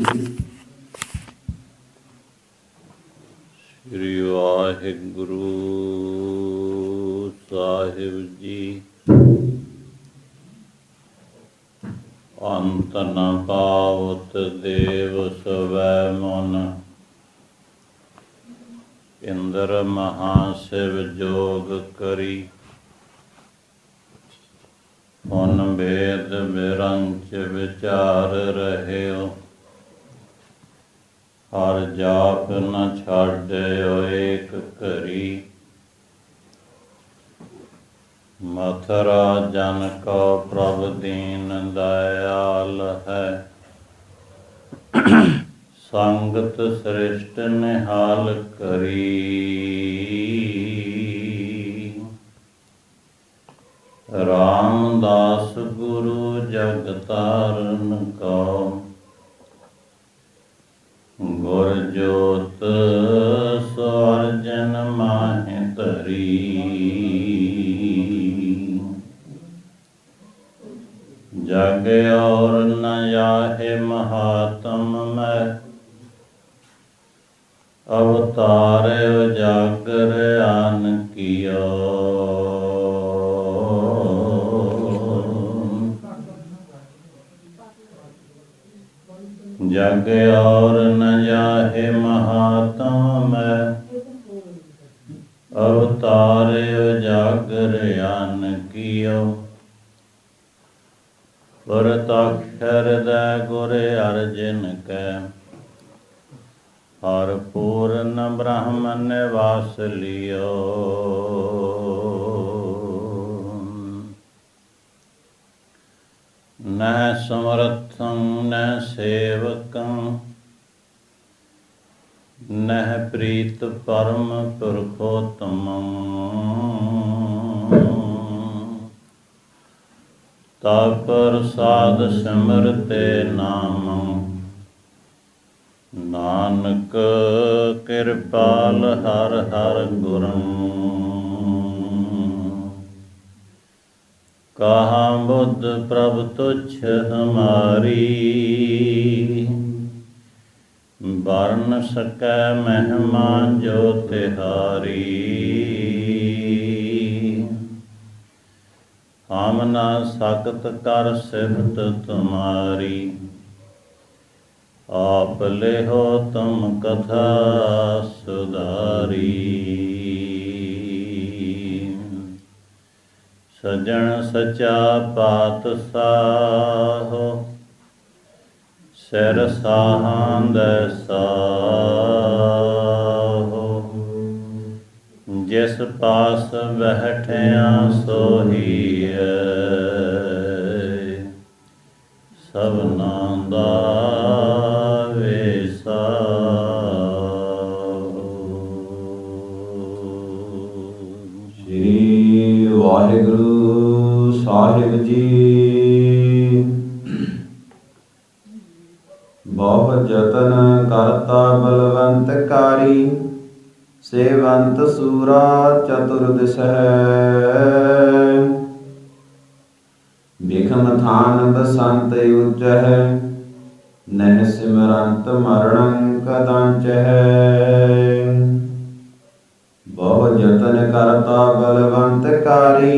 ਸ੍ਰੀ ਵਾਹਿਗੁਰੂ ਸਾਹਿਬ ਜੀ। ਅੰਤ ਨ ਪਾਵਤ ਦੇਵ ਸਵੈ ਮਨ, ਇੰਦਰ ਮਹਾਸ਼ਿਵ ਜੋਗ ਕਰੀ। ਹੁਨ ਭੇਦ ਬਿਰੰਚ ਵਿਚਾਰ ਰਹਿਓ, ਹਰ ਜਾਪ ਨ ਛਾਡਿਓ ਏਕ ਘਰੀ। ਮਥੁਰਾ ਜਨ ਕੋ ਪ੍ਰਭ ਦੀਨ ਦਇਆਲ ਹੈ, ਸੰਗਤ ਸ੍ਰਿਸ਼ਟ ਨਿਹਾਲ ਕਰੀ। ਰਾਮਦਾਸ ਗੁਰੂ ਜਗ ਤਾਰਨ ਕੋ, ਗੁਰ ਜੋਤ ਸਵਰਜਨ ਮਾਹਿ ਧਰੀ। ਜਗ ਔਰ ਨ ਜਾਹੇ ਮਹਾਤਮ ਮੈਂ, ਅਵਤਾਰ ਉਜਾਗਰ ਆਨ ਕੀਓ। ਜਗ ਔਰ ਨ ਜਾਹੇ ਮਹਾਤਮ ਮੈਂ, ਅਵਤਾਰ ਉਜਾਗਰ ਆਨ ਕੀਓ। ਪ੍ਰਤੱਖ ਹਿਰਦੈ ਗੁਰ ਅਰਜਨ ਕੈ, ਹਰ ਪੂਰਨ ਬ੍ਰਹਮ ਨਿਵਾਸ ਲਿਓ। ਨਹਿ ਸਮਰਥੰ ਨਹਿ ਸੇਵਕੰ, ਨਹਿ ਪ੍ਰੀਤ ਪਰਮ ਪੁਰਖੋਤਮੰ। ਤਾ ਪ੍ਰਸਾਦ ਸਿਮਰਤੇ ਨਾਮੰ, ਨਾਨਕ ਕਿਰਪਾਲ ਹਰਿ ਹਰਿ ਗੁਰੰ। ਕਹਾ ਬੁੱਧ ਪ੍ਰਭ ਤੁਛ ਹਮਾਰੀ, ਬਰਨ ਸਕੈ ਮਹਿਮਾ ਜੋ ਤਿਹਾਰੀ। ਹਮ ਨ ਸਕਤ ਕਰ ਸਿਫਤ ਤੁਮਾਰੀ, ਆਪ ਲਿਹੋ ਤੁਮ ਕਥਾ ਸੁਧਾਰੀ। ਸਜਣ ਸਚਾ ਪਾਤਸ਼ਾਹ, ਸਿਰ ਸਾਹਾਂਦੈ ਸਾਹੁ। ਜਿਸ ਪਾਸ ਬੈਠਿਆ ਸੋਹੀਐ, ਸਭਨਾ ਦਾ ਵੇਸਾਹੁ। ਸ੍ਰੀ ਵਾਹਿਗੁਰੂ ਸਾਹਿਬ ਜੀ। ਬਹੁ ਜਤਨ ਕਰਤਾ ਬਲਵੰਤ ਕਾਰੀ, ਸੇਵੰਤ ਸੂਰਾ ਚਤੁਰ ਦਿਸਹਿ। ਬਿਖਮ ਥਾਨ ਬਸੰਤ ਉਜਹਿ, ਨਹਿ ਸਿਮਰੰਤ ਮਰਣੰ ਕਦਾਚਹਿ। ਬਹੁ ਜਤਨ ਕਰਤਾ ਬਲਵੰਤ ਕਾਰੀ,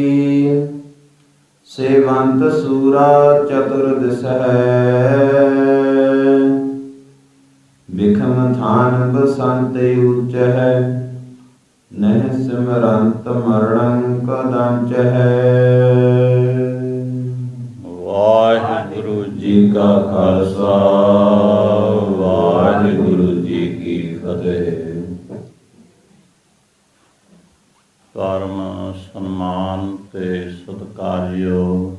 ਸੇਵੰਤ ਸੂਰਾ ਚਤੁਰ ਦਿਸਹਿ। ਬਿਖਮ ਥਾਨ ਬਸੰਤ ਉਜਹਿ, ਨਹਿ ਸਿਮਰੰਤ ਮਰਣੰ ਕਦਾਚਹਿ। ਵਾਹਿਗੁਰੂ ਜੀ ਕਾ ਖਾਲਸਾ, ਵਾਹਿਗੁਰੂ ਜੀ ਕੀ ਫਤਿਹ। ਪਰਮ ਸਨਮਾਨ ਤੇ ਸਤਿਕਾਰਯੋਗ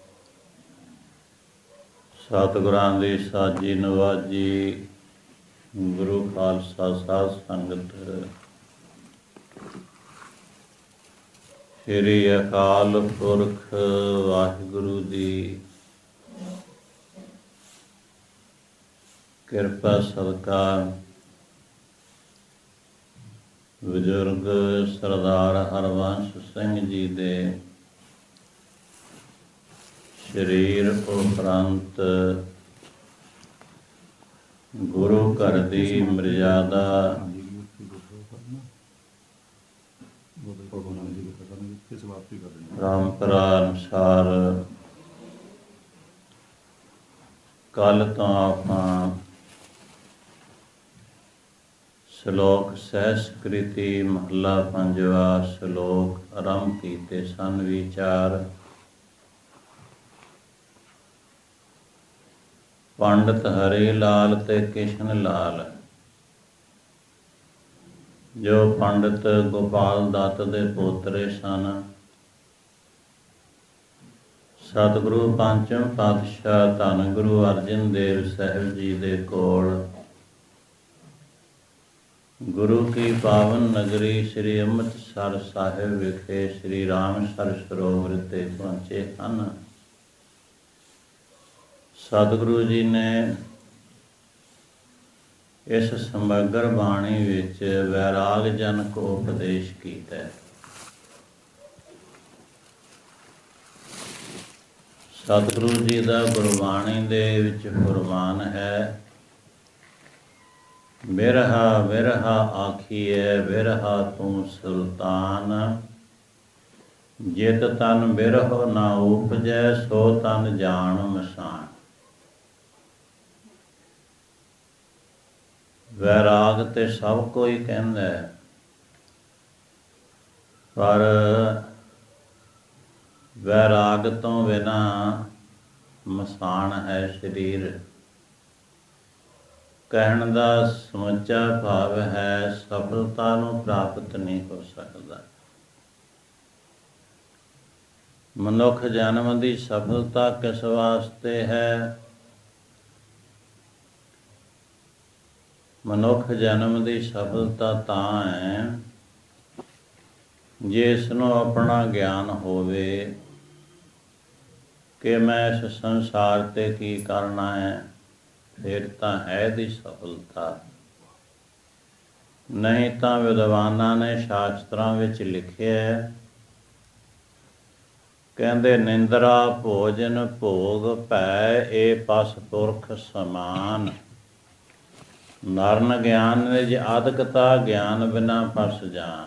ਸਤਿਗੁਰਾਂ ਦੀ ਸਾਜੀ ਨਵਾਜੀ ਗੁਰੂ ਖਾਲਸਾ ਸਾਧ ਸੰਗਤ, ਸ੍ਰੀ ਅਕਾਲ ਪੁਰਖ ਵਾਹਿਗੁਰੂ ਦੀ ਕਿਰਪਾ ਸਦਕਾ ਬਜ਼ੁਰਗ ਸਰਦਾਰ ਹਰਬੰਸ ਸਿੰਘ ਜੀ ਦੇ ਸਰੀਰ ਉਪਰੰਤ ਗੁਰੂ ਘਰ ਦੀ ਮਰਿਆਦਾ ਪਰੰਪਰਾ ਅਨੁਸਾਰ ਕੱਲ ਤੋਂ ਆਪਾਂ ਸ਼ਲੋਕ ਸਹਿਸਕ੍ਰਿਤੀ ਮਹੱਲਾ ਪੰਜਵਾ ਸ਼ਲੋਕ ਆਰੰਭ ਕੀਤੇ ਸਨ। ਵਿਚਾਰ ਪੰਡਤ ਹਰੀ ਲਾਲ ਤੇ ਕਿਸ਼ਨ ਲਾਲ। ਜੋ ਪੰਡਤ ਗੋਪਾਲ ਦੱਤ ਦੇ ਪੋਤਰੇ ਸਨ, ਸਤਿਗੁਰੂ ਪੰਚਮ ਪਾਤਸ਼ਾਹ ਧੰਨ ਗੁਰੂ ਅਰਜਨ ਦੇਵ ਸਾਹਿਬ ਜੀ ਦੇ ਕੋਲ ਗੁਰੂ ਕੀ ਪਾਵਨ ਨਗਰੀ ਸ੍ਰੀ ਅੰਮ੍ਰਿਤਸਰ ਸਾਹਿਬ ਵਿਖੇ ਸ੍ਰੀ ਰਾਮਸਰ ਸਰੋਵਰ ਤੇ ਪਹੁੰਚੇ ਹਨ। ਸਤਿਗੁਰੂ ਜੀ ਨੇ ਇਸ ਸਮਗਰ ਬਾਣੀ ਵਿੱਚ ਵੈਰਾਗ ਜਨਕ ਉਪਦੇਸ਼ ਕੀਤਾ ਹੈ। ਸਤਿਗੁਰੂ ਜੀ ਦਾ ਗੁਰਬਾਣੀ ਦੇ ਵਿੱਚ ਫਰਮਾਨ ਹੈ, ਬਿਰਹਾ ਬਿਰਹਾ ਆਖੀਐ ਬਿਰਹਾ ਤੂੰ ਸੁਲਤਾਨ, ਜਿਤ ਤਨ ਬਿਰਹੁ ਨਾ ਉਪਜੈ ਸੋ ਤਨ ਜਾਣ ਮਸਾਨ। ਵੈਰਾਗ ਤੇ ਸਭ ਕੋਈ ਕਹਿੰਦਾ ਹੈ, ਪਰ ਵੈਰਾਗ ਤੋਂ ਬਿਨਾ ਮਸਾਨ ਹੈ ਸਰੀਰ। ਕਹਿਣ ਦਾ ਸਮੁੱਚਾ ਭਾਵ ਹੈ ਸਫਲਤਾ ਨੂੰ ਪ੍ਰਾਪਤ ਨਹੀਂ ਹੋ ਸਕਦਾ। ਮਨੁੱਖ ਜਨਮ ਦੀ ਸਫਲਤਾ ਕਿਸ ਵਾਸਤੇ ਹੈ? ਮਨੁੱਖ ਜਨਮ ਦੀ ਸਫਲਤਾ ਤਾਂ ਹੈ ਜੇ ਇਸ ਨੂੰ ਆਪਣਾ ਗਿਆਨ ਹੋਵੇ ਕਿ ਮੈਂ ਇਸ ਸੰਸਾਰ ਤੇ ਕੀ ਕਰਨਾ ਹੈ, ਫਿਰ ਤਾਂ ਹੈ ਦੀ ਸਫਲਤਾ। ਨਹੀਂ ਤਾਂ ਵਿਦਵਾਨਾਂ ਨੇ ਸ਼ਾਸਤਰਾਂ ਵਿੱਚ ਲਿਖਿਆ ਹੈ, ਕਹਿੰਦੇ ਨਿੰਦਰਾ ਭੋਜਨ ਭੋਗ ਭੈ ਏ ਪਸ ਪੁਰਖ ਸਮਾਨ। ਨਰਨ ਗਿਆਨ ਨਿਜ ਆਦਿਕਤਾ ਗਿਆਨ ਬਿਨਾ ਪਸ ਜਾਨ।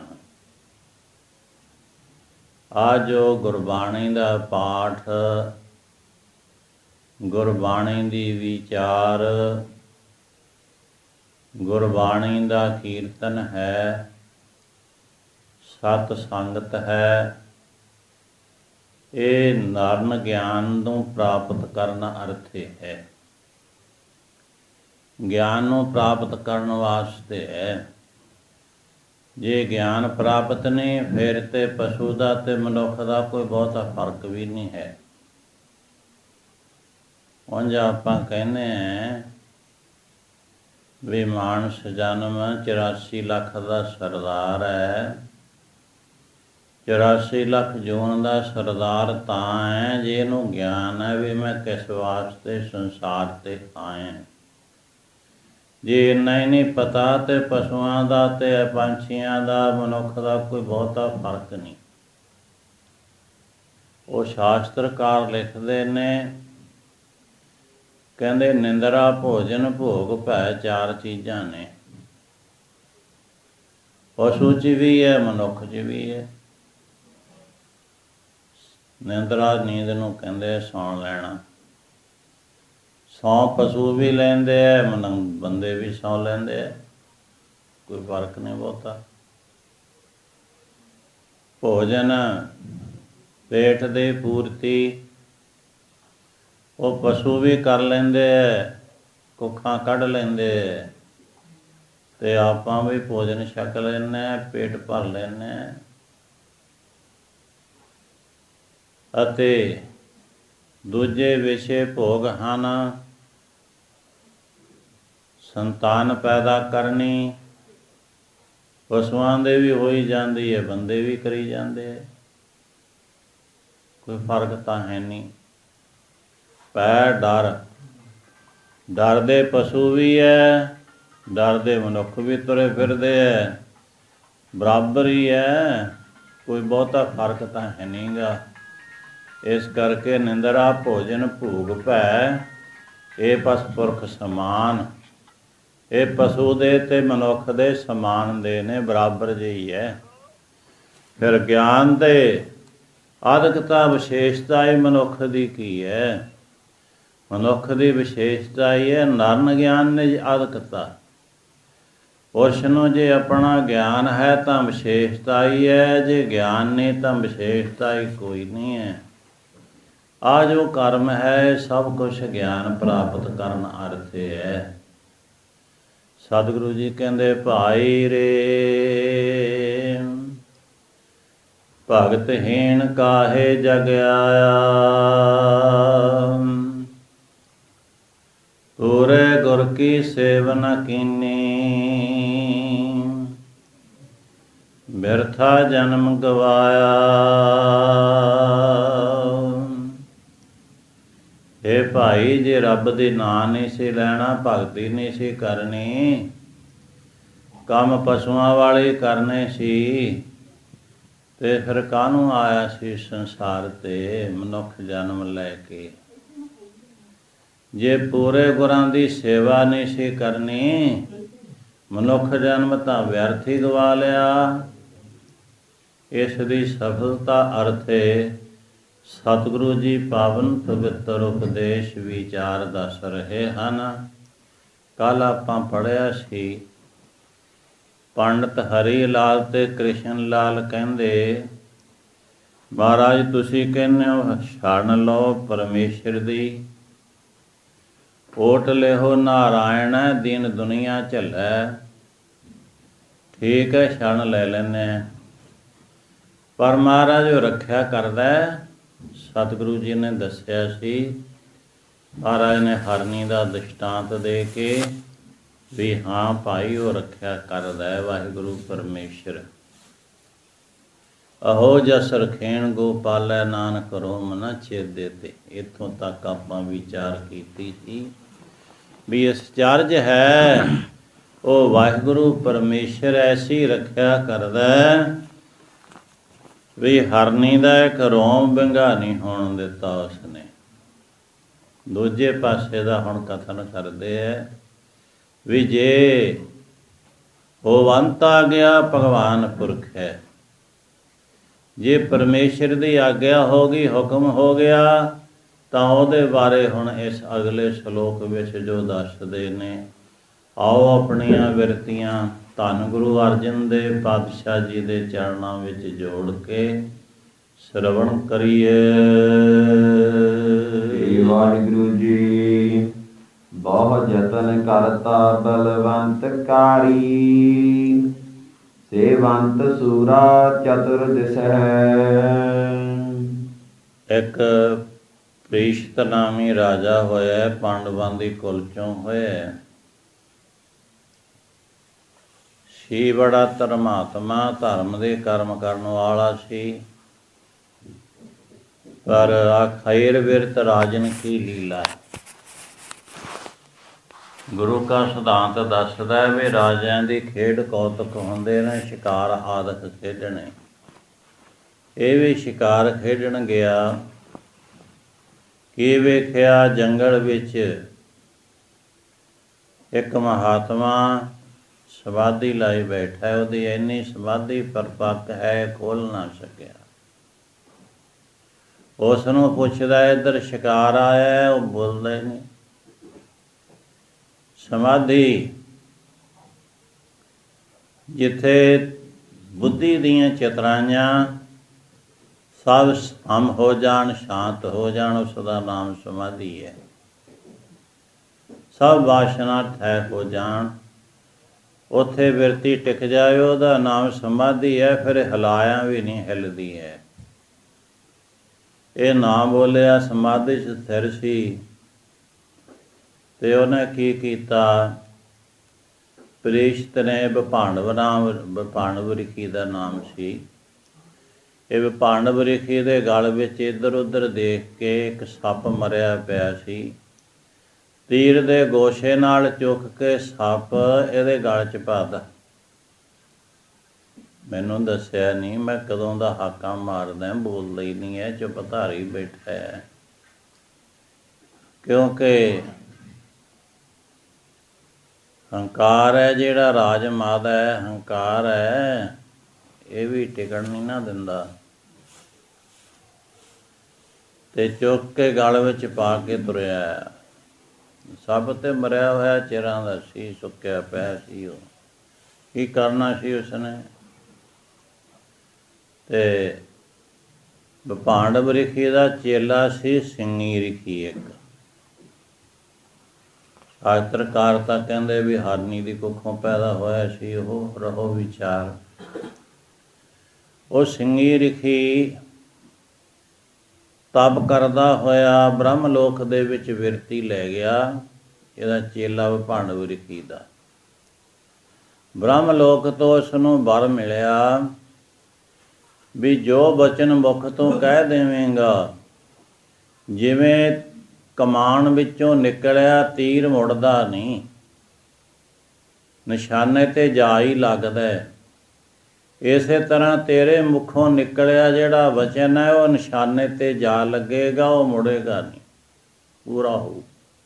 ਆ ਜੋ ਗੁਰਬਾਣੀ ਦਾ ਪਾਠ, ਗੁਰਬਾਣੀ ਦੀ ਵਿਚਾਰ, ਗੁਰਬਾਣੀ ਦਾ ਕੀਰਤਨ ਹੈ, ਸਤ ਸੰਗਤ ਹੈ, ਇਹ ਨਰਨ ਗਿਆਨ ਨੂੰ ਪ੍ਰਾਪਤ ਕਰਨ ਅਰਥੇ ਹੈ। ਗਿਆਨ ਨੂੰ ਪ੍ਰਾਪਤ ਕਰਨ ਵਾਸਤੇ ਹੈ। ਜੇ ਗਿਆਨ ਪ੍ਰਾਪਤ ਨਹੀਂ, ਫਿਰ ਤੇ ਪਸ਼ੂ ਦਾ ਤੇ ਮਨੁੱਖ ਦਾ ਕੋਈ ਬਹੁਤਾ ਫਰਕ ਵੀ ਨਹੀਂ ਹੈ। ਉਂਝ ਆਪਾਂ ਕਹਿੰਦੇ ਹਾਂ ਵੀ ਮਾਨਸ ਜਨਮ 84 ਲੱਖ ਦਾ ਸਰਦਾਰ ਹੈ। 84 ਲੱਖ ਜੂਨ ਦਾ ਸਰਦਾਰ ਤਾਂ ਹੈ ਜੇ ਇਹਨੂੰ ਗਿਆਨ ਹੈ ਵੀ ਮੈਂ ਕਿਸ ਵਾਸਤੇ ਸੰਸਾਰ ਤੇ ਆਇਆ। ਜੇ ਇੰਨਾ ਹੀ ਨਹੀਂ ਪਤਾ ਤੇ ਪਸ਼ੂਆਂ ਦਾ ਤੇ ਪੰਛੀਆਂ ਦਾ ਮਨੁੱਖ ਦਾ ਕੋਈ ਬਹੁਤਾ ਫਰਕ ਨਹੀਂ। ਉਹ ਸ਼ਾਸਤਰਕਾਰ ਲਿਖਦੇ ਨੇ, ਕਹਿੰਦੇ ਨਿੰਦਰਾ ਭੋਜਨ ਭੋਗ ਭੈ ਚਾਰ ਚੀਜ਼ਾਂ ਨੇ। ਪਸ਼ੂ 'ਚ ਵੀ ਹੈ, ਮਨੁੱਖ 'ਚ ਵੀ ਹੈ। ਨਿੰਦਰਾ ਨੀਂਦ ਨੂੰ ਕਹਿੰਦੇ ਸੌਂ ਲੈਣਾ। ਸੌਂ ਪਸ਼ੂ ਵੀ ਲੈਂਦੇ ਹੈ, ਬੰਦੇ ਵੀ ਸੌਂ ਲੈਂਦੇ ਹੈ, ਕੋਈ ਫਰਕ ਨਹੀਂ ਬਹੁਤਾ। ਭੋਜਨ ਪੇਟ ਦੀ ਪੂਰਤੀ ਉਹ ਪਸ਼ੂ ਵੀ ਕਰ ਲੈਂਦੇ ਹੈ, ਕੁੱਖਾਂ ਕੱਢ ਲੈਂਦੇ ਹੈ, ਤੇ ਆਪਾਂ ਵੀ ਭੋਜਨ ਛਕ ਲੈਂਦੇ ਹਾਂ, ਪੇਟ ਭਰ ਲੈਂਦੇ ਹਾਂ। ਅਤੇ ਦੂਜੇ ਵਿਸ਼ੇ ਭੋਗ ਹਨ, ਸੰਤਾਨ ਪੈਦਾ ਕਰਨੀ। ਪਸ਼ੂਆਂ ਦੇ ਵੀ ਹੋਈ ਜਾਂਦੀ ਹੈ, ਬੰਦੇ ਵੀ ਕਰੀ ਜਾਂਦੇ ਹੈ, ਕੋਈ ਫਰਕ ਤਾਂ ਹੈ ਨਹੀਂ। ਪੈ ਡਰ, ਡਰਦੇ ਪਸ਼ੂ ਵੀ ਹੈ, ਡਰਦੇ ਮਨੁੱਖ ਵੀ ਤੁਰੇ ਫਿਰਦੇ ਹੈ, ਬਰਾਬਰ ਹੀ ਹੈ, ਕੋਈ ਬਹੁਤਾ ਫਰਕ ਤਾਂ ਹੈ ਨਹੀਂ ਗਾ। ਇਸ ਕਰਕੇ ਨਿੰਦਰਾ ਭੋਜਨ ਭੋਗ ਭੈ ਇਹ ਪਸ ਪੁਰਖ ਸਮਾਨ। ਇਹ ਪਸ਼ੂ ਦੇ ਤੇ ਮਨੁੱਖ ਦੇ ਸਮਾਨ ਦੇ ਨੇ, ਬਰਾਬਰ ਜਿਹੀ ਹੈ। ਫਿਰ ਗਿਆਨ ਦੇ ਆਦਿਕਤਾ ਵਿਸ਼ੇਸ਼ਤਾ ਹੀ ਮਨੁੱਖ ਦੀ ਕੀ ਹੈ? ਮਨੁੱਖ ਦੀ ਵਿਸ਼ੇਸ਼ਤਾ ਹੀ ਹੈ ਨਰਨ ਗਿਆਨ ਨੇ ਆਦਿਕਤਾ। ਪੁਰਸ਼ ਨੂੰ ਜੇ ਆਪਣਾ ਗਿਆਨ ਹੈ ਤਾਂ ਵਿਸ਼ੇਸ਼ਤਾ ਹੀ ਹੈ, ਜੇ ਗਿਆਨ ਨਹੀਂ ਤਾਂ ਵਿਸ਼ੇਸ਼ਤਾ ਹੀ ਕੋਈ ਨਹੀਂ ਹੈ। ਆ ਜੋ ਕਰਮ ਹੈ ਸਭ ਕੁਛ ਗਿਆਨ ਪ੍ਰਾਪਤ ਕਰਨ ਅਰਥੇ ਹੈ। ਸਤਿਗੁਰੂ ਜੀ ਕਹਿੰਦੇ ਭਾਈ ਰੇ ਭਗਤਹੀਣ ਕਾਹੇ ਜਗ ਆਇਆ, ਪੂਰੇ ਗੁਰ ਕੀ ਸੇਵ ਨ ਕੀਨੀ, ਬਿਰਥਾ ਜਨਮ ਗਵਾਇਆ। ਇਹ ਭਾਈ ਜੇ ਰੱਬ ਦੇ ਨਾਂ ਨਹੀਂ ਸੀ ਲੈਣਾ, ਭਗਤੀ ਨਹੀਂ ਸੀ ਕਰਨੀ, ਕੰਮ ਪਸ਼ੂਆਂ ਵਾਲੇ ਕਰਨੇ ਸੀ, ਤੇ ਫਿਰ ਕਾਹਨੂੰ ਆਇਆ ਸੀ ਸੰਸਾਰ ਤੇ ਮਨੁੱਖ ਜਨਮ ਲੈ ਕੇ? ਜੇ ਪੂਰੇ ਗੁਰਾਂ ਦੀ ਸੇਵਾ ਨਹੀਂ ਸੀ ਕਰਨੀ, ਮਨੁੱਖ ਜਨਮ ਤਾਂ ਵਿਅਰਥ ਹੀ ਗਵਾ ਲਿਆ। ਇਸ ਦੀ ਸਫਲਤਾ ਅਰਥੇ ਸਤਿਗੁਰੂ ਜੀ ਪਾਵਨ ਪਵਿੱਤਰ ਉਪਦੇਸ਼ ਵਿਚਾਰ ਦੱਸ ਰਹੇ ਹਨ। ਕੱਲ੍ਹ ਆਪਾਂ ਪੜ੍ਹਿਆ ਸੀ, ਪੰਡਤ ਹਰੀ ਲਾਲ ਤੇ ਕ੍ਰਿਸ਼ਨ ਲਾਲ ਕਹਿੰਦੇ, ਮਹਾਰਾਜ ਤੁਸੀਂ ਕਹਿੰਦੇ ਹੋ ਛਾਣ ਲਓ ਪਰਮੇਸ਼ਰ ਦੀ, ਓਟ ਲਿਓ ਨਾਰਾਇਣ ਦੀਨ ਦੁਨੀਆ ਝੱਲੈ। ਠੀਕ ਹੈ, ਛਣ ਲੈ ਲੈਂਦੇ ਹਾਂ, ਪਰ ਮਹਾਰਾਜ ਉਹ ਰੱਖਿਆ ਕਰਦਾ। ਸਤਿਗੁਰੂ ਜੀ ਨੇ ਦੱਸਿਆ ਸੀ, ਮਹਾਰਾਜ ਨੇ ਹਰਨੀ ਦਾ ਦ੍ਰਿਸ਼ਟਾਂਤ ਦੇ ਕੇ ਵੀ ਹਾਂ ਭਾਈ ਉਹ ਰੱਖਿਆ ਕਰਦਾ ਹੈ ਵਾਹਿਗੁਰੂ ਪਰਮੇਸ਼ਰ। ਅਹੋ ਜਸ ਰਖੇਣ ਗੋਪਾਲੈ ਨਾਨਕ ਰੋਮ ਨ ਛੇਦੇ ਤੇ। ਇੱਥੋਂ ਤੱਕ ਆਪਾਂ ਵਿਚਾਰ ਕੀਤੀ ਸੀ ਵੀ ਇਸ ਚਰਜ ਹੈ ਉਹ ਵਾਹਿਗੁਰੂ ਪਰਮੇਸ਼ਰ ਐਸੀ ਰੱਖਿਆ ਕਰਦਾ ਵੀ ਹਰਨੀ ਦਾ ਇੱਕ ਰੋਮ ਵਿੰਗਾ ਨਹੀਂ ਹੋਣ ਦਿੱਤਾ ਉਸਨੇ। ਦੂਜੇ ਪਾਸੇ ਦਾ ਹੁਣ ਕਥਨ ਕਰਦੇ ਹੈ ਵੀ ਜੇ ਹੋਵੰਤ ਆ ਗਿਆ ਭਗਵਾਨ ਪੁਰਖ ਹੈ, ਜੇ ਪਰਮੇਸ਼ਰ ਦੀ ਆਗਿਆ ਹੋ ਗਈ, ਹੁਕਮ ਹੋ ਗਿਆ, ਤਾਂ ਉਹਦੇ ਬਾਰੇ ਹੁਣ ਇਸ ਅਗਲੇ ਸ਼ਲੋਕ ਵਿੱਚ ਜੋ ਦੱਸਦੇ ਨੇ, ਆਓ ਆਪਣੀਆਂ ਬਿਰਤੀਆਂ ਧੰਨ ਗੁਰੂ ਅਰਜਨ ਦੇਵ ਪਾਤਸ਼ਾਹ ਜੀ ਦੇ ਚਰਨਾਂ ਵਿੱਚ ਜੋੜ ਕੇ ਸ਼ਰਵਣ ਕਰੀਏ। ਵਾਹਿਗੁਰੂ ਜੀ ਬਹੁਤ ਯਤਨ ਕਰਤਾ ਬਲਵੰਤ ਕਾਰੀ, ਸੇਵੰਤ ਸੂਰਾ ਚਤੁਰ ਦਿਸਹਿ। ਇੱਕ ਪ੍ਰੀਸ਼ਤ ਨਾਮੀ ਰਾਜਾ ਹੋਇਆ, ਪਾਂਡਵਾਂ ਦੀ ਕੁਲ ਚੋਂ ਹੋਇਆ ਸੀ। ਬੜਾ ਧਰਮਾਤਮਾ, ਧਰਮ ਦੇ ਕਰਮ ਕਰਨ ਵਾਲਾ ਸੀ, ਪਰ ਆਖੈਰ ਬਿਰਤ ਰਾਜਨ ਕੀ ਲੀਲਾ। ਗੁਰੂ ਕਾ ਸਿਧਾਂਤ ਦੱਸਦਾ ਵੀ ਰਾਜਿਆਂ ਦੀ ਖੇਡ ਕੌਤਕ ਹੁੰਦੇ ਨੇ, ਸ਼ਿਕਾਰ ਆਦਿਕ ਖੇਡਣੇ। ਇਹ ਵੀ ਸ਼ਿਕਾਰ ਖੇਡਣ ਗਿਆ। ਕੀ ਵੇਖਿਆ, ਜੰਗਲ ਵਿੱਚ ਇੱਕ ਮਹਾਤਮਾ ਸਮਾਧੀ ਲਾਈ ਬੈਠਾ, ਉਹਦੀ ਇੰਨੀ ਸਮਾਧੀ ਪਰਪੱਕ ਹੈ ਖੋਲ ਨਾ ਸਕਿਆ। ਉਸ ਨੂੰ ਪੁੱਛਦਾ ਇੱਧਰ ਸ਼ਿਕਾਰ ਆਇਆ, ਉਹ ਬੋਲਦਾ ਹੀ ਨਹੀਂ। ਸਮਾਧੀ ਜਿੱਥੇ ਬੁੱਧੀ ਦੀਆਂ ਚਤਰਾਈਆਂ ਸਭ ਹਮ ਹੋ ਜਾਣ, ਸ਼ਾਂਤ ਹੋ ਜਾਣ, ਉਸ ਦਾ ਨਾਮ ਸਮਾਧੀ ਹੈ। ਸਭ ਵਾਸ਼ਨਾ ਠਹਿ ਹੋ ਜਾਣ, ਉੱਥੇ ਬਿਰਤੀ ਟਿਕ ਜਾਏ, ਉਹਦਾ ਨਾਮ ਸਮਾਧੀ ਹੈ। ਫਿਰ ਹਿਲਾਇਆ ਵੀ ਨਹੀਂ ਹਿੱਲਦੀ ਹੈ। ਇਹ ਨਾ ਬੋਲਿਆ, ਸਮਾਧੀ 'ਚ ਸਥਿਰ ਸੀ। ਤੇ ਉਹਨੇ ਕੀ ਕੀਤਾ, ਪ੍ਰੀਸ਼ਤ ਨੇ ਵਿਭਾਂਡ ਰਿਖੀ ਦਾ ਨਾਮ ਸੀ। ਇਹ ਵਿਭਾਂਡ ਰਿਖੀ ਦੇ ਗਲ ਵਿੱਚ ਇੱਧਰ ਉੱਧਰ ਦੇਖ ਕੇ ਇੱਕ ਸੱਪ ਮਰਿਆ ਪਿਆ ਸੀ। ਤੀਰ ਦੇ ਗੋਸ਼ੇ ਨਾਲ ਚੁੱਕ ਕੇ ਸੱਪ ਇਹਦੇ ਗਲ 'ਚ ਪਾਦਾ। ਮੈਨੂੰ ਦੱਸਿਆ ਨਹੀਂ, ਮੈਂ ਕਦੋਂ ਦਾ ਹਾਕਾਂ ਮਾਰਦਾ, ਬੋਲਦਾ ਹੀ ਨਹੀਂ ਹੈ, ਚੁੱਪ ਧਾਰੀ ਬੈਠਾ ਹੈ। ਕਿਉਂਕਿ ਹੰਕਾਰ ਹੈ ਜਿਹੜਾ ਰਾਜ ਮਾਦਾ ਹੈ, ਹੰਕਾਰ ਹੈ, ਇਹ ਵੀ ਟਿਕਣ ਨਹੀਂ ਨਾ ਦਿੰਦਾ, ਤੇ ਚੁੱਕ ਕੇ ਗਲ ਵਿੱਚ ਪਾ ਕੇ ਤੁਰਿਆ। ਸਭ ਤੇ ਮਰਿਆ ਹੋਇਆ ਚਿਰਾਂ ਦਾ ਸੀ, ਸੁੱਕਿਆ ਪਿਆ ਸੀ। ਉਹ ਕੀ ਕਰਨਾ ਸੀ ਉਸਨੇ? ਤੇ ਭਾਂਡਵ ਰਿਖੀ ਦਾ ਚੇਲਾ ਸੀ ਸਿੰਘੀ ਰਿਖੀ ਇੱਕ। ਸ਼ਾਸਤਰਕਾਰ ਤਾਂ ਕਹਿੰਦੇ ਵੀ ਹਰਨੀ ਦੀ ਕੁੱਖੋਂ ਪੈਦਾ ਹੋਇਆ ਸੀ ਉਹ। ਰਹੋ ਵਿਚਾਰ। ਉਹ ਸਿੰਘੀ ਰਿਖੀ ਤਪ ਕਰਦਾ ਹੋਇਆ ਬ੍ਰਹਮ ਲੋਕ ਦੇ ਵਿੱਚ ਵਿਰਤੀ ਲੈ ਗਿਆ। ਇਹਦਾ ਚੇਲਾ ਭਾਂਡਵ ਰਿਖੀ ਦਾ। ਬ੍ਰਹਮ ਲੋਕ ਤੋਂ ਉਸ ਨੂੰ ਵਰ ਮਿਲਿਆ ਵੀ ਜੋ ਬਚਨ ਮੁਖ ਤੋਂ ਕਹਿ ਦੇਵੇਂਗਾ, ਜਿਵੇਂ ਕਮਾਨ ਵਿੱਚੋਂ ਨਿਕਲਿਆ ਤੀਰ ਮੁੜਦਾ ਨਹੀਂ, ਨਿਸ਼ਾਨੇ ਤੇ ਜਾ ਹੀ ਲੱਗਦਾ। ਇਸੇ ਤਰ੍ਹਾਂ ਤੇਰੇ ਮੁਖੋਂ ਨਿਕਲਿਆ ਜਿਹੜਾ ਵਚਨ ਹੈ ਉਹ ਨਿਸ਼ਾਨੇ ਤੇ ਜਾ ਲੱਗੇਗਾ, ਉਹ ਮੁੜੇਗਾ ਨਹੀਂ, ਪੂਰਾ ਹੋਊ।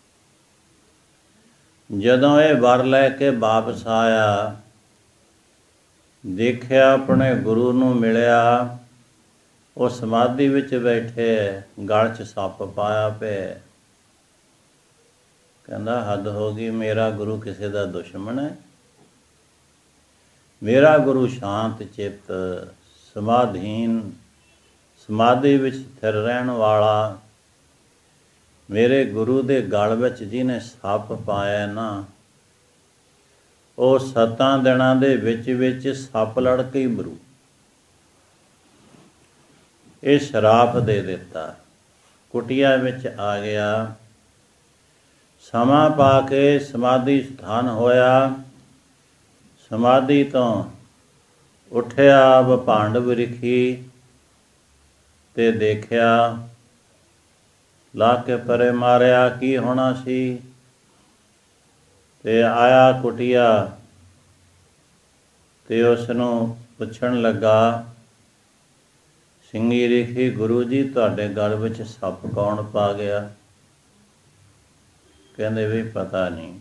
ਜਦੋਂ ਇਹ ਵਰ ਲੈ ਕੇ ਵਾਪਸ ਆਇਆ, ਦੇਖਿਆ ਆਪਣੇ ਗੁਰੂ ਨੂੰ ਮਿਲਿਆ, ਉਹ ਸਮਾਧੀ ਵਿੱਚ ਬੈਠੇ, ਗਲ 'ਚ ਸੱਪ ਪਾਇਆ ਪਿਆ। ਕਹਿੰਦਾ ਹੱਦ ਹੋ ਗਈ, ਮੇਰਾ ਗੁਰੂ ਕਿਸੇ ਦਾ ਦੁਸ਼ਮਣ ਹੈ? ਮੇਰਾ ਗੁਰੂ ਸ਼ਾਂਤ ਚਿੱਤ, ਸਮਾਧੀਨ, ਸਮਾਧੀ ਵਿੱਚ ਸਥਿਰ ਰਹਿਣ ਵਾਲਾ, ਮੇਰੇ ਗੁਰੂ ਦੇ ਗਲ ਵਿੱਚ ਜਿਹਨੇ ਸੱਪ ਪਾਇਆ ਨਾ, ਉਹ 7 ਦਿਨਾਂ ਦੇ ਵਿੱਚ ਸੱਪ ਲੜ ਕੇ ਹੀ ਮਰੂ। ਇਹ ਸ਼ਰਾਪ ਦੇ ਦਿੱਤਾ। ਕੁਟੀਆ ਵਿੱਚ ਆ ਗਿਆ, ਸਮਾਂ ਪਾ ਕੇ ਸਮਾਧੀ ਸਥਾਨ ਹੋਇਆ। ਸਮਾਧੀ ਤੋਂ ਉੱਠਿਆ ਭਾਂਡਵ ਰਿਖੀ ਤੇ ਦੇਖਿਆ, ਲਾ ਕੇ ਪਰੇ ਮਾਰਿਆ, ਕੀ ਹੋਣਾ ਸੀ? ਤੇ ਆਇਆ ਕੁਟੀਆ ਤੇ ਉਸ ਨੂੰ ਪੁੱਛਣ ਲੱਗਾ, ਸਿੰਘੀ ਰਿਖੀ ਗੁਰੂ ਜੀ ਤੁਹਾਡੇ ਗਲ ਵਿੱਚ ਸੱਪ ਕੌਣ ਪਾ ਗਿਆ? ਕਹਿੰਦੇ ਵੀ ਪਤਾ ਨਹੀਂ।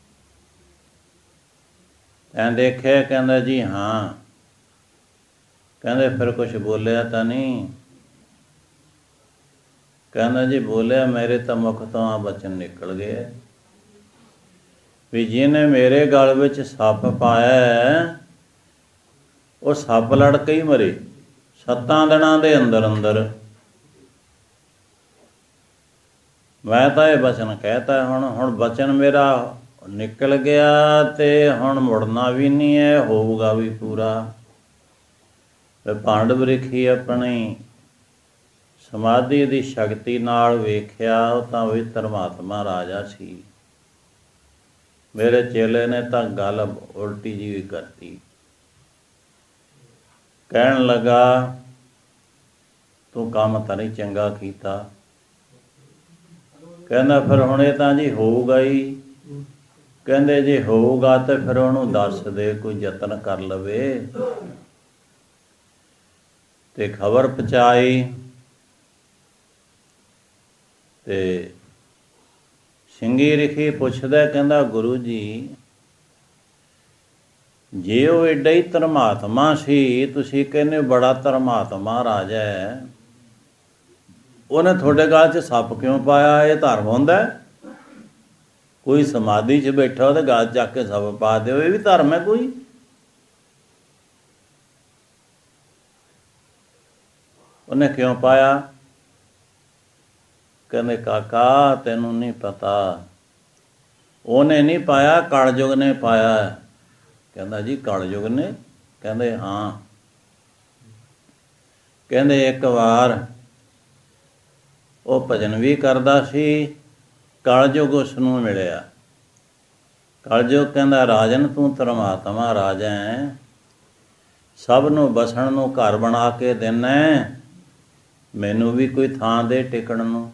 ਐਂ ਦੇਖਿਆ? ਕਹਿੰਦਾ ਜੀ ਹਾਂ। ਕਹਿੰਦੇ ਫਿਰ ਕੁਛ ਬੋਲਿਆ ਤਾਂ ਨਹੀਂ? ਕਹਿੰਦਾ ਜੀ ਬੋਲਿਆ, ਮੇਰੇ ਤਾਂ ਮੁਖ ਤੋਂ ਆ ਬਚਨ ਨਿਕਲ ਗਏ ਵੀ ਜਿਹਨੇ ਮੇਰੇ ਗਲ ਵਿੱਚ ਸੱਪ ਪਾਇਆ ਉਹ ਸੱਪ ਲੜ ਕੇ ਹੀ ਮਰੇ 7 ਦਿਨਾਂ ਦੇ ਅੰਦਰ ਅੰਦਰ। ਮੈਂ ਤਾਂ ਇਹ ਬਚਨ ਕਹਿਤਾ, ਹੁਣ ਬਚਨ ਮੇਰਾ ਨਿਕਲ ਗਿਆ ਤੇ ਹੁਣ ਮੁੜਨਾ ਵੀ ਨਹੀਂ ਹੈ, ਹੋਊਗਾ ਵੀ ਪੂਰਾ। ਭਾਂਡਵ ਰਿਖੀ ਆਪਣੀ ਸਮਾਧੀ ਦੀ ਸ਼ਕਤੀ ਨਾਲ ਵੇਖਿਆ, ਉਹ ਤਾਂ ਵੀ ਧਰਮਾਤਮਾ ਰਾਜਾ ਸੀ। ਮੇਰੇ ਚੇਲੇ ਨੇ ਤਾਂ ਗੱਲ ਉਲਟੀ ਜਿਹੀ ਕਰਤੀ। ਕਹਿਣ ਲੱਗਾ ਤੂੰ ਕੰਮ ਤਾਂ ਨਹੀਂ ਚੰਗਾ ਕੀਤਾ। ਕਹਿੰਦਾ ਫਿਰ ਹੁਣ ਇਹ ਤਾਂ ਜੀ ਹੋਊਗਾ ਹੀ। ਕਹਿੰਦੇ ਜੇ ਹੋਊਗਾ ਤੇ ਫਿਰ ਉਹਨੂੰ ਦੱਸ ਦੇ, ਕੋਈ ਯਤਨ ਕਰ ਲਵੇ। ਤੇ ਖਬਰ ਪਹੁੰਚਾਈ ਤੇ ਸਿੰਘੀ ਰਿਖੀ ਪੁੱਛਦਾ, ਕਹਿੰਦਾ ਗੁਰੂ ਜੀ ਜੇ ਉਹ ਏਡਾ ਹੀ ਧਰਮਾਤਮਾ ਸੀ, ਤੁਸੀਂ ਕਹਿੰਦੇ ਬੜਾ ਧਰਮਾਤਮਾ ਰਾਜਾ ਹੈ, ਉਹਨੇ ਤੁਹਾਡੇ ਗਲ 'ਚ ਸੱਪ ਕਿਉਂ ਪਾਇਆ? ਇਹ ਧਰਮ ਹੁੰਦਾ? ਕੋਈ ਸਮਾਧੀ 'ਚ ਬੈਠਾ ਉਹਦੇ ਗਲ 'ਚ ਚੱਕ ਕੇ ਸੱਪ ਪਾ ਦਿਓ, ਇਹ ਵੀ ਧਰਮ ਹੈ ਕੋਈ? ਉਹਨੇ ਕਿਉਂ ਪਾਇਆ? ਕਹਿੰਦੇ ਕਾਕਾ ਤੈਨੂੰ ਨਹੀਂ ਪਤਾ, ਉਹਨੇ ਨਹੀਂ ਪਾਇਆ, ਕਲਯੁਗ ਨੇ ਪਾਇਆ। ਕਹਿੰਦਾ ਜੀ ਕਲਯੁਗ ਨੇ? ਕਹਿੰਦੇ ਹਾਂ। ਕਹਿੰਦੇ ਇੱਕ ਵਾਰ ਉਹ ਭਜਨ ਵੀ ਕਰਦਾ ਸੀ, ਕਲਯੁਗ ਉਸ ਨੂੰ ਮਿਲਿਆ। ਕਲਯੁਗ ਕਹਿੰਦਾ ਰਾਜਨ ਤੂੰ ਧਰਮਾਤਮਾ ਰਾਜਾ ਹੈ, ਸਭ ਨੂੰ ਬਸਣ ਨੂੰ ਘਰ ਬਣਾ ਕੇ ਦੇਣਾ, ਮੈਨੂੰ ਵੀ ਕੋਈ ਥਾਂ ਦੇ ਟਿਕਣ ਨੂੰ।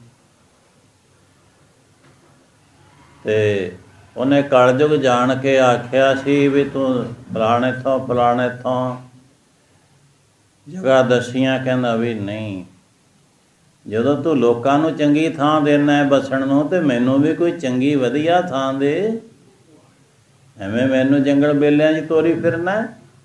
ਤੇ ਉਹਨੇ ਕਲਯੁਗ ਜਾਣ ਕੇ ਆਖਿਆ ਸੀ ਵੀ ਤੂੰ ਫਲਾਣੇ ਥੋਂ ਜਗ੍ਹਾ ਦੱਸੀਆਂ। ਕਹਿੰਦਾ ਵੀ ਨਹੀਂ, ਜਦੋਂ ਤੂੰ ਲੋਕਾਂ ਨੂੰ ਚੰਗੀ ਥਾਂ ਦੇਣਾ ਬਸਣ ਨੂੰ, ਤੇ ਮੈਨੂੰ ਵੀ ਕੋਈ ਚੰਗੀ ਵਧੀਆ ਥਾਂ ਦੇ। ਐਵੇਂ ਮੈਨੂੰ ਜੰਗਲ ਬੇਲਿਆਂ 'ਚ ਤੋਰੀ ਫਿਰਨਾ।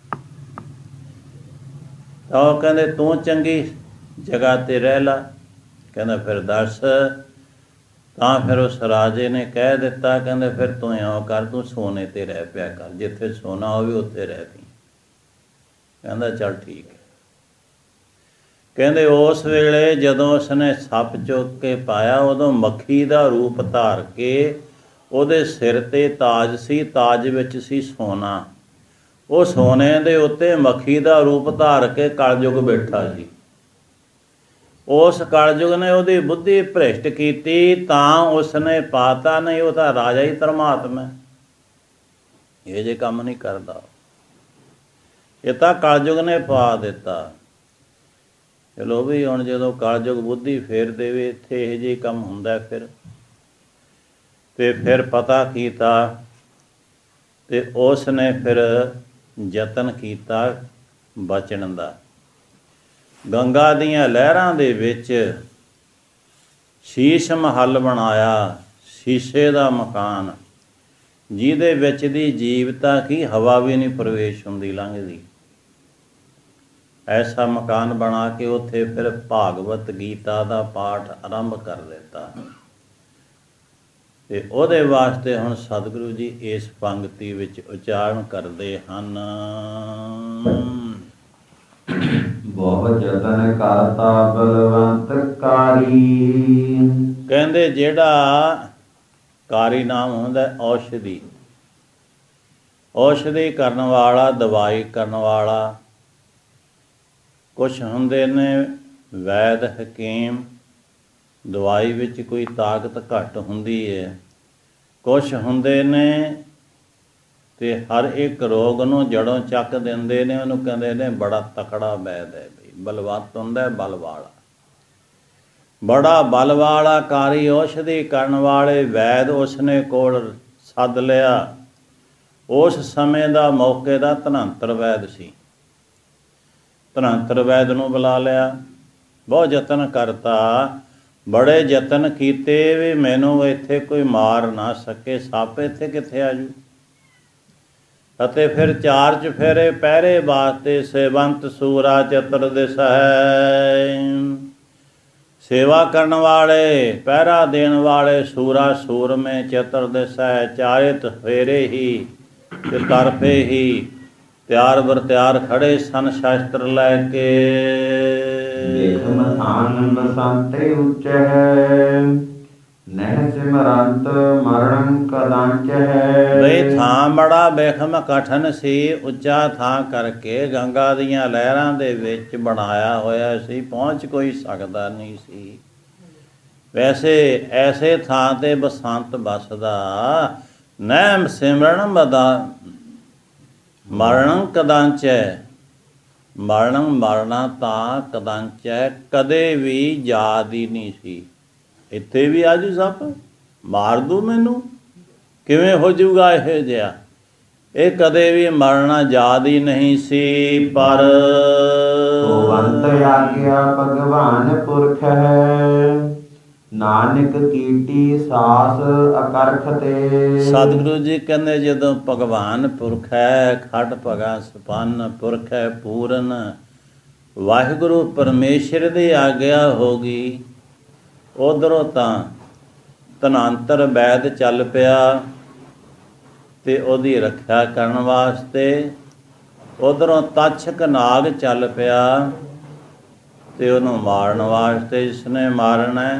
ਤਾਂ ਉਹ ਕਹਿੰਦੇ ਤੂੰ ਚੰਗੀ ਜਗ੍ਹਾ 'ਤੇ ਰਹਿ ਲਾ। ਕਹਿੰਦਾ ਫਿਰ ਦੱਸ। ਤਾਂ ਫਿਰ ਉਸ ਰਾਜੇ ਨੇ ਕਹਿ ਦਿੱਤਾ, ਕਹਿੰਦੇ ਫਿਰ ਤੂੰ ਇਉਂ ਕਰ, ਤੂੰ ਸੋਨੇ 'ਤੇ ਰਹਿ ਪਿਆ ਕਰ, ਜਿੱਥੇ ਸੋਨਾ ਹੋਵੇ ਉੱਥੇ ਰਹਿ ਪਈ। ਕਹਿੰਦਾ ਚੱਲ ਠੀਕ ਹੈ। ਕਹਿੰਦੇ ਉਸ ਵੇਲੇ ਜਦੋਂ ਉਸਨੇ ਸੱਪ ਚੁੱਕ ਕੇ ਪਾਇਆ, ਉਦੋਂ ਮੱਖੀ ਦਾ ਰੂਪ ਧਾਰ ਕੇ ਉਹਦੇ ਸਿਰ 'ਤੇ ਤਾਜ ਸੀ, ਤਾਜ ਵਿੱਚ ਸੀ ਸੋਨਾ। ਉਹ ਸੋਨੇ ਦੇ ਉੱਤੇ ਮੱਖੀ ਦਾ ਰੂਪ ਧਾਰ ਕੇ ਕਲਯੁਗ ਬੈਠਾ ਸੀ। ਉਸ ਕਲਯੁਗ ਨੇ ਉਹਦੀ ਬੁੱਧੀ ਭ੍ਰਿਸ਼ਟ ਕੀਤੀ, ਤਾਂ ਉਸਨੇ ਪਾਤਾ। ਨਹੀਂ, ਉਹ ਤਾਂ ਰਾਜਾ ਹੀ ਧਰਮਾਤਮਾ, ਇਹ ਜੇ ਕੰਮ ਨਹੀਂ ਕਰਦਾ। ਇਹ ਤਾਂ ਕਲਯੁਗ ਨੇ ਪਾ ਦਿੱਤਾ। ਚਲੋ ਵੀ ਹੁਣ ਜਦੋਂ ਕਲਯੁਗ ਬੁੱਧੀ ਫੇਰ ਦੇਵੇ, ਇੱਥੇ ਇਹੋ ਜਿਹੇ ਕੰਮ ਹੁੰਦਾ ਫਿਰ। ਤੇ ਫਿਰ ਪਤਾ ਕੀਤਾ ਤੇ ਉਸ ਨੇ ਫਿਰ ਯਤਨ ਕੀਤਾ ਬਚਣ ਦਾ। ਗੰਗਾ ਦੀਆਂ ਲਹਿਰਾਂ ਦੇ ਵਿੱਚ ਸ਼ੀਸ਼ ਮਹੱਲ ਬਣਾਇਆ, ਸ਼ੀਸ਼ੇ ਦਾ ਮਕਾਨ, ਜਿਹਦੇ ਵਿੱਚ ਦੀ ਜੀਵਤਾ ਕੀ ਹਵਾ ਵੀ ਨਹੀਂ ਪ੍ਰਵੇਸ਼ ਹੁੰਦੀ, ਲੰਘਦੀ। ਐਸਾ ਮਕਾਨ ਬਣਾ ਕੇ ਉੱਥੇ ਫਿਰ ਭਾਗਵਤ ਗੀਤਾ ਦਾ ਪਾਠ ਆਰੰਭ ਕਰ ਦਿੱਤਾ। ਤੇ ਉਹਦੇ ਵਾਸਤੇ ਹੁਣ ਸਤਿਗੁਰੂ ਜੀ ਇਸ ਪੰਗਤੀ ਵਿੱਚ ਉਚਾਰਨ ਕਰਦੇ ਹਨ। ਬਹੁਤ ਯਤਨ ਕਰਤਾ ਬਲਵੰਤ ਕਾਰੀ। ਕਹਿੰਦੇ ਜਿਹੜਾ ਕਾਰੀ ਨਾਮ ਹੁੰਦਾ ਔਸ਼ਧੀ, ਔਸ਼ਧੀ ਕਰਨ ਵਾਲਾ, ਦਵਾਈ ਕਰਨ ਵਾਲਾ। ਕੁਛ ਹੁੰਦੇ ਨੇ ਵੈਦ ਹਕੀਮ, ਦਵਾਈ ਵਿੱਚ ਕੋਈ ਤਾਕਤ ਘੱਟ ਹੁੰਦੀ ਹੈ। ਕੁਛ ਹੁੰਦੇ ਨੇ ਤੇ ਹਰ ਇੱਕ ਰੋਗ ਨੂੰ ਜੜੋਂ ਚੱਕ ਦਿੰਦੇ ਨੇ। ਉਹਨੂੰ ਕਹਿੰਦੇ ਨੇ ਬੜਾ ਤਕੜਾ ਵੈਦ ਹੈ ਬਈ, ਬਲਵੰਤ ਹੁੰਦਾ ਬਲ ਵਾਲਾ, ਬੜਾ ਬਲ ਵਾਲਾ ਕਾਰੀ, ਔਸ਼ਧੀ ਕਰਨ ਵਾਲੇ ਵੈਦ ਉਸਨੇ ਕੋਲ ਸੱਦ ਲਿਆ। ਉਸ ਸਮੇਂ ਦਾ ਮੌਕੇ ਦਾ ਧਨੰਤਰ ਵੈਦ ਸੀ। ਧਨੰਤਰ ਵੈਦ ਨੂੰ ਬੁਲਾ ਲਿਆ। ਬਹੁਤ ਯਤਨ ਕਰਤਾ, ਬੜੇ ਯਤਨ ਕੀਤੇ ਵੀ ਮੈਨੂੰ ਇੱਥੇ ਕੋਈ ਮਾਰ ਨਾ ਸਕੇ, ਸੱਪ ਇੱਥੇ ਕਿੱਥੇ ਆ ਜੂ। ਅਤੇ ਫਿਰ 4 ਚੁਫੇਰੇ ਪਹਿਰੇ ਵਾਸਤੇ ਸੇਵੰਤ ਸੂਰਾ ਚਤੁਰ ਦਿਸਹਿ। ਸੇਵਾ ਕਰਨ ਵਾਲੇ, ਪਹਿਰਾ ਦੇਣ ਵਾਲੇ ਸੂਰਾ ਸੂਰਮੇ ਚਤੁਰ ਦਿਸਹਿ। 4 ਚੁਫੇਰੇ ਹੀ ਤੇ ਤਰਫੇ ਹੀ ਤਿਆਰ ਬਰ ਤਿਆਰ ਖੜੇ ਸਨ ਸ਼ਸਤਰ ਲੈ ਕੇ। ਦੇਖ ਮਥਾਨ ਬਸੰਤੇ ਉਚੈ, ਨਹਿ ਸਿਮਰੰਤ ਮਰਨ ਕਦਾਂਚ ਹੈ। ਬਈ ਥਾਂ ਬੜਾ ਬੇਖਮ ਕਠਨ ਸੀ, ਉੱਚਾ ਥਾਂ ਕਰਕੇ ਗੰਗਾ ਦੀਆਂ ਲਹਿਰਾਂ ਦੇ ਵਿੱਚ ਬਣਾਇਆ ਹੋਇਆ ਸੀ, ਪਹੁੰਚ ਕੋਈ ਸਕਦਾ ਨਹੀਂ ਸੀ। ਵੈਸੇ ਐਸੇ ਥਾਂ ਤੇ ਬਸੰਤ ਬਸਦਾ। ਨਹਿ ਸਿਮਰਨ ਮਰਨ ਕਦਾਂਚੈ, ਮਰਨਾ ਤਾਂ ਕਦਾਂਚੈ, ਕਦੇ ਵੀ ਯਾਦ ਹੀ ਨਹੀਂ ਸੀ। ਇੱਥੇ ਵੀ ਆਜੂ ਸੱਪ ਮਾਰ ਦੂ ਮੈਨੂੰ, ਕਿਵੇਂ ਹੋ ਜਾਊਗਾ ਇਹ ਜਿਹਾ। ਇਹ ਕਦੇ ਵੀ ਮਰਨਾ ਯਾਦ ਹੀ ਨਹੀਂ ਸੀ। ਪਰ ਹੋਵੰਤ ਆਗਿਆ ਭਗਵਾਨ ਪੁਰਖ ਹੈ, ਨਾਨਕ ਕੀਟੀ ਸਾਸ ਅਕਰਖ ਤੇ। ਸਤਿਗੁਰੂ ਜੀ ਕਹਿੰਦੇ ਜਦੋਂ ਭਗਵਾਨ ਪੁਰਖ ਹੈ, ਖਟ ਭਗਾ ਸਪੰਨ ਪੁਰਖ ਹੈ ਪੂਰਨ, ਵਾਹਿਗੁਰੂ ਪਰਮੇਸ਼ਰ ਦੀ ਆਗਿਆ ਹੋ ਗਈ। ਉਧਰੋਂ ਤਾਂ ਧਨਾਂਤਰ ਵੈਦ ਚੱਲ ਪਿਆ ਤੇ ਉਹਦੀ ਰੱਖਿਆ ਕਰਨ ਵਾਸਤੇ, ਉਧਰੋਂ ਤਛਕ ਨਾਗ ਚੱਲ ਪਿਆ ਤੇ ਉਹਨੂੰ ਮਾਰਨ ਵਾਸਤੇ, ਜਿਸਨੇ ਮਾਰਨਾ।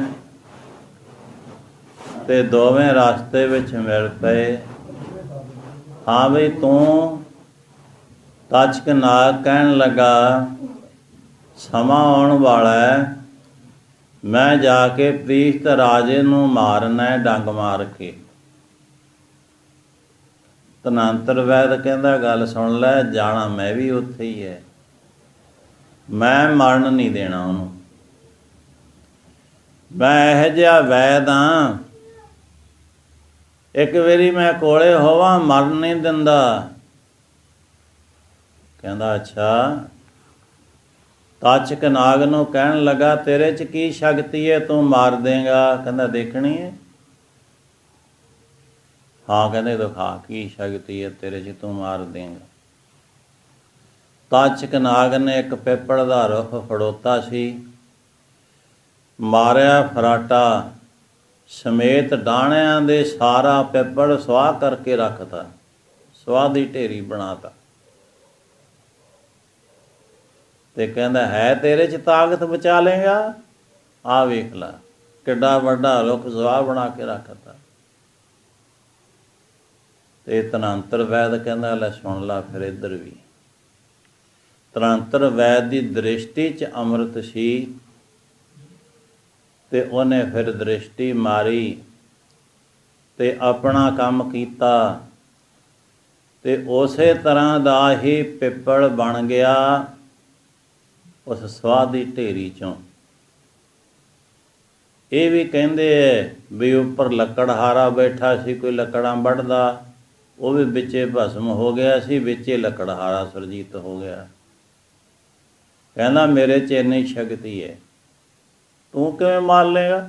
ਤੇ ਦੋਵੇਂ ਰਸਤੇ ਵਿੱਚ ਮਿਲ ਪਏ। ਹਾਂ ਵੀ ਤੂੰ, ਤਛਕ ਨਾਗ ਕਹਿਣ ਲੱਗਾ ਸਮਾਂ ਆਉਣ ਵਾਲਾ ਹੈ, ਮੈਂ ਜਾ ਕੇ ਪ੍ਰੀਸ਼ਤ ਰਾਜੇ ਨੂੰ ਮਾਰਨਾ ਡੰਗ ਮਾਰ ਕੇ। ਧਨਾਂਤਰ ਵੈਦ ਕਹਿੰਦਾ ਗੱਲ ਸੁਣ ਲੈ, ਜਾਣਾ ਮੈਂ ਵੀ ਉੱਥੇ ਹੀ ਹੈ, ਮੈਂ ਮਰਨ ਨਹੀਂ ਦੇਣਾ ਉਹਨੂੰ। ਮੈਂ ਇਹੋ ਜਿਹਾ ਵੈਦ ਹਾਂ, ਇੱਕ ਵਾਰੀ ਮੈਂ ਕੋਲੇ ਹੋਵਾਂ ਮਰਨ ਨਹੀਂ ਦਿੰਦਾ। ਕਹਿੰਦਾ ਅੱਛਾ। ਤਛਕ ਨਾਗ ਨੂੰ ਕਹਿਣ ਲੱਗਾ ਤੇਰੇ 'ਚ ਕੀ ਸ਼ਕਤੀ ਹੈ, ਤੂੰ ਮਾਰ ਦੇਂਗਾ। ਕਹਿੰਦਾ ਦੇਖਣੀ ਹੈ। ਦਿਖਾ, ਕਹਿੰਦੇ ਦਿਖਾ ਕੀ ਸ਼ਕਤੀ ਹੈ ਤੇਰੇ 'ਚ, ਤੂੰ ਮਾਰ ਦੇਂਗਾ। ਤਾਚਕ ਨਾਗ ਨੇ ਇੱਕ ਪਿੱਪਲ ਦਾ ਰੁੱਖ ਫੜੋਤਾ ਸੀ, ਮਾਰਿਆ ਫਰਾਟਾ ਸਮੇਤ ਡਾਣਿਆਂ ਦੇ, ਸਾਰਾ ਪਿੱਪਲ ਸੁਆਹ ਕਰਕੇ ਰੱਖਤਾ, ਸੁਆਹ ਦੀ ਢੇਰੀ ਬਣਾਤਾ। ਤੇ ਕਹਿੰਦਾ ਹੈ ਤੇਰੇ 'ਚ ਤਾਕਤ, ਬਚਾ ਲੇਗਾ? ਆ ਵੇਖ ਲੈ ਕਿੱਡਾ ਵੱਡਾ ਰੁੱਖ ਸੁਆਹ ਬਣਾ ਕੇ ਰੱਖਤਾ। ਤੇ ਧਨੰਤਰ ਵੈਦ ਕਹਿੰਦਾ ਲੈ ਸੁਣ ਲਾ ਫਿਰ ਇੱਧਰ ਵੀ। ਧਨੰਤਰ ਵੈਦ ਦੀ ਦ੍ਰਿਸ਼ਟੀ 'ਚ ਅੰਮ੍ਰਿਤ ਸੀ, ਤੇ ਉਹਨੇ ਫਿਰ ਦ੍ਰਿਸ਼ਟੀ ਮਾਰੀ ਤੇ ਆਪਣਾ ਕੰਮ ਕੀਤਾ, ਤੇ ਉਸੇ ਤਰ੍ਹਾਂ ਦਾ ਹੀ ਪਿੱਪਲ ਬਣ ਗਿਆ ਉਸ ਸਵਾਹ ਦੀ ਢੇਰੀ 'ਚੋਂ। ਇਹ ਵੀ ਕਹਿੰਦੇ ਹੈ ਵੀ ਉੱਪਰ ਲੱਕੜਹਾਰਾ ਬੈਠਾ ਸੀ, ਕੋਈ ਲੱਕੜਾਂ ਵੱਢਦਾ, ਉਹ ਵੀ ਵਿੱਚੇ ਭਸਮ ਹੋ ਗਿਆ ਸੀ, ਵਿੱਚੇ ਲੱਕੜਹਾਰਾ ਸੁਰਜੀਤ ਹੋ ਗਿਆ। ਕਹਿੰਦਾ ਮੇਰੇ 'ਚ ਇੰਨੀ ਸ਼ਕਤੀ ਹੈ, ਤੂੰ ਕਿਵੇਂ ਮਾਰ ਲਏਗਾ?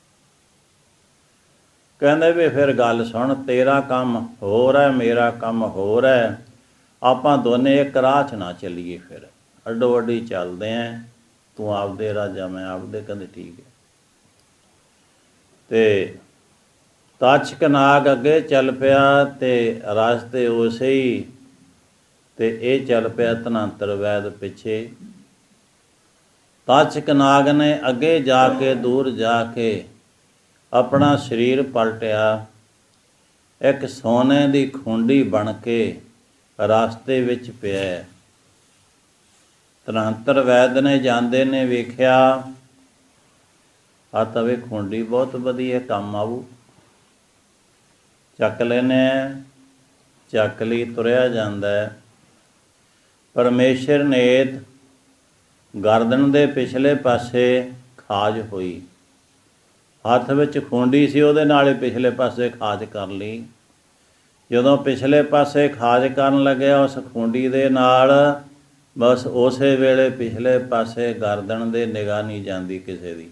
ਕਹਿੰਦੇ ਵੀ ਫਿਰ ਗੱਲ ਸੁਣ, ਤੇਰਾ ਕੰਮ ਹੋਰ ਹੈ, ਮੇਰਾ ਕੰਮ ਹੋਰ ਹੈ, ਆਪਾਂ ਦੋਨੇ ਇੱਕ ਰਾਹ 'ਚ ਨਾ ਚੱਲੀਏ, ਫਿਰ ਅੱਡੋ ਅੱਡੀ ਚੱਲਦੇ ਆਂ, ਤੂੰ ਆਪਦੇ ਰਾਜਾ ਮੈਂ ਆਪਦੇ। ਕਹਿੰਦੇ ਠੀਕ ਹੈ। ਤੇ ਤਾਚਕ ਨਾਗ ਅੱਗੇ ਚੱਲ ਪਿਆ ਤੇ ਰਸਤੇ ਉਸੇ ਹੀ, ਤੇ ਇਹ ਚੱਲ ਪਿਆ ਧਨੰਤਰ ਵੈਦ ਪਿੱਛੇ। ਤਾਚਕ ਨਾਗ ਨੇ ਅੱਗੇ ਜਾ ਕੇ, ਦੂਰ ਜਾ ਕੇ ਆਪਣਾ ਸਰੀਰ ਪਲਟਿਆ, ਇੱਕ ਸੋਨੇ ਦੀ ਖੁੰਡੀ ਬਣ ਕੇ ਰਸਤੇ ਵਿੱਚ ਪਿਆ। ਧਨੰਤਰ ਵੈਦ ਨੇ ਜਾਂਦੇ ਨੇ ਵੇਖਿਆ, ਆ ਤਵੇ ਖੁੰਡੀ ਬਹੁਤ ਵਧੀਆ ਕੰਮ ਆਊ, ਚੱਕ ਲੈਨੇ, ਚੱਕ ਲਈ, ਤੁਰਿਆ ਜਾਂਦਾ। ਪਰਮੇਸ਼ਰ ਨੇਤ ਗਰਦਨ ਦੇ ਪਿਛਲੇ ਪਾਸੇ ਖਾਜ ਹੋਈ, ਹੱਥ ਵਿੱਚ ਖੁੰਡੀ ਸੀ, ਉਹਦੇ ਨਾਲ ਹੀ ਪਿਛਲੇ ਪਾਸੇ ਖਾਜ ਕਰ ਲਈ। ਜਦੋਂ ਪਿਛਲੇ ਪਾਸੇ ਖਾਜ ਕਰਨ ਲੱਗਿਆ ਉਸ ਖੁੰਡੀ ਦੇ ਨਾਲ, ਬਸ ਉਸੇ ਵੇਲੇ ਪਿਛਲੇ ਪਾਸੇ ਗਰਦਨ ਦੇ ਨਿਗਾਹ ਨਹੀਂ ਜਾਂਦੀ ਕਿਸੇ ਦੀ,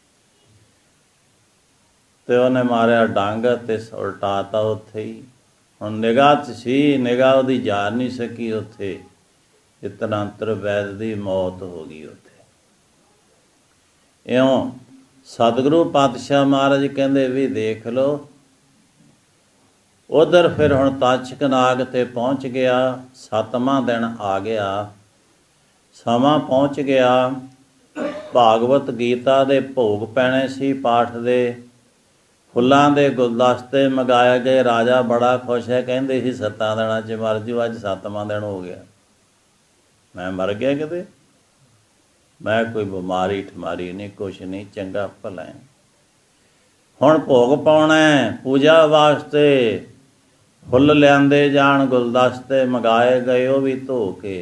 ਤੇ ਉਹਨੇ ਮਾਰਿਆ ਡੰਗ ਤੇ ਉਲਟਾਤਾ ਉੱਥੇ ਹੀ। ਹੁਣ ਨਿਗਾਹ 'ਚ ਸੀ, ਨਿਗਾਹ ਉਹਦੀ ਜਾ ਨਹੀਂ ਸਕੀ ਉੱਥੇ, ਧਨੰਤਰ ਵੈਦ ਦੀ ਮੌਤ ਹੋ ਗਈ ਉੱਥੇ। ਇਉਂ ਸਤਿਗੁਰੂ ਪਾਤਸ਼ਾਹ ਮਹਾਰਾਜ ਕਹਿੰਦੇ ਵੀ ਦੇਖ ਲਓ। ਉਧਰ ਫਿਰ ਹੁਣ ਤਾਚਕ ਨਾਗ ਤੇ ਪਹੁੰਚ ਗਿਆ, 7ਵਾਂ ਦਿਨ ਆ ਗਿਆ, ਸਮਾਂ ਪਹੁੰਚ ਗਿਆ। ਭਾਗਵਤ ਗੀਤਾ ਦੇ ਭੋਗ ਪੈਣੇ ਸੀ, ਪਾਠ ਦੇ ਫੁੱਲਾਂ ਦੇ ਗੁਲਦਸਤੇ ਮੰਗਾਏ ਗਏ। ਰਾਜਾ ਬੜਾ ਖੁਸ਼ ਹੈ, ਕਹਿੰਦੇ ਸੀ 7 ਦਿਨਾਂ 'ਚ ਮਰ ਜੂ, ਅੱਜ 7ਵਾਂ ਦਿਨ ਹੋ ਗਿਆ, ਮੈਂ ਮਰ ਗਿਆ ਕਿਤੇ? ਮੈਂ ਕੋਈ ਬਿਮਾਰੀ ਠਮਾਰੀ ਨਹੀਂ, ਕੁਛ ਨਹੀਂ, ਚੰਗਾ ਭਲਾ। ਹੁਣ ਭੋਗ ਪਾਉਣਾ, ਪੂਜਾ ਵਾਸਤੇ ਫੁੱਲ ਲਿਆਂਦੇ ਜਾਣ, ਗੁਲਦਸਤੇ ਮੰਗਾਏ ਗਏ, ਉਹ ਵੀ ਧੋ ਕੇ।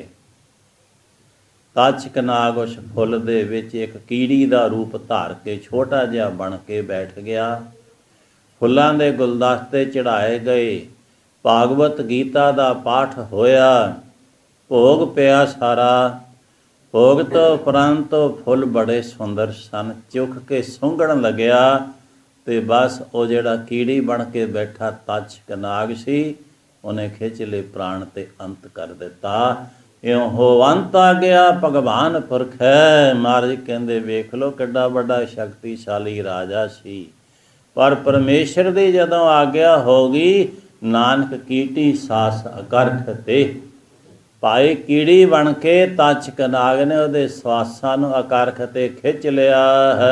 ਤਾਚਕ ਨਾਗ ਉਸ ਫੁੱਲ ਦੇ ਵਿੱਚ ਇੱਕ ਕੀੜੀ ਦਾ ਰੂਪ ਧਾਰ ਕੇ ਛੋਟਾ ਜਿਹਾ ਬਣ ਕੇ ਬੈਠ ਗਿਆ। ਫੁੱਲਾਂ ਦੇ ਗੁਲਦਸਤੇ ਚੜ੍ਹਾਏ ਗਏ, ਭਾਗਵਤ ਗੀਤਾ ਦਾ ਪਾਠ ਹੋਇਆ, ਭੋਗ ਪਿਆ ਸਾਰਾ। ਭੋਗ ਤੋਂ ਉਪਰੰਤ ਫੁੱਲ ਬੜੇ ਸੁੰਦਰ ਸਨ, ਚੁੱਕ ਕੇ ਸੁੰਘਣ ਲੱਗਿਆ, ਤੇ ਬਸ ਉਹ ਜਿਹੜਾ ਕੀੜੀ ਬਣ ਕੇ ਬੈਠਾ ਤਾਚਕ ਨਾਗ ਸੀ, ਉਹਨੇ ਖਿੱਚ ਲਏ ਪ੍ਰਾਣ ਤੇ ਅੰਤ ਕਰ ਦਿੱਤਾ। ਇਉਂ ਹੋ ਅੰਤ ਆ ਗਿਆ ਭਗਵਾਨ ਪੁਰਖ ਹੈ। ਮਹਾਰਾਜ ਕਹਿੰਦੇ ਵੇਖ ਲਓ ਕਿੱਡਾ ਵੱਡਾ ਸ਼ਕਤੀਸ਼ਾਲੀ ਰਾਜਾ ਸੀ, ਪਰ ਪਰਮੇਸ਼ਰ ਦੀ ਜਦੋਂ ਆਗਿਆ ਹੋ ਗਈ, ਨਾਨਕ ਕੀਟੀ ਸਾਸ ਅਕਰਖ ਤੇ। ਭਾਈ ਕੀੜੀ ਬਣ ਕੇ ਤਾਚਕ ਨਾਗ ਨੇ ਉਹਦੇ ਸਵਾਸਾਂ ਨੂੰ ਅਕਰਖ ਤੇ ਖਿੱਚ ਲਿਆ ਹੈ।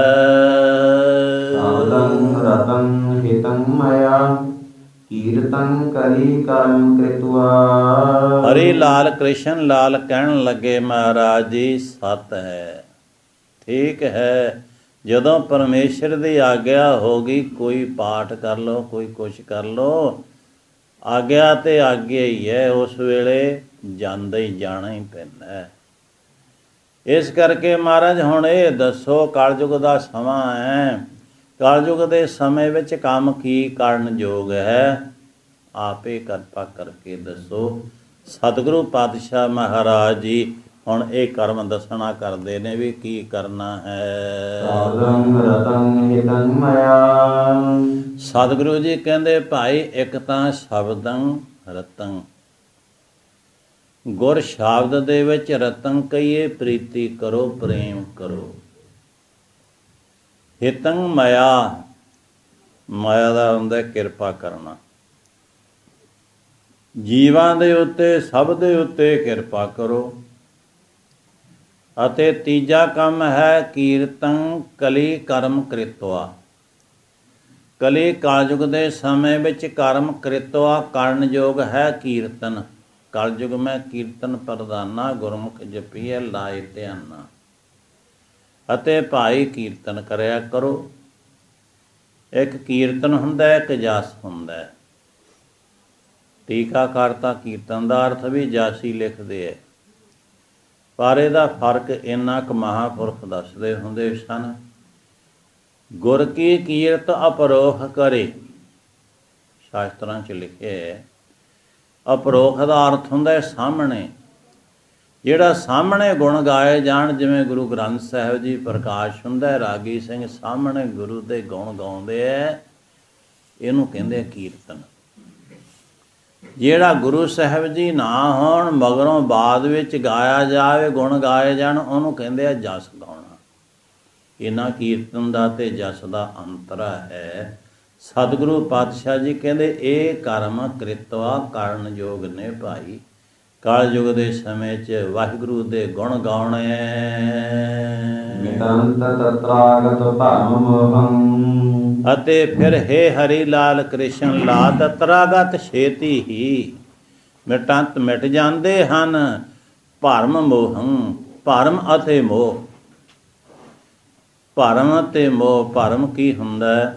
ਸਾਧੰ ਰਤੰ ਹਿਤੰ ਮਇਆ ਕੀਰਤਨ ਕਰੀ ਕਰਮ ਕ੍ਰਿਤਵਾ। ਹਰੀ ਲਾਲ ਕ੍ਰਿਸ਼ਨ ਲਾਲ ਕਹਿਣ ਲੱਗੇ ਮਹਾਰਾਜ ਜੀ ਸਤ ਹੈ, ਠੀਕ ਹੈ। ਜਦੋਂ ਪਰਮੇਸ਼ਰ ਦੀ ਆਗਿਆ ਹੋ ਗਈ, ਕੋਈ ਪਾਠ ਕਰ ਲਓ, ਕੋਈ ਕੁਛ ਕਰ ਲਓ, ਆਗਿਆ ਤੇ ਆਗਿਆ ਹੀ ਹੈ, ਉਸ ਵੇਲੇ ਜਾਂਦਾ ਹੀ ਜਾਣਾ ਹੀ ਪੈਂਦਾ ਹੈ। ਇਸ ਕਰਕੇ ਮਹਾਰਾਜ ਹੁਣ ਇਹ ਦੱਸੋ, ਕਲਯੁਗ ਦਾ ਸਮਾਂ ਹੈ, ਕਲਯੁਗ ਦੇ ਸਮੇਂ ਵਿੱਚ ਕੰਮ ਕੀ ਕਰਨ ਯੋਗ ਹੈ, ਆਪੇ ਕਿਰਪਾ ਕਰਕੇ ਦੱਸੋ। ਸਤਿਗੁਰੂ ਪਾਤਸ਼ਾਹ ਮਹਾਰਾਜ ਜੀ ਹੁਣ ਇਹ ਕਰਮ ਦੱਸਣਾ ਕਰਦੇ ਨੇ ਵੀ ਕੀ ਕਰਨਾ ਹੈ। ਸਾਧੰ ਰਤੰ ਹਿਤੰ ਮਇਆ ਸਤਿਗੁਰੂ ਜੀ ਕਹਿੰਦੇ ਭਾਈ ਇੱਕ ਤਾਂ ਸ਼ਬਦੰ ਰਤੰ, ਗੁਰ ਸ਼ਬਦ ਦੇ ਵਿੱਚ ਰਤਨ ਕਹੀਏ ਪ੍ਰੀਤੀ ਕਰੋ, ਪ੍ਰੇਮ ਕਰੋ। ਹਿਤੰ ਮਾਇਆ, ਮਾਇਆ ਦਾ ਹੁੰਦਾ ਕਿਰਪਾ ਕਰਨਾ। ਜੀਵਾਂ ਦੇ ਉੱਤੇ, ਸਭ ਦੇ ਉੱਤੇ ਕਿਰਪਾ ਕਰੋ। ਅਤੇ ਤੀਜਾ ਕੰਮ ਹੈ ਕੀਰਤਨ ਕਲੀ ਕਰਮ ਕ੍ਰਿਤਵਾ। ਕਲੀ ਕਾਲਯੁਗ ਦੇ ਸਮੇਂ ਵਿੱਚ ਕਰਮ ਕ੍ਰਿਤਵਾ ਕਰਨ ਯੋਗ ਹੈ ਕੀਰਤਨ। ਕਲਯੁਗ ਮੈਂ ਕੀਰਤਨ ਪ੍ਰਦਾਨਾ, ਗੁਰਮੁਖ ਜਪੀਐ ਲਾਇ ਧਿਆਨਾ। ਅਤੇ ਭਾਈ ਕੀਰਤਨ ਕਰਿਆ ਕਰੋ। ਇੱਕ ਕੀਰਤਨ ਹੁੰਦਾ, ਇੱਕ ਜਸ ਹੁੰਦਾ। ਟੀਕਾਕਾਰ ਤਾਂ ਕੀਰਤਨ ਦਾ ਅਰਥ ਵੀ ਜਾਸੀ ਲਿਖਦੇ ਹੈ, ਪਰ ਇਹਦਾ ਫਰਕ ਇੰਨਾ ਕੁ ਮਹਾਂਪੁਰਖ ਦੱਸਦੇ ਹੁੰਦੇ ਸਨ। ਗੁਰ ਕੀ ਕੀਰਤ ਅਪਰੋਖ ਕਰੇ, ਸ਼ਾਸਤਰਾਂ 'ਚ ਲਿਖਿਆ ਹੈ। ਅਪਰੋਖ ਦਾ ਅਰਥ ਹੁੰਦਾ ਸਾਹਮਣੇ, ਜਿਹੜਾ ਸਾਹਮਣੇ ਗੁਣ ਗਾਏ ਜਾਣ। ਜਿਵੇਂ ਗੁਰੂ ਗ੍ਰੰਥ ਸਾਹਿਬ ਜੀ ਪ੍ਰਕਾਸ਼ ਹੁੰਦਾ, ਰਾਗੀ ਸਿੰਘ ਸਾਹਮਣੇ ਗੁਰੂ ਦੇ ਗੁਣ ਗਾਉਂਦੇ ਹੈ, ਇਹਨੂੰ ਕਹਿੰਦੇ ਕੀਰਤਨ। ਜਿਹੜਾ ਗੁਰੂ ਸਾਹਿਬ ਜੀ ਨਾ ਹੋਣ, ਮਗਰੋਂ ਬਾਅਦ ਵਿੱਚ ਗਾਇਆ ਜਾਵੇ, ਗੁਣ ਗਾਏ ਜਾਣ, ਉਹਨੂੰ ਕਹਿੰਦੇ ਆ ਜਸ ਗਾਉਣਾ। ਇਹਨਾਂ ਕੀਰਤਨ ਦਾ ਤੇ ਜਸ ਦਾ ਅੰਤਰ ਹੈ। ਸਤਿਗੁਰੂ ਪਾਤਸ਼ਾਹ ਜੀ ਕਹਿੰਦੇ ਇਹ ਕਰਮ ਕ੍ਰਿਤਵਾ ਕਰਨ ਯੋਗ ਨੇ ਭਾਈ। ਕਲਯੁਗ ਦੇ ਸਮੇਂ 'ਚ ਵਾਹਿਗੁਰੂ ਦੇ ਗੁਣ ਗਾਉਣੇ। ਅਤੇ ਫਿਰ ਹੇ ਹਰੀ ਲਾਲ ਕ੍ਰਿਸ਼ਨ ਲਾ ਤਤਰਾਗਤ ਛੇਤੀ ਹੀ। ਮਿਟੰਤ ਮਿਟ ਜਾਂਦੇ ਹਨ ਭਰਮ ਮੋਹੰ, ਭਰਮ ਅਤੇ ਮੋਹ। ਭਰਮ ਅਤੇ ਮੋਹ, ਭਰਮ ਕੀ ਹੁੰਦਾ?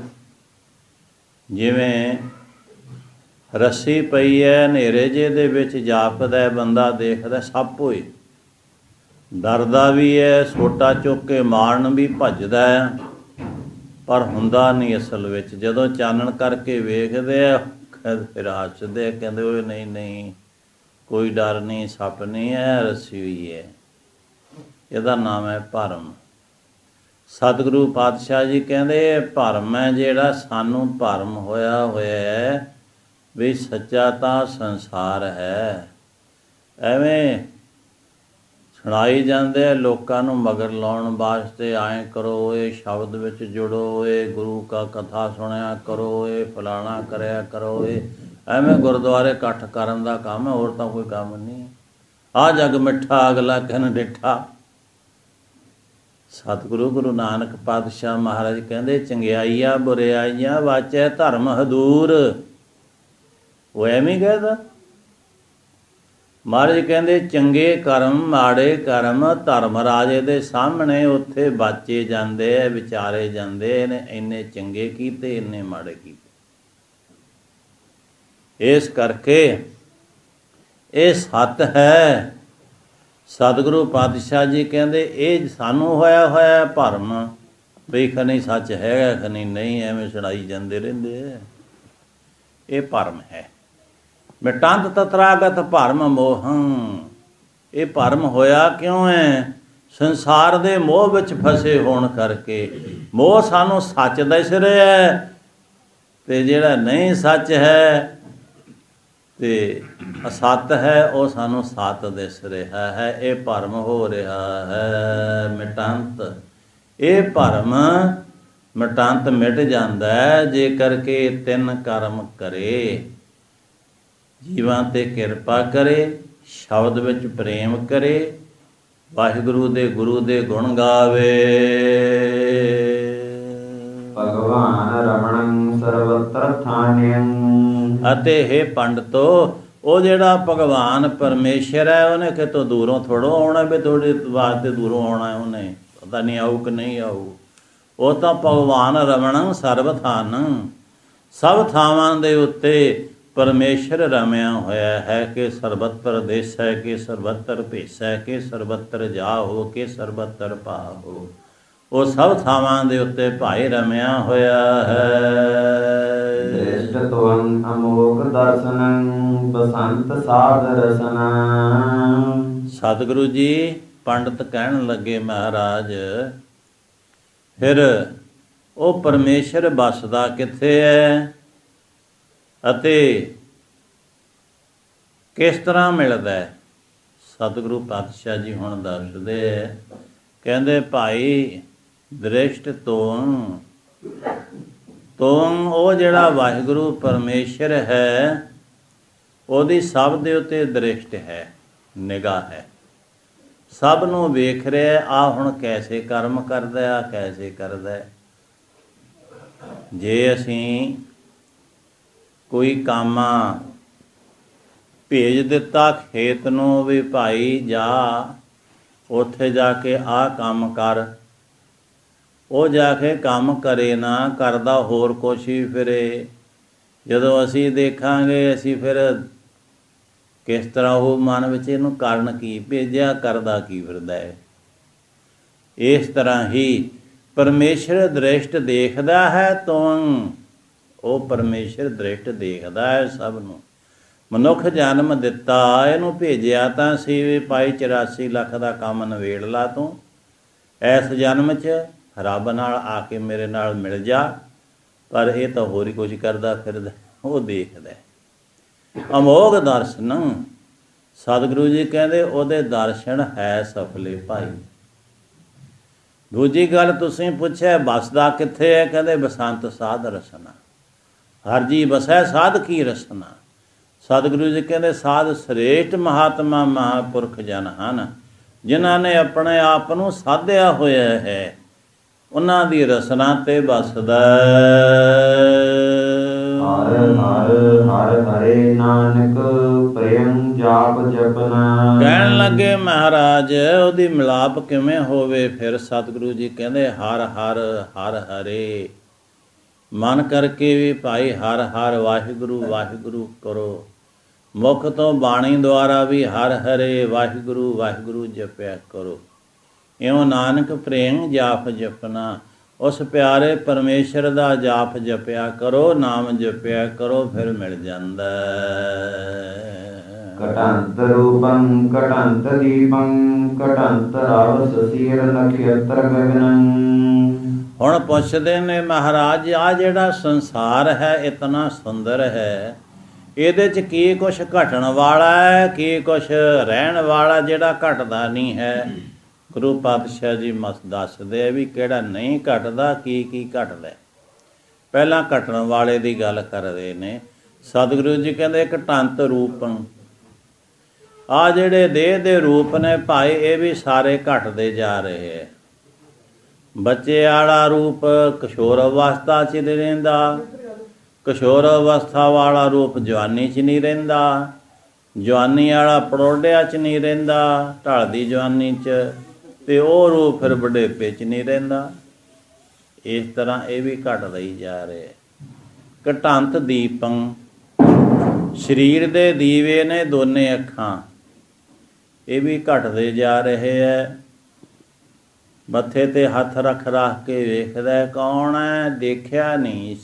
ਜਿਵੇਂ ਰੱਸੀ ਪਈ ਹੈ ਹਨੇਰੇ ਜਿਹੇ ਦੇ ਵਿੱਚ, ਜਾਪਦਾ ਬੰਦਾ ਦੇਖਦਾ ਸੱਪ ਹੋਏ, ਡਰਦਾ ਵੀ ਹੈ, ਸੋਟਾ ਚੁੱਕ ਕੇ ਮਾਰਨ ਵੀ ਭੱਜਦਾ ਹੈ, ਪਰ ਹੁੰਦਾ ਨਹੀਂ ਅਸਲ ਵਿੱਚ। ਜਦੋਂ ਚਾਨਣ ਕਰਕੇ ਵੇਖਦੇ ਆ ਫਿਰ ਹੱਸਦੇ, ਕਹਿੰਦੇ ਓਏ ਨਹੀਂ ਨਹੀਂ ਕੋਈ ਡਰ ਨਹੀਂ, ਸੱਪ ਨਹੀਂ ਹੈ, ਰੱਸੀ ਹੋਈ ਹੈ। ਇਹਦਾ ਨਾਮ ਹੈ ਭਰਮ। ਸਤਿਗੁਰੂ ਪਾਤਸ਼ਾਹ ਜੀ ਕਹਿੰਦੇ ਭਰਮ ਹੈ ਜਿਹੜਾ ਸਾਨੂੰ ਭਰਮ ਹੋਇਆ ਹੈ ਵੀ ਸੱਚਾ ਤਾਂ ਸੰਸਾਰ ਹੈ। ਐਵੇਂ ਸੁਣਾਈ ਜਾਂਦੇ ਆ ਲੋਕਾਂ ਨੂੰ ਮਗਰ ਲਾਉਣ ਵਾਸਤੇ, ਐਂ ਕਰੋ, ਇਹ ਸ਼ਬਦ ਵਿੱਚ ਜੁੜੋ, ਇਹ ਗੁਰੂ ਕਾ ਕਥਾ ਸੁਣਿਆ ਕਰੋ, ਇਹ ਫਲਾਣਾ ਕਰਿਆ ਕਰੋ। ਇਹ ਐਵੇਂ ਗੁਰਦੁਆਰੇ ਇਕੱਠ ਕਰਨ ਦਾ ਕੰਮ ਹੈ, ਹੋਰ ਤਾਂ ਕੋਈ ਕੰਮ ਨਹੀਂ। ਆ ਜਗ ਮਿੱਠਾ ਅਗਲਾ ਕਹਿਣ ਡਿੱਠਾ। ਸਤਿਗੁਰੂ ਗੁਰੂ ਨਾਨਕ ਪਾਤਸ਼ਾਹ ਮਹਾਰਾਜ ਕਹਿੰਦੇ ਚੰਗਿਆਈਆਂ ਬੁਰਿਆਈਆਂ ਵਾਚੈ ਧਰਮ ਹਦੂਰ। ਉਹ ਐਵੇਂ ਕਹਿੰਦਾ। ਮਹਾਰਾਜ ਕਹਿੰਦੇ ਚੰਗੇ ਕਰਮ ਮਾੜੇ ਕਰਮ ਧਰਮ ਰਾਜੇ ਦੇ ਸਾਹਮਣੇ ਉੱਥੇ ਬਾਚੇ ਜਾਂਦੇ ਆ, ਵਿਚਾਰੇ ਜਾਂਦੇ ਨੇ, ਇੰਨੇ ਚੰਗੇ ਕੀਤੇ, ਇੰਨੇ ਮਾੜੇ ਕੀਤੇ। ਇਸ ਕਰਕੇ ਇਹ ਸੱਤ ਹੈ। ਸਤਿਗੁਰੂ ਪਾਤਸ਼ਾਹ ਜੀ ਕਹਿੰਦੇ ਇਹ ਸਾਨੂੰ ਹੋਇਆ ਭਰਮ ਵੀ ਖਨੀ ਸੱਚ ਹੈਗਾ, ਖਨੀ ਨਹੀਂ, ਐਵੇਂ ਸੁਣਾਈ ਜਾਂਦੇ ਰਹਿੰਦੇ ਆ। ਇਹ ਭਰਮ ਹੈ। ਮਿਟੰਤ ਤਤਰਾਗਤ ਭਰਮ ਮੋਹੰ। ਇਹ ਭਰਮ ਹੋਇਆ ਕਿਉਂ ਹੈ? ਸੰਸਾਰ ਦੇ ਮੋਹ ਵਿੱਚ ਫਸੇ ਹੋਣ ਕਰਕੇ। ਮੋਹ ਸਾਨੂੰ ਸੱਚ ਦਿਸ ਰਿਹਾ ਤੇ ਜਿਹੜਾ ਨਹੀਂ ਸੱਚ ਹੈ ਤੇ ਅਸਤ ਹੈ, ਉਹ ਸਾਨੂੰ ਸੱਤ ਦਿਸ ਰਿਹਾ ਹੈ। ਇਹ ਭਰਮ ਹੋ ਰਿਹਾ ਹੈ ਮਿਟੰਤ। ਇਹ ਭਰਮ ਮਿਟੰਤ ਮਿਟ ਜਾਂਦਾ ਹੈ ਜੇਕਰ ਕਿ ਤਿੰਨ ਕਰਮ ਕਰੇ। ਜੀਵਾਂ ਤੇ ਕਿਰਪਾ ਕਰੇ, ਸ਼ਬਦ ਵਿੱਚ ਪ੍ਰੇਮ ਕਰੇ, ਵਾਹਿਗੁਰੂ ਦੇ ਗੁਰੂ ਦੇ ਗੁਣ ਗਾਵੇ। ਭਗਵਾਨ ਰਮਣੰ ਸਰਵਤਰ ਥਾਨਯੰ। ਅਤੇ ਹੇ ਪੰਡਤੋ, ਉਹ ਜਿਹੜਾ ਭਗਵਾਨ ਪਰਮੇਸ਼ਰ ਹੈ ਉਹਨੇ ਕਿਤੋਂ ਦੂਰੋਂ ਥੋੜ੍ਹੋ ਆਉਣਾ ਵੀ ਤੁਹਾਡੇ ਵਾਸਤੇ ਦੂਰੋਂ ਆਉਣਾ। ਉਹਨੇ ਪਤਾ ਨਹੀਂ ਆਊ ਕਿ ਨਹੀਂ ਆਊ। ਉਹ ਤਾਂ ਭਗਵਾਨ ਰਮਣੰ ਸਰਬ ਥਾਨੰ, ਸਭ ਥਾਵਾਂ ਦੇ ਉੱਤੇ ਪਰਮੇਸ਼ਰ ਰਮਿਆ ਹੋਇਆ ਹੈ ਕਿ ਸਰਬੱਤਰ ਦੇਸ ਹੈ, ਕਿ ਸਰਬੱਤਰ ਭੇਸ ਹੈ, ਕਿ ਸਰਬੱਤਰ ਜਾਹੋ, ਕਿ ਸਰਬੱਤਰ ਭਾਹੋ। ਉਹ ਸਭ ਥਾਵਾਂ ਦੇ ਉੱਤੇ ਭਾਈ ਰਮਿਆ ਹੋਇਆ ਹੈ। ਦ੍ਰਿਸ਼ਟਤਵੰ ਅਮੋਘ ਦਰਸ਼ਨੰ ਬਸੰਤ ਸਾਧ ਰਸਨਾ। ਸਤਿਗੁਰੂ ਜੀ ਪੰਡਤ ਕਹਿਣ ਲੱਗੇ ਮਹਾਰਾਜ ਫਿਰ ਉਹ ਪਰਮੇਸ਼ਰ ਵੱਸਦਾ ਕਿੱਥੇ ਹੈ ਅਤੇ ਕਿਸ ਤਰ੍ਹਾਂ ਮਿਲਦਾ ਹੈ। ਸਤਿਗੁਰੂ ਪਾਤਸ਼ਾਹ ਜੀ ਹੁਣ ਦੱਸਦੇ ਹੈ, ਕਹਿੰਦੇ ਭਾਈ ਦ੍ਰਿਸ਼ਟ ਤੋੰ ਉਹ ਜਿਹੜਾ ਵਾਹਿਗੁਰੂ ਪਰਮੇਸ਼ਰ ਹੈ ਉਹਦੀ ਸਭ ਦੇ ਉੱਤੇ ਦ੍ਰਿਸ਼ਟ ਹੈ, ਨਿਗਾਹ ਹੈ, ਸਭ ਨੂੰ ਵੇਖ ਰਿਹਾ। ਆ ਹੁਣ ਕੈਸੇ ਕਰਮ ਕਰਦਾ, ਆ ਕੈਸੇ ਕਰਦਾ। ਜੇ ਅਸੀਂ ਕੋਈ ਕੰਮ ਭੇਜ ਦਿੱਤਾ ਖੇਤ ਨੂੰ ਵੀ ਭਾਈ ਜਾ ਉੱਥੇ ਜਾ ਕੇ ਆਹ ਕੰਮ ਕਰ, ਉਹ ਜਾ ਕੇ ਕੰਮ ਕਰੇ ਨਾ, ਕਰਦਾ ਹੋਰ ਕੁਛ ਹੀ ਫਿਰੇ। ਜਦੋਂ ਅਸੀਂ ਦੇਖਾਂਗੇ ਅਸੀਂ ਫਿਰ ਕਿਸ ਤਰ੍ਹਾਂ ਉਹ ਮਨ ਵਿੱਚ ਇਹਨੂੰ ਕਾਰਨ ਕੀ ਭੇਜਿਆ, ਕਰਦਾ ਕੀ ਫਿਰਦਾ ਹੈ। ਇਸ ਤਰ੍ਹਾਂ ਹੀ ਪਰਮੇਸ਼ਰ ਦ੍ਰਿਸ਼ਟ ਦੇਖਦਾ ਹੈ ਤੋੰ, ਉਹ ਪਰਮੇਸ਼ਰ ਦ੍ਰਿਸ਼ਟ ਦੇਖਦਾ ਹੈ ਸਭ ਨੂੰ। ਮਨੁੱਖ ਜਨਮ ਦਿੱਤਾ, ਇਹਨੂੰ ਭੇਜਿਆ ਤਾਂ ਸੀ ਵੀ ਭਾਈ 84 ਲੱਖ ਦਾ ਕੰਮ ਨਵੇੜ ਲਾ ਤੂੰ, ਇਸ ਜਨਮ 'ਚ ਰੱਬ ਨਾਲ ਆ ਕੇ ਮੇਰੇ ਨਾਲ ਮਿਲ ਜਾ। ਪਰ ਇਹ ਤਾਂ ਹੋਰ ਹੀ ਕੁਝ ਕਰਦਾ ਫਿਰਦਾ, ਉਹ ਦੇਖਦਾ। ਅਮੋਘ ਦਰਸ਼ਨ, ਸਤਿਗੁਰੂ ਜੀ ਕਹਿੰਦੇ ਉਹਦੇ ਦਰਸ਼ਨ ਹੈ ਸਫਲੇ ਭਾਈ। ਦੂਜੀ ਗੱਲ ਤੁਸੀਂ ਪੁੱਛਿਆ ਬਸਦਾ ਕਿੱਥੇ ਹੈ, ਕਹਿੰਦੇ ਬਸੰਤ ਸਾਧ ਰਸਨਾ। ਹਰ ਜੀ ਬਸੈ ਸਾਧ ਕੀ ਰਸਨਾ। ਸਤਿਗੁਰੂ ਜੀ ਕਹਿੰਦੇ ਸਾਧ ਸ੍ਰੇਸ਼ਟ ਮਹਾਤਮਾ ਮਹਾਂਪੁਰਖ ਜਨ ਹਨ, ਜਿਨ੍ਹਾਂ ਨੇ ਆਪਣੇ ਆਪ ਨੂੰ ਸਾਧਿਆ ਹੋਇਆ ਹੈ, ਉਹਨਾਂ ਦੀ ਰਸਨਾ ਤੇ ਬਸਦਾ। ਹਰ ਹਰ ਹਰ ਹਰੇ ਨਾਨਕ ਪ੍ਰੇਮ ਜਾਪ ਜਪਨਾ। ਕਹਿਣ ਲੱਗੇ ਮਹਾਰਾਜ ਉਹਦੀ ਮਿਲਾਪ ਕਿਵੇਂ ਹੋਵੇ। ਫਿਰ ਸਤਿਗੁਰੂ ਜੀ ਕਹਿੰਦੇ ਹਰ ਹਰ ਹਰ ਹਰੇ, ਮਨ ਕਰਕੇ ਵੀ ਭਾਈ ਹਰ ਹਰ ਵਾਹਿਗੁਰੂ ਵਾਹਿਗੁਰੂ ਕਰੋ। ਮੁਖ ਤੋਂ ਬਾਣੀ ਦੁਆਰਾ ਵੀ ਹਰ ਹਰੇ ਵਾਹਿਗੁਰੂ ਵਾਹਿਗੁਰੂ ਜਪਿਆ ਕਰੋ। ਇਉਂ ਨਾਨਕ ਪ੍ਰੇਮ ਜਾਪ ਜਪਨਾ, ਉਸ ਪਿਆਰੇ ਪਰਮੇਸ਼ਰ ਦਾ ਜਾਪ ਜਪਿਆ ਕਰੋ, ਨਾਮ ਜਪਿਆ ਕਰੋ, ਫਿਰ ਮਿਲ ਜਾਂਦਾ। ਘਟੰਤ ਰੂਪੰ ਘਟੰਤ ਦੀਪੰ ਘਟੰਤ ਰਵ ਸਸੀਰ ਨਖੇਤਰ ਗਗਨੰ। ਹੁਣ ਪੁੱਛਦੇ ਨੇ ਮਹਾਰਾਜ ਆ ਜਿਹੜਾ ਸੰਸਾਰ ਹੈ ਇਤਨਾ ਸੁੰਦਰ ਹੈ, ਇਹਦੇ 'ਚ ਕੀ ਕੁਛ ਘਟਣ ਵਾਲਾ ਹੈ, ਕੀ ਕੁਛ ਰਹਿਣ ਵਾਲਾ ਜਿਹੜਾ ਘਟਦਾ ਨਹੀਂ ਹੈ। ਗੁਰੂ ਪਾਤਸ਼ਾਹ ਜੀ ਦੱਸਦੇ ਆ ਵੀ ਕਿਹੜਾ ਨਹੀਂ ਘਟਦਾ, ਕੀ ਕੀ ਘਟਦਾ। ਪਹਿਲਾਂ ਘਟਣ ਵਾਲੇ ਦੀ ਗੱਲ ਕਰਦੇ ਨੇ। ਸਤਿਗੁਰੂ ਜੀ ਕਹਿੰਦੇ ਘਟੰਤ ਰੂਪੰ, ਆ ਜਿਹੜੇ ਦੇਹ ਦੇ ਰੂਪ ਨੇ ਭਾਈ ਇਹ ਵੀ ਸਾਰੇ ਘਟਦੇ ਜਾ ਰਹੇ ਹੈ। ਬੱਚੇ ਵਾਲਾ ਰੂਪ ਕਿਸ਼ੋਰ ਅਵਸਥਾ 'ਚ ਨਹੀਂ ਰਹਿੰਦਾ, ਕਿਸ਼ੋਰ ਅਵਸਥਾ ਵਾਲਾ ਰੂਪ ਜਵਾਨੀ 'ਚ ਨਹੀਂ ਰਹਿੰਦਾ, ਜਵਾਨੀ ਵਾਲਾ ਪੜੋਡਿਆਂ 'ਚ ਨਹੀਂ ਰਹਿੰਦਾ, ਢਲਦੀ ਜਵਾਨੀ 'ਚ, ਤੇ ਉਹ ਰੂਪ ਫਿਰ ਬੁਢੇਪੇ 'ਚ ਨਹੀਂ ਰਹਿੰਦਾ। ਇਸ ਤਰ੍ਹਾਂ ਇਹ ਵੀ ਘਟਦਾ ਹੀ ਜਾ ਰਿਹਾ। ਘਟੰਤ ਦੀਪੰ, ਸਰੀਰ ਦੇ ਦੀਵੇ ਨੇ ਦੋਨੇ ਅੱਖਾਂ, ਇਹ ਵੀ ਘਟਦੇ ਜਾ ਰਹੇ ਹੈ। ਮੱਥੇ ਤੇ ਹੱਥ ਰੱਖ ਰੱਖ ਕੇ ਵੇਖਦਾ ਕੌਣ ਹੈ, ਦੇਖਿਆ ਨਹੀਂ,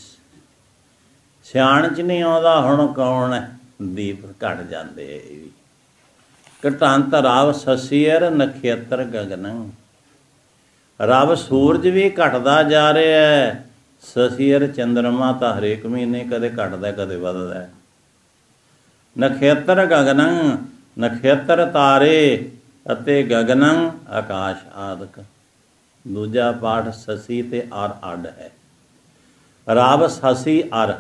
ਸਿਆਣ 'ਚ ਨਹੀਂ ਆਉਂਦਾ ਹੁਣ ਕੌਣ ਹੈ। ਦੀਪ ਘਟ ਜਾਂਦੇ ਇਹ ਵੀ। ਘਟੰਤ ਰਵ ਸਸੀਰ ਨਖੇਤਰ ਗਗਨ, ਰਵ ਸੂਰਜ ਵੀ ਘਟਦਾ ਜਾ ਰਿਹਾ ਹੈ। ਸਸੀਰ ਚੰਦਰਮਾ ਤਾਂ ਹਰੇਕ ਮਹੀਨੇ ਕਦੇ ਘਟਦਾ ਕਦੇ ਵੱਧਦਾ। ਨਖੇਤਰ ਗਗਨੰ, ਨਖੇਤਰ ਤਾਰੇ ਅਤੇ ਗਗਨੰ ਆਕਾਸ਼ ਆਦਿਕ। ਦੂਜਾ ਪਾਠ ਸਸੀ ਤੇ ਅਰ ਅੱਡ ਹੈ। ਰਵ ਸਸੀ ਅਰ,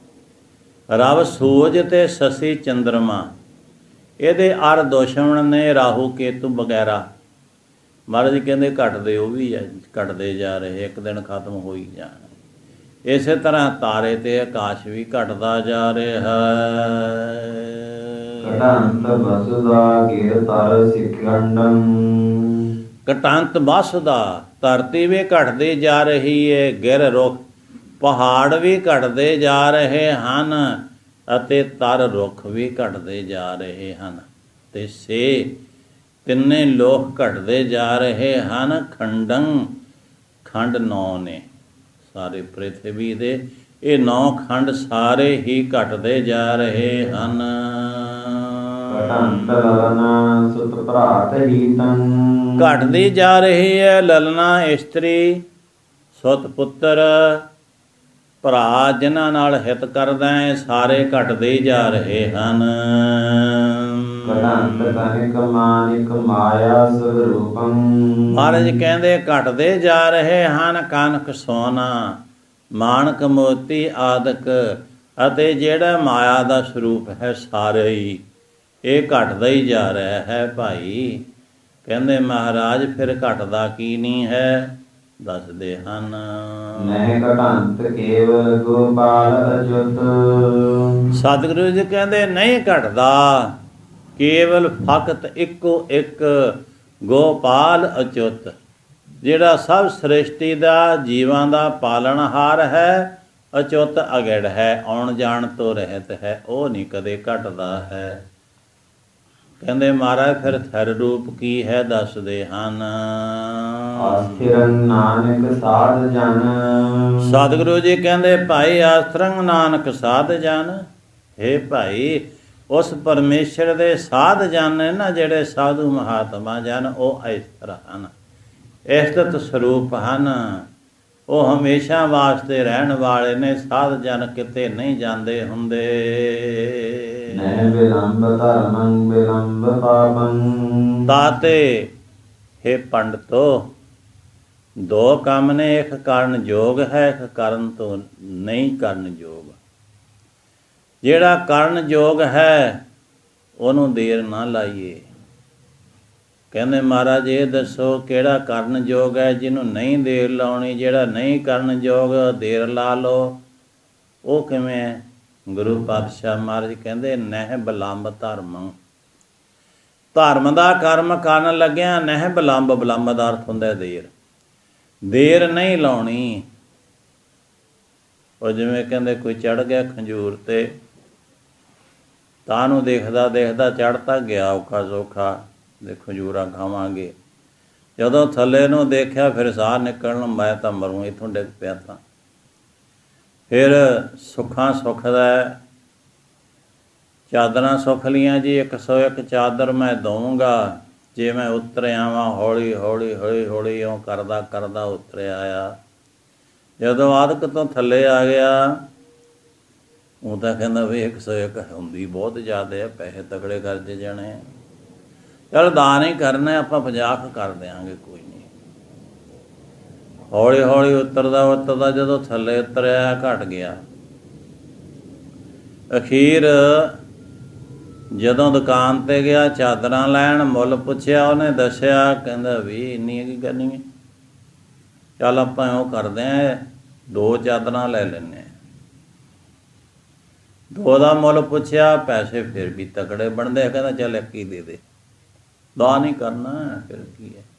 ਰਵ ਸੂਰਜ ਤੇ ਸਸੀ ਚੰਦਰਮਾ, ਇਹਦੇ ਅਰ ਦੁਸ਼ਮਣ ਨੇ ਰਾਹੂ ਕੇਤੂ ਵਗੈਰਾ। ਮਹਾਰਾਜ ਕਹਿੰਦੇ ਘਟਦੇ ਉਹ ਵੀ ਹੈ, ਘਟਦੇ ਜਾ ਰਹੇ, ਇੱਕ ਦਿਨ ਖਤਮ ਹੋ ਹੀ ਜਾਣ। ਇਸੇ ਤਰ੍ਹਾਂ ਤਾਰੇ ਤੇ ਆਕਾਸ਼ ਵੀ ਘਟਦਾ ਜਾ ਰਿਹਾ ਹੈ। ਘਟੰਤ ਵਸੁਦਾ ਗਿਰ ਤਰ ਸਿਖੰਡੰ, ਘਟੰਤ ਵਸੁਦਾ, ਧਰਤੀ ਵੀ ਘਟਦੀ ਜਾ ਰਹੀ ਹੈ, ਗਿਰ ਰੁੱਖ ਪਹਾੜ ਵੀ ਘਟਦੇ ਜਾ ਰਹੇ ਹਨ ਅਤੇ ਤਰ ਰੁੱਖ ਵੀ ਘਟਦੇ ਜਾ ਰਹੇ ਹਨ, ਤੇ ਸੇ ਤਿੰਨੇ ਲੋਕ ਘਟਦੇ ਜਾ ਰਹੇ ਹਨ। ਖੰਡੰ, ਖੰਡ 9 ਨੇ ਸਾਰੇ ਪ੍ਰਿਥਵੀ ਦੇ, ਇਹ 9 ਖੰਡ ਸਾਰੇ ਹੀ ਘਟਦੇ ਜਾ ਰਹੇ ਹਨ। ਘਟੰਤ ਲਲਨਾ ਸੁਤ ਭਰਾਤ ਹੀਤੰ, ਘਟਦੀ ਜਾ ਰਹੀ ਹੈ ਲਲਨਾ ਇਸਤਰੀ ਸੁਤ ਪੁੱਤਰ ਭਰਾ ਜਿਨ੍ਹਾਂ ਨਾਲ ਹਿਤ ਕਰਦਾ ਹੈ ਸਾਰੇ ਘਟਦੇ ਜਾ ਰਹੇ ਹਨ। ਘਟੰਤ ਕਨਿਕ ਮਾਨਿਕ ਮਾਇਆ ਸਵਰੂਪੰ। ਮਹਾਰਾਜ ਕਹਿੰਦੇ ਘਟਦੇ ਜਾ ਰਹੇ ਹਨ ਕਨਕ ਸੋਨਾ ਮਾਣਕ ਮੋਤੀ ਆਦਿਕ ਅਤੇ ਜਿਹੜਾ ਮਾਇਆ ਦਾ ਸਰੂਪ ਹੈ ਸਾਰੇ ਹੀ ਇਹ ਘਟਦਾ ਹੀ ਜਾ ਰਿਹਾ ਹੈ ਭਾਈ। ਕਹਿੰਦੇ ਮਹਾਰਾਜ ਫਿਰ ਘਟਦਾ ਕੀ ਨਹੀਂ ਹੈ ਦੱਸਦੇ ਹਨ। ਨਹਿ ਘਟੰਤ ਕੇਵਲ ਗੋਪਾਲ ਅਚੁੱਤ। ਸਤਿਗੁਰੂ ਜੀ ਕਹਿੰਦੇ ਨਹੀਂ ਘਟਦਾ ਕੇਵਲ ਫਕਤ ਇੱਕੋ ਇੱਕ ਗੋਪਾਲ ਅਚੁੱਤ ਜਿਹੜਾ ਸਭ ਸ੍ਰਿਸ਼ਟੀ ਦਾ ਜੀਵਾਂ ਦਾ ਪਾਲਣਹਾਰ ਹੈ ਅਚੁੱਤ ਅਗੜ ਹੈ ਆਉਣ ਜਾਣ ਤੋਂ ਰਹਿਤ ਹੈ ਉਹ ਨਹੀਂ ਕਦੇ ਘਟਦਾ ਹੈ। ਕਹਿੰਦੇ ਮਹਾਰਾਜ ਫਿਰ ਥਿਰ ਰੂਪ ਕੀ ਹੈ ਦੱਸਦੇ ਹਨ। ਆਸਥਿਰ ਨਾਨਕ ਸਾਧ ਜਨ। ਸਤਿਗੁਰੂ ਜੀ ਕਹਿੰਦੇ ਭਾਈ ਆਸਥਰੰਗ ਨਾਨਕ ਸਾਧ ਜਨ। ਹੇ ਭਾਈ ਉਸ ਪਰਮੇਸ਼ਰ ਦੇ ਸਾਧ ਜਨ ਨੇ ਨਾ ਜਿਹੜੇ ਸਾਧੂ ਮਹਾਤਮਾ ਜਨ ਉਹ ਇਸਤਰ ਹਨ ਇਸਤਤ ਸਰੂਪ ਹਨ ਉਹ ਹਮੇਸ਼ਾ ਵਾਸਤੇ ਰਹਿਣ ਵਾਲੇ ਨੇ। ਸਾਧ ਜਨ ਕਿਤੇ ਨਹੀਂ ਜਾਂਦੇ ਹੁੰਦੇ। ਨਹਿ ਵਿਲੰਬ ਧਰਮੰ ਵਿਲੰਬ ਪਾਪੰ। ਤਾਤੇ ਹੇ ਪੰਡਤੋ ਦੋ ਕੰਮ ਨੇ ਇੱਕ ਕਰਨ ਯੋਗ ਹੈ ਇੱਕ ਕਰਨ ਤੋਂ ਨਹੀਂ ਕਰਨ ਯੋਗ। ਜਿਹੜਾ ਕਰਨ ਯੋਗ ਹੈ ਉਹਨੂੰ ਦੇਰ ਨਾ ਲਾਈਏ। ਕਹਿੰਦੇ ਮਹਾਰਾਜ ਇਹ ਦੱਸੋ ਕਿਹੜਾ ਕਰਨ ਯੋਗ ਹੈ ਜਿਹਨੂੰ ਨਹੀਂ ਦੇਰ ਲਾਉਣੀ। ਜਿਹੜਾ ਨਹੀਂ ਕਰਨ ਯੋਗ ਦੇਰ ਲਾ ਲਓ ਉਹ ਕਿਵੇਂ ਹੈ। ਗੁਰੂ ਪਾਤਸ਼ਾਹ ਮਹਾਰਾਜ ਕਹਿੰਦੇ ਨਹਿ ਬਿਲੰਬ ਧਰਮ। ਧਰਮ ਦਾ ਕਰਮ ਕਰਨ ਲੱਗਿਆ ਨਹਿ ਬਿਲੰਬ। ਬਿਲੰਬ ਦਾ ਅਰਥ ਹੁੰਦਾ ਦੇਰ। ਦੇਰ ਨਹੀਂ ਲਾਉਣੀ। ਉਹ ਜਿਵੇਂ ਕਹਿੰਦੇ ਕੋਈ ਚੜ੍ਹ ਗਿਆ ਖੰਜੂਰ ਤੇ ਤਾਂ ਨੂੰ ਦੇਖਦਾ ਦੇਖਦਾ ਚੜ੍ਹ ਤਾਂ ਗਿਆ ਔਖਾ ਸੌਖਾ ਦੇ ਖੰਜੂਰਾਂ ਖਾਵਾਂਗੇ। ਜਦੋਂ ਥੱਲੇ ਨੂੰ ਦੇਖਿਆ ਫਿਰ ਸਾਹ ਨਿਕਲਣ ਮੈਂ ਤਾਂ ਮਰੂੰ ਇੱਥੋਂ ਡਿੱਗ ਪਿਆ ਤਾਂ। ਫਿਰ ਸੁੱਖਾਂ ਸੁੱਖ ਦਾ ਚਾਦਰਾਂ ਸੁੱਖ ਲੀਆਂ ਜੀ 101 ਚਾਦਰ ਮੈਂ ਦਊਂਗਾ ਜੇ ਮੈਂ ਉਤਰ ਆਵਾਂ। ਹੌਲੀ ਹੌਲੀ ਹੌਲੀ ਹੌਲੀ ਇਉਂ ਕਰਦਾ ਕਰਦਾ ਉਤਰਿਆ ਆਇਆ। ਜਦੋਂ ਆਦਿਕ ਤੋਂ ਥੱਲੇ ਆ ਗਿਆ ਉਹ ਤਾਂ ਕਹਿੰਦਾ ਵੀ 101 ਹੁੰਦੀ ਬਹੁਤ ਜ਼ਿਆਦਾ ਹੈ ਪੈਸੇ ਤਕੜੇ ਕਰਜੇ ਜਾਣੇ। ਚੱਲ ਦਾਨ ਹੀ ਕਰਨਾ ਆਪਾਂ 50 ਕਰ ਦਿਆਂਗੇ ਕੋਈ ਨਹੀਂ। ਹੌਲੀ ਹੌਲੀ ਉਤਰਦਾ ਉਤਰਦਾ ਜਦੋਂ ਥੱਲੇ ਉਤਰਿਆ ਘਟ ਗਿਆ। ਅਖੀਰ ਜਦੋਂ ਦੁਕਾਨ ਤੇ ਗਿਆ ਚਾਦਰਾਂ ਲੈਣ ਮੁੱਲ ਪੁੱਛਿਆ ਉਹਨੇ ਦੱਸਿਆ ਕਹਿੰਦਾ ਵੀ ਇੰਨੀ ਕੀ ਕਰਨੀ ਹੈ ਚੱਲ ਆਪਾਂ ਇਉਂ ਕਰਦੇ ਹਾਂ 2 ਚਾਦਰਾਂ ਲੈ ਲੈਂਦੇ ਹਾਂ। 2 ਦਾ ਮੁੱਲ ਪੁੱਛਿਆ ਪੈਸੇ ਫਿਰ ਵੀ ਤਕੜੇ ਬਣਦੇ। ਕਹਿੰਦਾ ਚੱਲ 1 ਹੀ ਦੇ ਦੇ ਦਾ ਨਹੀਂ ਕਰਨਾ ਫਿਰ ਕੀ ਹੈ।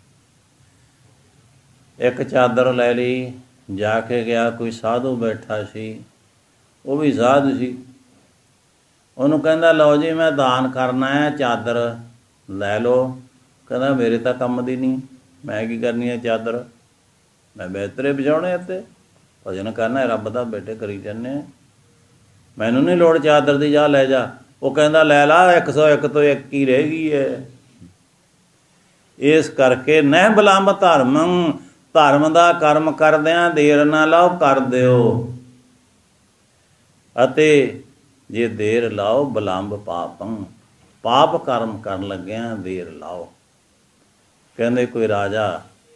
1 ਚਾਦਰ ਲੈ ਲਈ ਜਾ ਕੇ ਗਿਆ ਕੋਈ ਸਾਧੂ ਬੈਠਾ ਸੀ ਉਹ ਵੀ ਸਾਧੂ ਸੀ। ਉਹਨੂੰ ਕਹਿੰਦਾ ਲਓ ਜੀ ਮੈਂ ਦਾਨ ਕਰਨਾ ਹੈ ਚਾਦਰ ਲੈ ਲਓ। ਕਹਿੰਦਾ ਮੇਰੇ ਤਾਂ ਕੰਮ ਦੀ ਨਹੀਂ ਮੈਂ ਕੀ ਕਰਨੀ ਹੈ ਚਾਦਰ ਮੈਂ ਬਿਹਤਰੇ ਵਜਾਉਣੇ ਇੱਥੇ ਭਜਨ ਕਰਨਾ ਰੱਬ ਦਾ ਬੇਟੇ ਕਰੀ ਜਾਂਦੇ ਮੈਨੂੰ ਨਹੀਂ ਲੋੜ ਚਾਦਰ ਦੀ ਜਾ ਲੈ ਜਾ। ਉਹ ਕਹਿੰਦਾ ਲੈ ਲਾ 101 ਤੋਂ 1 ਹੀ ਰਹਿ ਗਈ ਹੈ। ਇਸ ਕਰਕੇ ਨਹਿ ਬਿਲੰਬ ਧਰਮ। ਧਰਮ ਦਾ ਕਰਮ ਕਰਦਿਆਂ ਦੇਰ ਨਾ ਲਾਓ ਕਰ ਦਿਓ ਅਤੇ ਜੇ ਦੇਰ ਲਾਓ ਬਿਲੰਬ ਪਾਪੰ। ਪਾਪ ਕਰਮ ਕਰਨ ਲੱਗਿਆਂ ਦੇਰ ਲਾਓ। ਕਹਿੰਦੇ ਕੋਈ ਰਾਜਾ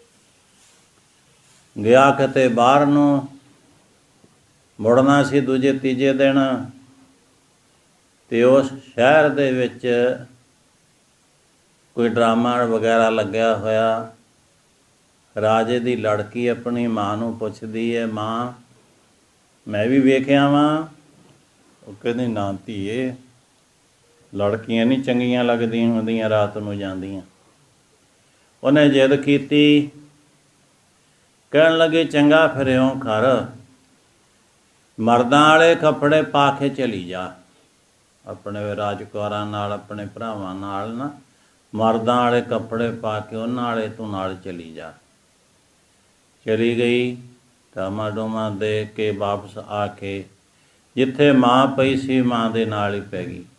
ਗਿਆ ਕਿਤੇ ਬਾਹਰ ਨੂੰ ਮੁੜਨਾ ਸੀ ਦੂਜੇ ਤੀਜੇ ਦਿਨ ਤੇ ਉਸ ਸ਼ਹਿਰ ਦੇ ਵਿੱਚ ਕੋਈ ਡਰਾਮਾ ਵਗੈਰਾ ਲੱਗਿਆ ਹੋਇਆ। ਰਾਜੇ ਦੀ ਲੜਕੀ ਆਪਣੀ ਮਾਂ ਨੂੰ ਪੁੱਛਦੀ ਹੈ ਮਾਂ ਮੈਂ ਵੀ ਵੇਖਿਆ ਵਾਂ। ਉਹ ਕਹਿੰਦੀ ਨਾ ਧੀਏ ਲੜਕੀਆਂ ਨਹੀਂ ਚੰਗੀਆਂ ਲੱਗਦੀਆਂ ਹੁੰਦੀਆਂ ਰਾਤ ਨੂੰ ਜਾਂਦੀਆਂ। ਉਹਨੇ ਜਿੱਦ ਕੀਤੀ ਕਹਿਣ ਲੱਗੇ ਚੰਗਾ ਫਿਰ ਇਉਂ ਕਰ ਮਰਦਾਂ ਵਾਲੇ ਕੱਪੜੇ ਪਾ ਕੇ ਚਲੀ ਜਾ ਆਪਣੇ ਰਾਜਕੁਮਾਰਾਂ ਨਾਲ ਆਪਣੇ ਭਰਾਵਾਂ ਨਾਲ ਨਾ ਮਰਦਾਂ ਵਾਲੇ ਕੱਪੜੇ ਪਾ ਕੇ ਉਹਨਾਂ ਵਾਲੇ ਤੂੰ ਨਾਲ ਚਲੀ ਜਾ। ਚਲੀ ਗਈ ਕਾਮਾ ਡੋਮਾ ਦੇ ਕੇ ਵਾਪਸ ਆ ਕੇ ਜਿੱਥੇ ਮਾਂ ਪਈ ਸੀ ਮਾਂ ਦੇ ਨਾਲ ਹੀ ਪੈ ਗਈ।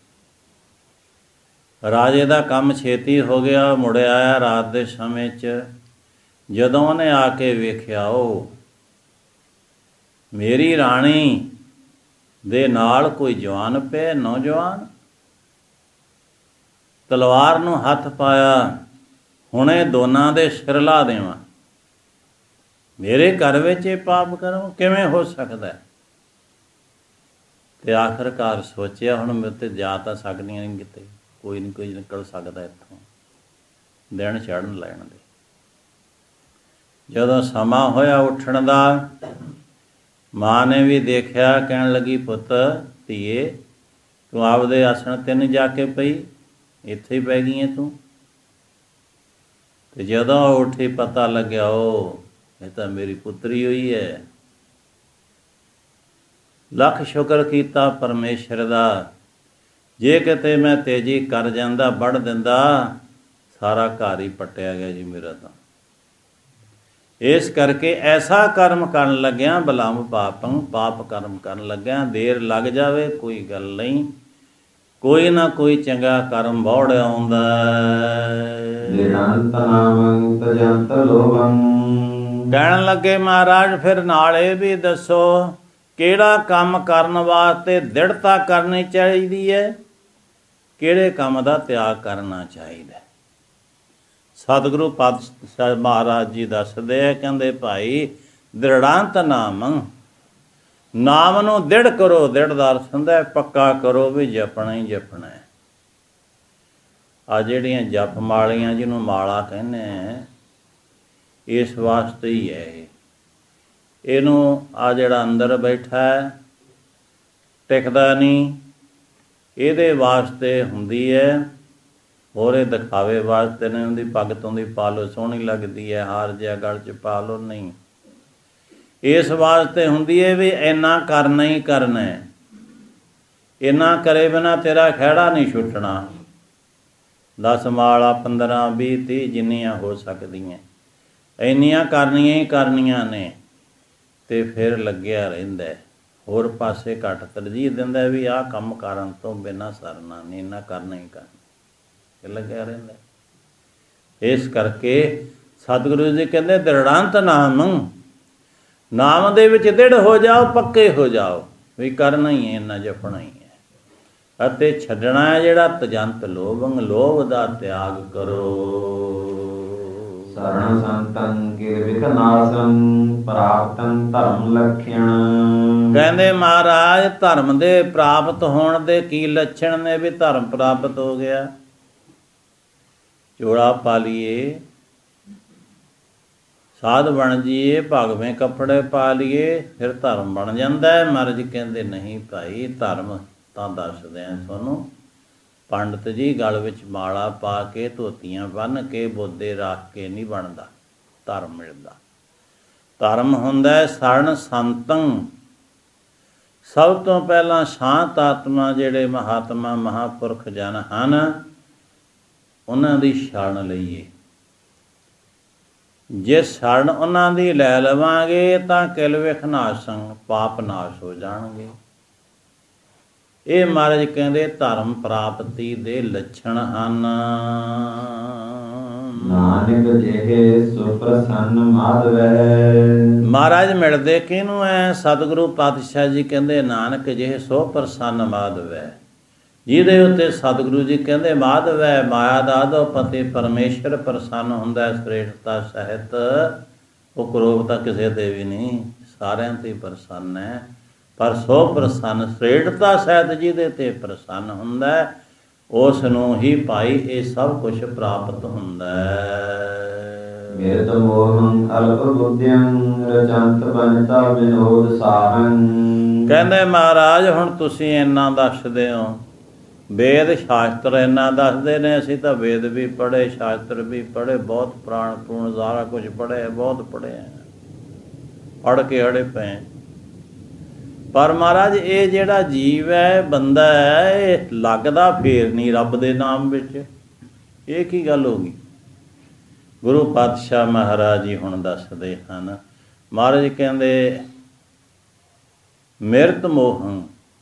ਰਾਜੇ ਦਾ ਕੰਮ ਛੇਤੀ ਹੋ ਗਿਆ ਮੁੜ ਆਇਆ ਰਾਤ ਦੇ ਸਮੇਂ 'ਚ। ਜਦੋਂ ਉਹਨੇ ਆ ਕੇ ਵੇਖਿਆ ਉਹ ਮੇਰੀ ਰਾਣੀ ਦੇ ਨਾਲ ਕੋਈ ਜਵਾਨ ਪਏ, ਨੌਜਵਾਨ, ਤਲਵਾਰ ਨੂੰ ਹੱਥ ਪਾਇਆ, ਹੁਣੇ ਦੋਨਾਂ ਦੇ ਸਿਰ ਲਾ ਦੇਵਾਂ। ਮੇਰੇ ਘਰ ਵਿੱਚ ਇਹ ਪਾਪ ਕਰਮ ਕਿਵੇਂ ਹੋ ਸਕਦਾ? ਤੇ ਆਖਰਕਾਰ ਸੋਚਿਆ ਹੁਣ ਮੇਰੇ ਤੇ ਜਾ ਤਾਂ ਸਕਦੀਆਂ ਨਹੀਂ, ਕਿਤੇ ਕੋਈ ਨਹੀਂ ਕੋਈ ਨਿਕਲ ਸਕਦਾ ਇੱਥੋਂ, ਦਿਨ ਚੜ੍ਹਨ ਲੈਣ ਦੇ। ਜਦੋਂ ਸਮਾਂ ਹੋਇਆ ਉੱਠਣ ਦਾ, ਮਾਂ ਨੇ ਵੀ ਦੇਖਿਆ, ਕਹਿਣ ਲੱਗੀ, ਪੁੱਤ ਧੀਏ, ਤੂੰ ਆਪਦੇ ਆਸਣ ਤੇ ਨਹੀਂ ਜਾ ਕੇ ਪਈ, ਇੱਥੇ ਹੀ ਪੈ ਗਈ ਹੈ ਤੂੰ। ਤੇ ਜਦੋਂ ਉੱਠੀ ਪਤਾ ਲੱਗਿਆ, ਉਹ ਇਹ ਤਾਂ ਮੇਰੀ ਪੁੱਤਰੀ ਹੋਈ ਹੈ। ਲੱਖ ਸ਼ੁਕਰ ਕੀਤਾ ਪਰਮੇਸ਼ਰ ਦਾ, ਜੇ ਕਿਤੇ ਮੈਂ ਤੇਜ਼ੀ ਕਰ ਜਾਂਦਾ, ਵੱਢ ਦਿੰਦਾ, ਸਾਰਾ ਘਰ ਹੀ ਪੱਟਿਆ ਗਿਆ ਜੀ ਮੇਰਾ ਤਾਂ। ਇਸ ਕਰਕੇ ਐਸਾ ਕਰਮ ਕਰਨ ਲੱਗਿਆ, ਬਲਮ ਪਾਪੰ, ਪਾਪ ਕਰਮ ਕਰਨ ਲੱਗਿਆ, ਦੇਰ ਲੱਗ ਜਾਵੇ ਕੋਈ ਗੱਲ ਨਹੀਂ, ਕੋਈ ਨਾ ਕੋਈ ਚੰਗਾ ਕਰਮ ਬੌੜ ਆਉਂਦਾ। ਕਹਿਣ ਲੱਗੇ ਮਹਾਰਾਜ ਫਿਰ ਨਾਲ ਇਹ ਵੀ ਦੱਸੋ, ਕਿਹੜਾ ਕੰਮ ਕਰਨ ਵਾਸਤੇ ਦ੍ਰਿੜਤਾ ਕਰਨੀ ਚਾਹੀਦੀ ਹੈ, ਕਿਹੜੇ ਕੰਮ ਦਾ ਤਿਆਗ ਕਰਨਾ ਚਾਹੀਦਾ? ਸਤਿਗੁਰੂ ਪਾਤਸ਼ਾਹ ਮਹਾਰਾਜ ਜੀ ਦੱਸਦੇ ਆ, ਕਹਿੰਦੇ ਭਾਈ ਦ੍ਰਿੜਾਂਤ ਨਾਮ, ਨਾਮ ਨੂੰ ਦ੍ਰਿੜ ਕਰੋ। ਦ੍ਰਿੜ ਦਾ ਅਰਥ ਹੁੰਦਾ ਪੱਕਾ ਕਰੋ ਵੀ ਜਪਣਾ ਹੀ ਜਪਣਾ ਹੈ। ਆ ਜਿਹੜੀਆਂ ਜਪ ਮਾਲੀਆਂ ਜਿਹਨੂੰ ਮਾਲਾ ਕਹਿੰਦੇ ਆ, ਇਸ ਵਾਸਤੇ ਹੀ ਹੈ ਇਹ। ਇਹਨੂੰ ਆ ਜਿਹੜਾ ਅੰਦਰ ਬੈਠਾ ਹੈ ਟਿਕਦਾ ਨਹੀਂ, ਇਹਦੇ ਵਾਸਤੇ ਹੁੰਦੀ ਹੈ, ਹੋਰ ਇਹ ਦਿਖਾਵੇ ਵਾਸਤੇ ਨਹੀਂ ਹੁੰਦੀ। ਪੱਗ ਤੋਂ ਦੀ ਪਾ ਲਓ, ਸੋਹਣੀ ਲੱਗਦੀ ਹੈ, ਹਾਰ ਜਿਹਾ ਗਲ 'ਚ ਪਾ ਲਓ, ਨਹੀਂ, ਇਸ ਵਾਸਤੇ ਹੁੰਦੀ ਹੈ ਵੀ ਇੰਨਾ ਕਰਨਾ ਹੀ ਕਰਨਾ ਹੈ, ਇੰਨਾ ਕਰੇ ਬਿਨਾਂ ਤੇਰਾ ਖਹਿੜਾ ਨਹੀਂ ਛੁੱਟਣਾ। 10 ਮਾਲਾ 15 20 30 ਜਿੰਨੀਆਂ ਹੋ ਸਕਦੀਆਂ ਇੰਨੀਆਂ ਕਰਨੀਆਂ ਹੀ ਕਰਨੀਆਂ ਨੇ। ਤੇ ਫਿਰ ਲੱਗਿਆ ਰਹਿੰਦਾ, ਹੋਰ ਪਾਸੇ ਘੱਟ ਤਰਜੀਹ ਦਿੰਦਾ ਵੀ ਆਹ ਕੰਮ ਕਰਨ ਤੋਂ ਬਿਨਾਂ ਸਰਨਾ ਨਹੀਂ, ਇੰਨਾ ਕਰਨਾ ਹੀ ਕਰਨਾ, ਇਹ ਲੱਗਿਆ ਰਹਿੰਦਾ। ਇਸ ਕਰਕੇ ਸਤਿਗੁਰੂ ਜੀ ਕਹਿੰਦੇ ਦ੍ਰਿੜਾਂਤ ਨਾਮ, ਨਾਮ ਦੇ ਵਿੱਚ ਦ੍ਰਿੜ ਹੋ ਜਾਓ, ਪੱਕੇ ਹੋ ਜਾਓ ਵੀ ਕਰਨਾ ਹੀ ਹੈ, ਇੰਨਾ ਜਪਣਾ ਹੀ ਹੈ। ਅਤੇ ਛੱਡਣਾ ਹੈ ਜਿਹੜਾ ਤਜੰਤ ਲੋਭੰ, ਲੋਭ ਦਾ ਤਿਆਗ ਕਰੋ। ਸਰਣ ਸੰਤੰ ਕਿਰਵਿਖ ਨਾਸੰ, ਪ੍ਰਾਪਤੰ ਧਰਮ ਲਖਣ। ਕਹਿੰਦੇ ਮਹਾਰਾਜ ਧਰਮ ਦੇ ਪ੍ਰਾਪਤ ਹੋਣ ਦੇ ਕੀ ਲੱਛਣ ਨੇ? ਵੀ ਧਰਮ ਪ੍ਰਾਪਤ ਹੋ ਗਿਆ, ਚੋਲਾ ਪਾ ਲਈਏ, ਸਾਧ ਬਣ ਜਾਈਏ, ਭਗਵੇਂ ਕੱਪੜੇ ਪਾ ਲਈਏ, ਫਿਰ ਧਰਮ ਬਣ ਜਾਂਦਾ ਹੈ। ਮਹਾਰਾਜ ਕਹਿੰਦੇ ਨਹੀਂ ਭਾਈ, ਧਰਮ ਤਾਂ ਦੱਸਦੇ ਆ ਤੁਹਾਨੂੰ। ਪੰਡਤ ਜੀ ਗਲ ਵਿੱਚ ਮਾਲਾ ਪਾ ਕੇ, ਧੋਤੀਆਂ ਬੰਨ੍ਹ ਕੇ, ਬੋਦੇ ਰੱਖ ਕੇ ਨਹੀਂ ਬਣਦਾ ਧਰਮ ਮਿਲਦਾ। ਧਰਮ ਹੁੰਦਾ ਸਰਣ ਸੰਤੰ, ਸਭ ਤੋਂ ਪਹਿਲਾਂ ਸ਼ਾਂਤ ਆਤਮਾ ਜਿਹੜੇ ਮਹਾਤਮਾ ਮਹਾਂਪੁਰਖ ਜਨ ਹਨ, ਉਹਨਾਂ ਦੀ ਸ਼ਰਨ ਲਈਏ। ਜੇ ਸ਼ਰਨ ਉਹਨਾਂ ਦੀ ਲੈ ਲਵਾਂਗੇ ਤਾਂ ਕਿਲ ਵਿਖ ਨਾਸੰ, ਪਾਪ ਨਾਸ਼ ਹੋ ਜਾਣਗੇ। ਇਹ ਮਹਾਰਾਜ ਕਹਿੰਦੇ ਧਰਮ ਪ੍ਰਾਪਤੀ ਦੇ ਲੱਛਣ ਹਨ। ਨਾਨਕ ਜਿਹੇ ਸੁਪ੍ਰਸੰਨ ਮਾਧਵੈ। ਮਹਾਰਾਜ ਮਿਲਦੇ ਕਿਹਨੂੰ ਹੈ? ਸਤਿਗੁਰੂ ਪਾਤਸ਼ਾਹ ਜੀ ਕਹਿੰਦੇ ਨਾਨਕ ਜਿਹੇ ਸੋ ਪ੍ਰਸੰਨ ਮਾਧਵੈ, ਜਿਹਦੇ ਉੱਤੇ ਸਤਿਗੁਰੂ ਜੀ ਕਹਿੰਦੇ ਮਾਧਵੈ ਮਾਇਆ ਦਾ ਅਧਿਪਤੀ ਪਰਮੇਸ਼ਰ ਪ੍ਰਸੰਨ ਹੁੰਦਾ ਸ੍ਰੇਸ਼ਟਤਾ ਸਹਿਤ। ਉਹ ਕਰੋਪ ਤਾਂ ਕਿਸੇ ਤੇ ਵੀ ਨਹੀਂ, ਸਾਰਿਆਂ ਤੇ ਪ੍ਰਸੰਨ ਹੈ, ਪਰ ਸੋ ਪ੍ਰਸੰਨ ਸ੍ਰੇਸ਼ਟਤਾ ਸਹਿਤ ਜਿਹਦੇ ਤੇ ਪ੍ਰਸੰਨ ਹੁੰਦਾ ਉਸ ਨੂੰ ਹੀ ਭਾਈ ਇਹ ਸਭ ਕੁਛ ਪ੍ਰਾਪਤ ਹੁੰਦਾ ਹੈ। ਮਿਰਤ ਮੋਹੰ ਅਲਪ ਬੁੱਧਿੰ, ਰਚੰਤ ਬਨਤਾ ਵਿਨੋਦ ਸਾਹੰ। ਕਹਿੰਦੇ ਮਹਾਰਾਜ ਹੁਣ ਤੁਸੀਂ ਇੰਨਾ ਦੱਸਦੇ ਹੋ, ਵੇਦ ਸ਼ਾਸਤਰ ਇੰਨਾ ਦੱਸਦੇ ਨੇ, ਅਸੀਂ ਤਾਂ ਵੇਦ ਵੀ ਪੜ੍ਹੇ, ਸ਼ਾਸਤਰ ਵੀ ਪੜ੍ਹੇ, ਬਹੁਤ ਪੁਰਾਣ ਪੂਰਨ ਸਾਰਾ ਕੁਝ ਪੜ੍ਹੇ, ਬਹੁਤ ਪੜ੍ਹੇ, ਪੜ੍ਹ ਕੇ ਅੜੇ ਪਏ। ਪਰ ਮਹਾਰਾਜ ਇਹ ਜਿਹੜਾ ਜੀਵ ਹੈ, ਬੰਦਾ ਹੈ, ਇਹ ਲੱਗਦਾ ਫੇਰ ਨਹੀਂ ਰੱਬ ਦੇ ਨਾਮ ਵਿੱਚ। ਇਹ ਕੀ ਗੱਲ ਹੋ ਗਈ? ਗੁਰੂ ਪਾਤਸ਼ਾਹ ਮਹਾਰਾਜ ਜੀ ਹੁਣ ਦੱਸਦੇ ਹਨ। ਮਹਾਰਾਜ ਕਹਿੰਦੇ ਮਿਰਤ ਮੋਹੰ,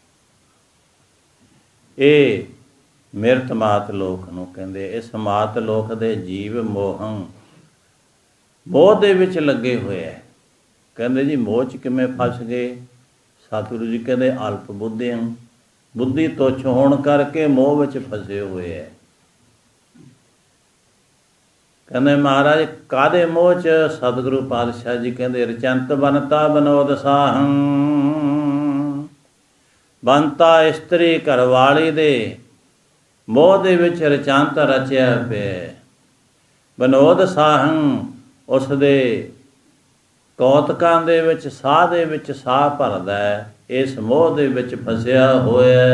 ਇਹ ਮਿਰਤ ਮਾਤ ਲੋਕ ਨੂੰ ਕਹਿੰਦੇ। ਇਸ ਮਾਤ ਲੋਕ ਦੇ ਜੀਵ ਮੋਹੰ, ਮੋਹ ਦੇ ਵਿੱਚ ਲੱਗੇ ਹੋਏ ਹੈ। ਕਹਿੰਦੇ ਜੀ ਮੋਹ 'ਚ ਕਿਵੇਂ ਫਸ ਗਏ? ਸਤਿਗੁਰੂ ਜੀ ਕਹਿੰਦੇ ਅਲਪ ਬੁੱਧਿਆਂ, ਬੁੱਧੀ ਤੁੱਛ ਹੋਣ ਕਰਕੇ ਮੋਹ ਵਿੱਚ ਫਸੇ ਹੋਏ ਹੈ। ਕਹਿੰਦੇ ਮਹਾਰਾਜ ਕਾਹਦੇ ਮੋਹ 'ਚ? ਸਤਿਗੁਰੂ ਪਾਤਸ਼ਾਹ ਜੀ ਕਹਿੰਦੇ ਰਚੰਤ ਬਨਤਾ ਬਨੋਦ ਸਾਹੰ, ਬੰਤਾ ਇਸਤਰੀ ਘਰਵਾਲੀ ਦੇ ਮੋਹ ਦੇ ਵਿੱਚ ਰਚੰਤ ਰਚਿਆ ਪਿਆ। ਬਨੋਦ ਸਾਹੰ ਉਸ ਦੇ ਕੌਤਕਾਂ ਦੇ ਵਿੱਚ, ਸਾਹ ਦੇ ਵਿੱਚ ਸਾਹ ਭਰਦਾ ਹੈ, ਇਸ ਮੋਹ ਦੇ ਵਿੱਚ ਫਸਿਆ ਹੋਇਆ।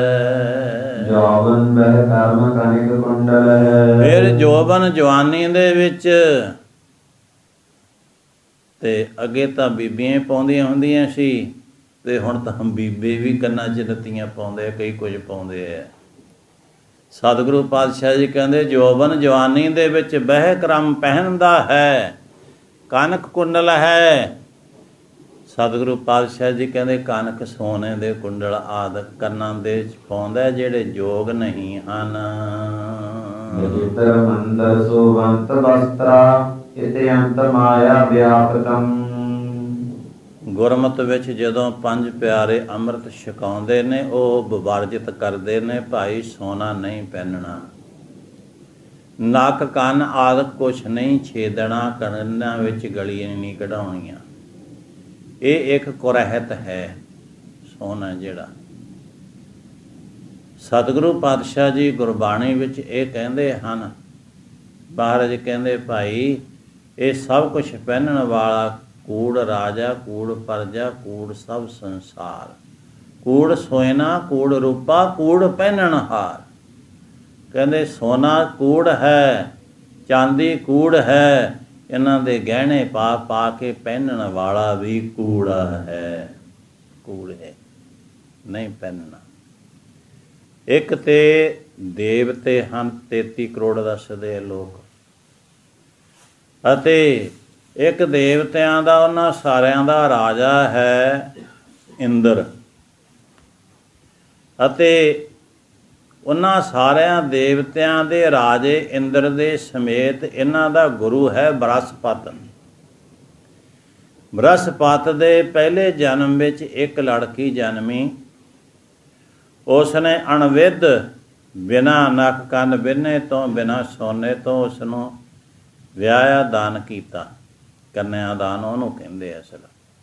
ਜੋਬਨ ਬਹਿ ਕਰਮ ਕਨਿਕ ਕੁੰਡਲ ਹੈ। ਫਿਰ ਜੋਬਨ ਜਵਾਨੀ ਦੇ ਵਿੱਚ, ਤੇ ਅੱਗੇ ਤਾਂ ਬੀਬੀਆਂ ਪਾਉਂਦੀਆਂ ਹੁੰਦੀਆਂ ਸੀ, ਤੇ ਹੁਣ ਤਾਂ ਬੀਬੇ ਵੀ ਕੰਨਾਂ 'ਚ ਰੱਤੀਆਂ ਪਾਉਂਦੇ ਆ, ਕਈ ਕੁਝ ਪਾਉਂਦੇ ਆ। ਸਤਿਗੁਰੂ ਪਾਤਸ਼ਾਹ ਜੀ ਕਹਿੰਦੇ ਜੋਬਨ ਜਵਾਨੀ ਦੇ ਵਿੱਚ ਬਹਿ ਕਰਮ ਪਹਿਨਦਾ ਹੈ, ਕਨਕ ਕੁੰਡਲ ਹੈ। ਸਤਿਗੁਰੂ ਪਾਤਸ਼ਾਹ ਜੀ ਕਹਿੰਦੇ ਕਨਕ ਸੋਨੇ ਦੇ ਕੁੰਡਲ ਆਦਿ ਕੰਨਾਂ ਦੇ ਵਿੱਚ ਪਾਉਂਦਾ, ਜਿਹੜੇ ਯੋਗ ਨਹੀਂ ਹਨ। ਜਿਤਰ ਮੰਦਰ ਸੋਵੰਤ ਵਸਤਰਾ, ਇਤੇ ਅੰਤ ਮਾਇਆ ਵਿਆਪਤੰ। ਗੁਰਮਤਿ ਵਿੱਚ ਜਦੋਂ ਪੰਜ ਪਿਆਰੇ ਅੰਮ੍ਰਿਤ ਛਕਾਉਂਦੇ ਨੇ, ਉਹ ਵਿਵਰਜਿਤ ਕਰਦੇ ਨੇ, ਭਾਈ ਸੋਨਾ ਨਹੀਂ ਪਹਿਨਣਾ, ਨੱਕ ਕੰਨ ਆਦਿ ਕੁਛ ਨਹੀਂ ਛੇਦਣਾ, ਕੰਨਾਂ ਵਿੱਚ ਗਲੀਆਂ ਨਹੀਂ ਕਢਾਉਣੀਆਂ। ਇਹ ਇੱਕ ਕੁਰਹਿਤ ਹੈ ਸੋਨਾ ਜਿਹੜਾ। ਸਤਿਗੁਰੂ ਪਾਤਸ਼ਾਹ ਜੀ ਗੁਰਬਾਣੀ ਵਿੱਚ ਇਹ ਕਹਿੰਦੇ ਹਨ। ਮਹਾਰਾਜ ਕਹਿੰਦੇ ਭਾਈ ਇਹ ਸਭ ਕੁਛ ਪਹਿਨਣ ਵਾਲਾ ਕੂੜ ਰਾਜਾ, ਕੂੜ ਪਰਜਾ, ਕੂੜ ਸਭ ਸੰਸਾਰ, ਕੂੜ ਸੋਇਨਾ, ਕੂੜ ਰੂਪਾ, ਕੂੜ ਪਹਿਨਣਹਾਰ। ਕਹਿੰਦੇ ਸੋਨਾ ਕੂੜ ਹੈ, ਚਾਂਦੀ ਕੂੜ ਹੈ, ਇਹਨਾਂ ਦੇ ਗਹਿਣੇ ਪਾ ਪਾ ਕੇ ਪਹਿਨਣ ਵਾਲਾ ਵੀ ਕੂੜਾ ਹੈ, ਕੂੜ ਹੈ, ਨਹੀਂ ਪਹਿਨਣਾ। ਇੱਕ ਤੇ ਦੇਵਤੇ ਹਨ 33 ਕਰੋੜ ਦੱਸਦੇ ਲੋਕ, ਅਤੇ ਇੱਕ ਦੇਵਤਿਆਂ ਦਾ, ਉਹਨਾਂ ਸਾਰਿਆਂ ਦਾ ਰਾਜਾ ਹੈ ਇੰਦਰ, ਅਤੇ ਉਹਨਾਂ ਸਾਰਿਆਂ ਦੇਵਤਿਆਂ ਦੇ ਰਾਜੇ ਇੰਦਰ ਦੇ ਸਮੇਤ ਇਹਨਾਂ ਦਾ ਗੁਰੂ ਹੈ ਬ੍ਰਹਸਪਤ। ਬ੍ਰਹਸਪਤ ਦੇ ਪਹਿਲੇ ਜਨਮ ਵਿੱਚ ਇੱਕ ਲੜਕੀ ਜਨਮੀ। ਉਸ ਨੇ ਅਣਵਿੱਧ, ਬਿਨਾਂ ਨੱਕ ਕੰਨ ਬਿੰਨੇ ਤੋਂ, ਬਿਨਾਂ ਸੋਨੇ ਤੋਂ ਉਸ ਨੂੰ ਵਿਆਹਿਆ, ਦਾਨ ਕੀਤਾ। ਕੰਨਿਆ ਦਾਨ ਉਹਨੂੰ ਕਹਿੰਦੇ ਅਸਲ।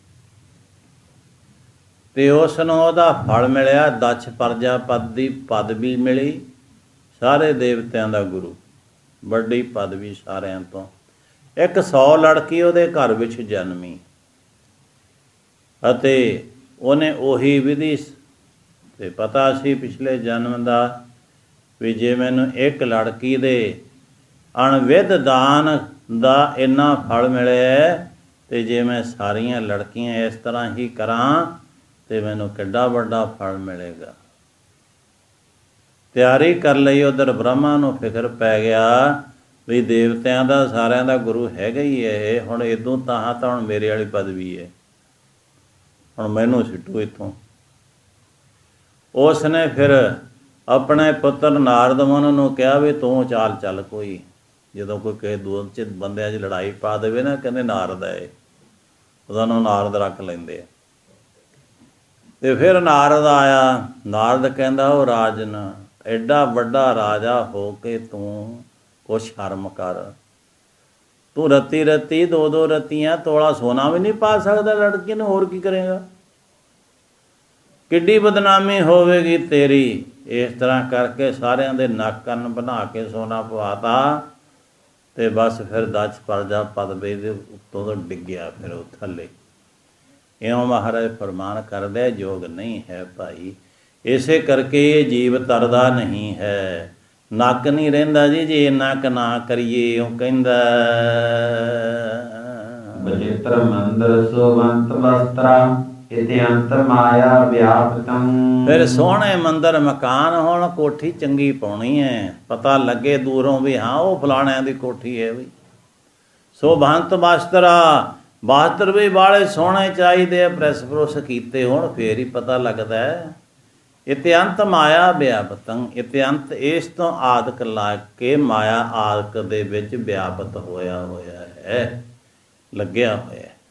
ਤੇ ਉਸ ਨੂੰ ਉਹਦਾ ਫਲ ਮਿਲਿਆ, ਦਛ ਪ੍ਰਜਾਪਤ ਦੀ ਪਦਵੀ ਮਿਲੀ, ਸਾਰੇ ਦੇਵਤਿਆਂ ਦਾ ਗੁਰੂ, ਵੱਡੀ ਪਦਵੀ ਸਾਰਿਆਂ ਤੋਂ। 100 ਲੜਕੀ ਉਹਦੇ ਘਰ ਵਿੱਚ ਜਨਮੀ, ਅਤੇ ਉਹਨੇ ਉਹੀ ਵਿਧੀ ਤੇ ਪਤਾ ਸੀ ਪਿਛਲੇ ਜਨਮ ਦਾ, ਵੀ ਜੇ ਮੈਨੂੰ ਇੱਕ ਲੜਕੀ ਦੇ ਅਣਵਿੱਧ ਦਾਨ ਦਾ ਇੰਨਾ ਫਲ ਮਿਲਿਆ, ਤੇ ਜੇ ਮੈਂ ਸਾਰੀਆਂ ਲੜਕੀਆਂ ਇਸ ਤਰ੍ਹਾਂ ਹੀ ਕਰਾਂ ਤੇ ਮੈਨੂੰ ਕਿੱਡਾ ਵੱਡਾ ਫਲ ਮਿਲੇਗਾ। ਤਿਆਰੀ ਕਰ ਲਈ। ਉਧਰ ਬ੍ਰਹਮਾ ਨੂੰ ਫਿਕਰ ਪੈ ਗਿਆ ਵੀ ਦੇਵਤਿਆਂ ਦਾ ਸਾਰਿਆਂ ਦਾ ਗੁਰੂ ਹੈਗਾ ਹੀ ਇਹ, ਹੁਣ ਇਦੋਂ ਤਾਂ ਹੁਣ ਮੇਰੇ ਵਾਲੀ ਪਦਵੀ ਹੈ, ਹੁਣ ਮੈਨੂੰ ਸਿੱਟੂ ਇੱਥੋਂ। ਉਸ ਨੇ ਫਿਰ ਆਪਣੇ ਪੁੱਤਰ ਨਾਰਦ ਮੁਨ ਨੂੰ ਕਿਹਾ ਵੀ ਤੂੰ ਚਾਲ ਚੱਲ, ਕੋਈ ਜਦੋਂ ਕੋਈ ਕਿਸੇ ਦੋ ਬੰਦਿਆਂ 'ਚ ਲੜਾਈ ਪਾ ਦੇਵੇ ਨਾ, ਕਹਿੰਦੇ ਨਾਰਦ ਹੈ, ਉਹਦਾ ਨਾਂ ਨਾਰਦ ਰੱਖ ਲੈਂਦੇ ਆ। ਤੇ ਫਿਰ ਨਾਰਦ ਆਇਆ। ਨਾਰਦ ਕਹਿੰਦਾ ਉਹ ਰਾਜਨ, ਐਡਾ ਵੱਡਾ ਰਾਜਾ ਹੋ ਕੇ ਤੂੰ ਕੁਛ ਸ਼ਰਮ ਕਰ, ਤੂੰ ਰੱਤੀ ਰੱਤੀ 2-2 ਰੱਤੀਆਂ ਤੋਲਾ ਸੋਨਾ ਵੀ ਨਹੀਂ ਪਾ ਸਕਦਾ ਲੜਕੀ ਨੂੰ, ਹੋਰ ਕੀ ਕਰੇਗਾ? ਕਿੱਡੀ ਬਦਨਾਮੀ ਹੋਵੇਗੀ ਤੇਰੀ। ਇਸ ਤਰ੍ਹਾਂ ਕਰਕੇ ਸਾਰਿਆਂ ਦੇ ਨੱਕ ਕੰਨ ਬਣਾ ਕੇ ਸੋਨਾ ਪਵਾਤਾ, ਤੇ ਬਸ ਫਿਰ ਦਛ ਪ੍ਰਜਾਪਤ ਦੇ ਉੱਤੋਂ ਤੋਂ ਡਿੱਗਿਆ ਫਿਰ ਉਹ ਥੱਲੇ। ਇਉਂ ਮਹਾਰਾਜ ਫਰਮਾਨ ਕਰਦੇ ਯੋਗ ਨਹੀਂ ਹੈ ਭਾਈ। ਇਸੇ ਕਰਕੇ ਇਹ ਜੀਵ ਤਰਦਾ ਨਹੀਂ ਹੈ, ਨੱਕ ਨਹੀਂ ਰਹਿੰਦਾ ਜੀ ਜੇ ਨੱਕ ਨਾ ਕਰੀਏ। ਉਹ ਕਹਿੰਦਾ ਬਚਿੱਤਰ ਮੰਦਰ ਸੋਵੰਤ ਵਸਤਰਾ, ਇਤੇ ਅੰਤ ਮਾਇਆ ਵਿਆਪਤੰ। ਫਿਰ ਸੋਹਣੇ ਮੰਦਰ ਮਕਾਨ ਹੋਣ, ਕੋਠੀ ਚੰਗੀ ਪਾਉਣੀ ਹੈ, ਪਤਾ ਲੱਗੇ ਦੂਰੋਂ ਵੀ ਹਾਂ ਉਹ ਫਲਾਣਿਆਂ ਦੀ ਕੋਠੀ ਹੈ ਵੀ। ਸੋਭੰਤ ਵਸਤਰਾ, ਵਸਤਰ ਵੀ ਬਾਲੇ ਸੋਹਣੇ ਚਾਹੀਦੇ ਆ, ਪ੍ਰੈਸ ਪਰੁਸ ਕੀਤੇ ਹੋਣ, ਫੇਰ ਹੀ ਪਤਾ ਲੱਗਦਾ ਹੈ। ਇਤੇ ਅੰਤ ਮਾਇਆ ਵਿਆਪਤੰ, ਇਤੇ ਅੰਤ ਇਸ ਤੋਂ ਆਦਿਕ ਲਾ ਕੇ ਮਾਇਆ ਆਦਿਕ ਦੇ ਵਿੱਚ ਵਿਆਪਤ ਹੋਇਆ ਹੈ, ਲੱਗਿਆ ਹੋਇਆ।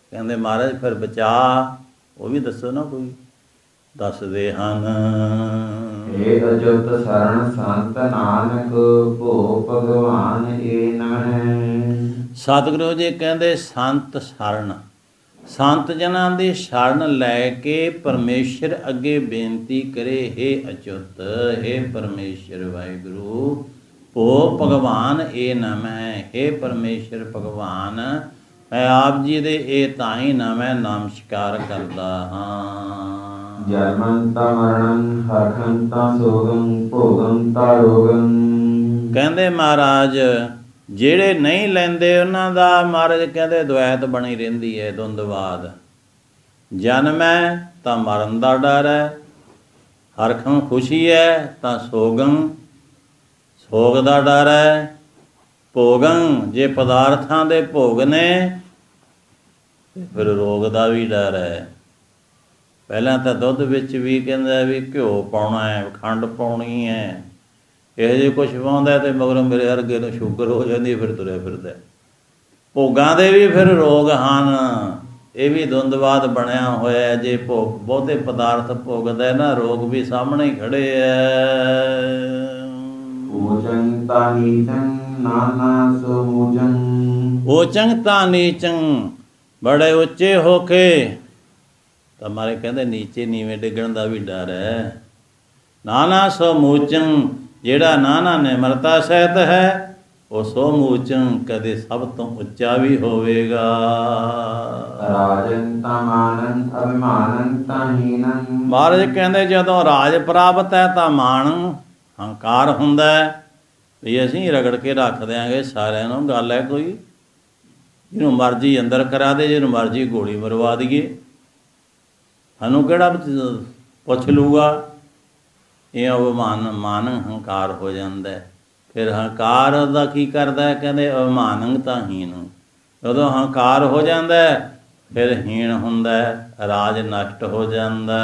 ਕਹਿੰਦੇ ਮਹਾਰਾਜ ਫਿਰ ਬਚਾ, ਉਹ ਵੀ ਦੱਸੋ ਨਾ ਕੋਈ। ਦੱਸਦੇ ਹਨ ਏ ਅਜੁਤ ਸਰਣ ਸੰਤ ਨਾਨਕ ਭੋ ਭਗਵਾਨ ਏ ਨਮਹਿ। ਸਤਿਗੁਰੂ ਜੀ ਕਹਿੰਦੇ ਸੰਤ ਸ਼ਰਨ, ਸੰਤ ਜਨਾਂ ਦੀ ਸ਼ਰਨ ਲੈ ਕੇ ਪਰਮੇਸ਼ਰ ਅੱਗੇ ਬੇਨਤੀ ਕਰੇ, ਹੇ ਅਚੁੱਤ, ਹੇ ਪਰਮੇਸ਼ਰ ਵਾਹਿਗੁਰੂ, ਭੋ ਭਗਵਾਨ ਏ ਨਮਹਿ, ਹੇ ਪਰਮੇਸ਼ਰ ਭਗਵਾਨ, ਮੈਂ ਆਪ ਜੀ ਦੇ ਇਹ ਤਾਂ ਹੀ ਮੈਂ ਨਮਸਕਾਰ ਕਰਦਾ ਹਾਂ। ਜਨਮੰਤਾ ਮਰਣੰ ਹਰਖੰਤਾ ਸੋਗੰ ਭੋਗੰਤਾ ਰੋਗੰ। ਕਹਿੰਦੇ ਮਹਾਰਾਜ ਜਿਹੜੇ ਨਹੀਂ ਲੈਂਦੇ ਉਹਨਾਂ ਦਾ ਮਹਾਰਾਜ ਕਹਿੰਦੇ ਦੁਐਤ ਬਣੀ ਰਹਿੰਦੀ ਹੈ, ਦੁੰਦਵਾਦ। ਜਨਮ ਹੈ ਤਾਂ ਮਰਨ ਦਾ ਡਰ ਹੈ, ਹਰਖੰ ਖੁਸ਼ੀ ਹੈ ਤਾਂ ਸੋਗੰ ਸੋਗ ਦਾ ਡਰ ਹੈ, ਭੋਗੰ ਜੇ ਪਦਾਰਥਾਂ ਦੇ ਭੋਗ ਨੇ ਫਿਰ ਰੋਗ ਦਾ ਵੀ ਡਰ ਹੈ। ਪਹਿਲਾਂ ਤਾਂ ਦੁੱਧ ਵਿੱਚ ਵੀ ਕਹਿੰਦਾ ਵੀ ਘਿਓ ਪਾਉਣਾ ਹੈ, ਖੰਡ ਪਾਉਣੀ ਹੈ, ਇਹੋ ਜਿਹੇ ਕੁਛ ਪਾਉਂਦਾ ਤੇ ਮਗਰੋਂ ਮੇਰੇ ਵਰਗੇ ਨੂੰ ਸ਼ੂਗਰ ਹੋ ਜਾਂਦੀ, ਫਿਰ ਤੁਰਿਆ ਫਿਰਦਾ। ਭੋਗਾਂ ਦੇ ਵੀ ਫਿਰ ਰੋਗ ਹਨ, ਇਹ ਵੀ ਦੁੰਦਵਾਦ ਬਣਿਆ ਹੋਇਆ। ਜੇ ਭੋਗ ਬਹੁਤੇ ਪਦਾਰਥ ਭੋਗਦਾ ਨਾ, ਰੋਗ ਵੀ ਸਾਹਮਣੇ ਹੀ ਖੜੇ ਹੈ। ਊਚੰ ਤਾ ਨੀਚੰ ਨਾਨਾ ਸਮੂਜੰ। ਊਚੰ ਤਾ ਨੀਚੰ, ਬੜੇ ਉੱਚੇ ਹੋ ਕੇ ਤਾਂ ਮਾਰੇ ਕਹਿੰਦੇ ਨੀਚੇ ਨੀਵੇਂ ਡਿੱਗਣ ਦਾ ਵੀ ਡਰ ਹੈ। ਨਾਨਾ ਸਮੂਚੰ, ਜਿਹੜਾ ਨਾਨਾ ਨਿਮਰਤਾ ਸਹਿਤ ਹੈ, ਉਹ ਸਮੂਚੰ ਕਦੇ ਸਭ ਤੋਂ ਉੱਚਾ ਵੀ ਹੋਵੇਗਾ। ਰਾਜੰ ਤਾ ਮਾਨੰ ਅਭਿਮਾਨੰ ਤਾ ਹੀਨੰ। ਮਹਾਰਾਜ ਕਹਿੰਦੇ ਜਦੋਂ ਰਾਜ ਪ੍ਰਾਪਤ ਹੈ ਤਾਂ ਮਾਣ ਹੰਕਾਰ ਹੁੰਦਾ ਵੀ ਅਸੀਂ ਰਗੜ ਕੇ ਰੱਖ ਦਿਆਂਗੇ ਸਾਰਿਆਂ ਨੂੰ। ਗੱਲ ਹੈ ਕੋਈ, ਜਿਹਨੂੰ ਮਰਜ਼ੀ ਅੰਦਰ ਕਰਾ ਦੇ, ਜਿਹਨੂੰ ਮਰਜ਼ੀ ਗੋਲੀ ਮਰਵਾ ਦਈਏ, ਸਾਨੂੰ ਕਿਹੜਾ ਪੁੱਛ ਲੂਗਾ। ਇਹ ਅਭਿਮਾਨ ਮਾਨ ਹੰਕਾਰ ਹੋ ਜਾਂਦਾ। ਫਿਰ ਹੰਕਾਰ ਦਾ ਕੀ ਕਰਦਾ, ਕਹਿੰਦੇ ਅਭਿਮਾਨੰ ਤਾਂ ਹੀਨ। ਜਦੋਂ ਹੰਕਾਰ ਹੋ ਜਾਂਦਾ ਫਿਰ ਹੀਣ ਹੁੰਦਾ, ਰਾਜ ਨਸ਼ਟ ਹੋ ਜਾਂਦਾ।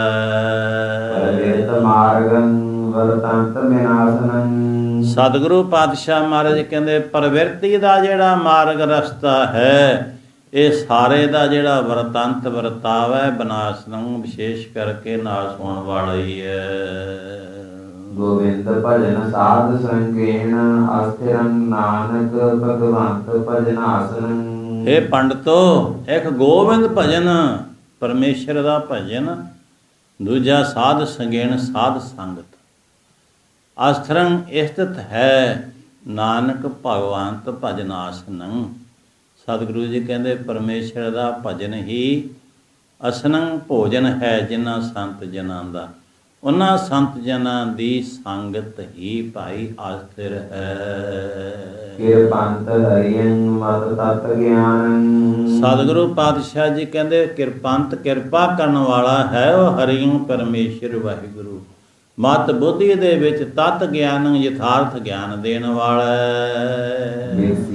ਸਤਿਗੁਰੂ ਪਾਤਸ਼ਾਹ ਮਹਾਰਾਜ ਕਹਿੰਦੇ ਪ੍ਰਵਿਰਤੀ ਦਾ ਜਿਹੜਾ ਮਾਰਗ ਰਸਤਾ ਹੈ, ਇਹ ਸਾਰੇ ਦਾ ਜਿਹੜਾ ਵਰਤੰਤ ਵਰਤਾਵ ਹੈ, ਵਿਨਾਸ਼ ਨੂੰ ਵਿਸ਼ੇਸ਼ ਕਰਕੇ ਨਾਸ਼ ਹੋਣ ਵਾਲਾ ਹੀ ਹੈ। ਗੋਬਿੰਦ ਭਜਨ ਸਾਧ ਸੰਗੇਣ ਅਸਥਿਰੰ ਨਾਨਕ ਭਗਵੰਤ ਭਜਨਾਸਨੰ। ਇਹ ਪੰਡਤੋ, ਇੱਕ ਗੋਬਿੰਦ ਭਜਨ ਪਰਮੇਸ਼ਰ ਦਾ ਭਜਨ, ਦੂਜਾ ਸਾਧ ਸੰਗੇਣ ਸਾਧ ਸੰਗਤ। ਅਸਥਿਰੰ ਸਥਿਤ ਹੈ ਨਾਨਕ ਭਗਵੰਤ ਭਜਨਾਸਨੰ। ਸਤਿਗੁਰੂ ਜੀ ਕਹਿੰਦੇ ਪਰਮੇਸ਼ਰ ਦਾ ਭਜਨ ਹੀ ਅਸਨੰ ਭੋਜਨ ਹੈ ਜਿਨ੍ਹਾਂ ਸੰਤ ਜਨਾਂ ਦਾ। ਉਹਨਾਂ ਸੰਤ ਜਨਾਂ ਦੀ ਸੰਗਤ ਹੀ ਭਾਈ ਆਸਥਿਰ ਹੈ। ਕਿਰਪੰਤ ਹਰਿਯੰ ਮਤ ਤਤ ਗਿਆਨੰ। ਸਤਿਗੁਰੂ ਪਾਤਸ਼ਾਹ ਜੀ ਕਹਿੰਦੇ ਕਿਰਪੰਤ ਕਿਰਪਾ ਕਰਨ ਵਾਲਾ ਹੈ ਉਹ ਹਰਿਯੰ ਪਰਮੇਸ਼ਰ ਵਾਹਿਗੁਰੂ। ਮਤ ਬੁੱਧੀ ਦੇ ਵਿੱਚ ਤਤ ਗਿਆਨੰ ਯਥਾਰਥ ਗਿਆਨ ਦੇਣ ਵਾਲਾ ਹੈ।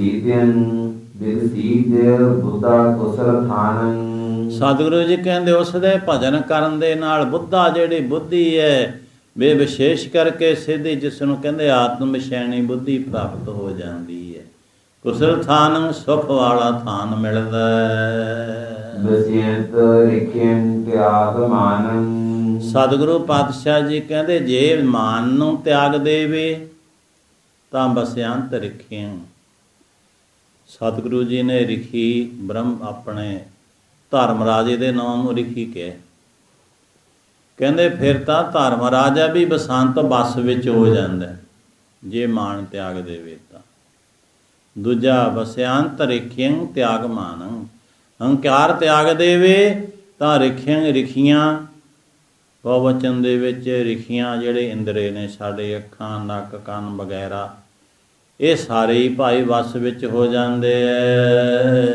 ਬੁੱਧਾ ਕੁਸਲ ਥਾਨੰ। ਸਤਿਗੁਰੂ ਜੀ ਕਹਿੰਦੇ ਉਸ ਦੇ ਭਜਨ ਕਰਨ ਦੇ ਨਾਲ ਬੁੱਧਾ ਜਿਹੜੀ ਬੁੱਧੀ ਹੈ ਵੇ ਵਿਸ਼ੇਸ਼ ਕਰਕੇ ਸਿੱਧੀ, ਜਿਸ ਨੂੰ ਕਹਿੰਦੇ ਆਤਮ ਵਿਸ਼ੈਣੀ ਬੁੱਧੀ ਪ੍ਰਾਪਤ ਹੋ ਜਾਂਦੀ ਹੈ। ਕੁਸਲ ਥਾਨ ਸੁਖ ਵਾਲਾ ਥਾਨ ਮਿਲਦਾ ਹੈ। ਸਤਿਗੁਰੂ ਪਾਤਸ਼ਾਹ ਜੀ ਕਹਿੰਦੇ ਜੇ ਮਾਨ ਨੂੰ ਤਿਆਗ ਦੇਵੇ ਤਾਂ ਬਸਿਆੰਤ ਰਿਖਿਆ। ਸਤਿਗੁਰੂ ਜੀ ਨੇ ਰਿਖੀ ਬ੍ਰਹਮ ਆਪਣੇ ਧਰਮ ਰਾਜੇ ਦੇ ਨਾਮ ਨੂੰ ਰਿਖੀ ਕਿਹਾ। ਕਹਿੰਦੇ ਫਿਰ ਤਾਂ ਧਰਮ ਰਾਜਾ ਵੀ ਬਸੰਤ ਬਸ ਵਿੱਚ ਹੋ ਜਾਂਦਾ ਜੇ ਮਾਨ ਤਿਆਗ ਦੇਵੇ ਤਾਂ। ਦੂਜਾ ਬਸਿਆੰਤ ਰਿਖਿਅੰ ਤਿਆਗ ਮਾਨ। ਹੰਕਾਰ ਤਿਆਗ ਦੇਵੇ ਤਾਂ ਰਿਖਿਅੰ ਰਿਖੀਆਂ ਬਹੁਵਚਨ ਦੇ ਵਿੱਚ ਰਿਖੀਆਂ ਜਿਹੜੇ ਇੰਦਰੇ ਨੇ ਸਾਡੇ ਅੱਖਾਂ ਨੱਕ ਕੰਨ ਵਗੈਰਾ ਇਹ ਸਾਰੇ ਹੀ ਭਾਈ ਵਸ ਵਿੱਚ ਹੋ ਜਾਂਦੇ ਐ।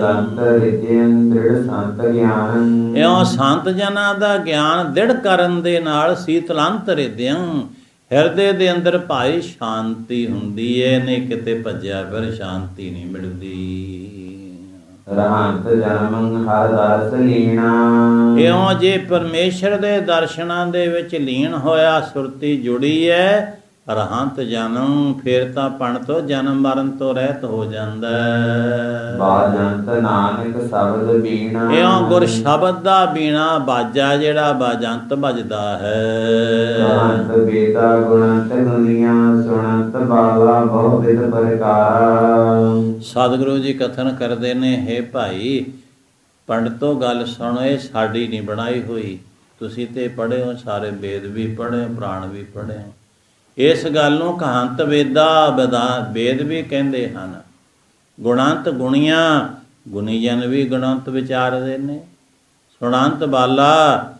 ਇਉਂ ਸੰਤ ਜਨਾਂ ਦਾ ਗਿਆਨ ਦ੍ਰਿੜ ਕਰਨ ਦੇ ਨਾਲ ਸੀਤਲੰਤ ਰਿਦਿਆਂ ਹਿਰਦੇ ਦੇ ਅੰਦਰ ਭਾਈ ਸ਼ਾਂਤੀ ਹੁੰਦੀ ਏ। ਨਹੀਂ ਕਿਤੇ ਭੱਜਿਆ ਫਿਰ ਸ਼ਾਂਤੀ ਨਹੀਂ ਮਿਲਦੀ। ਰਹੰਤ ਜਨਮੰ ਹਰਿ ਦਰਸ ਲੀਣਾ। ਇਉਂ ਜੇ ਪਰਮੇਸ਼ਰ ਦੇ ਦਰਸ਼ਨਾਂ ਦੇ ਵਿੱਚ ਲੀਨ ਹੋਇਆ ਸੁਰਤੀ ਜੁੜੀ ਹੈ ਅਰਹੰਤ ਜਨਮ, ਫਿਰ ਤਾਂ ਪਣ ਤੋਂ ਜਨਮ ਮਰਨ ਤੋਂ ਰਹਿਤ ਹੋ ਜਾਂਦਾ ਹੈ। ਬਾਜੰਤ ਨਾਨਕ ਸ਼ਬਦ ਬੀਣਾ, ਇਉਂ ਗੁਰ ਸ਼ਬਦ ਦਾ ਬੀਣਾ ਬਾਜਾ ਜਿਹੜਾ ਬਾਜੰਤ ਵੱਜਦਾ ਹੈ। ਗਣੰਤ ਬੇਦਾ ਗੁਣੰਤ ਗੁਨੀਆਂ, ਸੁਣੰਤ ਬਾਲਾ ਬਹੁ ਵਿਦ ਪ੍ਰਕਾਰ। ਸਤਿਗੁਰੂ ਜੀ ਕਥਨ ਕਰਦੇ ਨੇ, ਹੇ ਭਾਈ ਪੰਡਤੋ ਗੱਲ ਸੁਣੋ, ਇਹ ਸਾਡੀ ਨਹੀਂ ਬਣਾਈ ਹੋਈ। ਤੁਸੀਂ ਤੇ ਪੜ੍ਹੇ ਹੋ, ਸਾਰੇ ਵੇਦ ਵੀ ਪੜ੍ਹੇ, ਪੁਰਾਣ ਵੀ ਪੜ੍ਹੇ ਹੋ। ਇਸ ਗੱਲ ਨੂੰ ਕਹੰਤ ਵੇਦਾ ਵੇਦ ਵੀ ਕਹਿੰਦੇ ਹਨ। ਗੁਣੰਤ ਗੁਣੀਆਂ, ਗੁਣੀ ਜਨ ਵੀ ਗੁਣੰਤ ਵਿਚਾਰਦੇ ਨੇ। ਸੁਣੰਤ ਬਾਲਾ,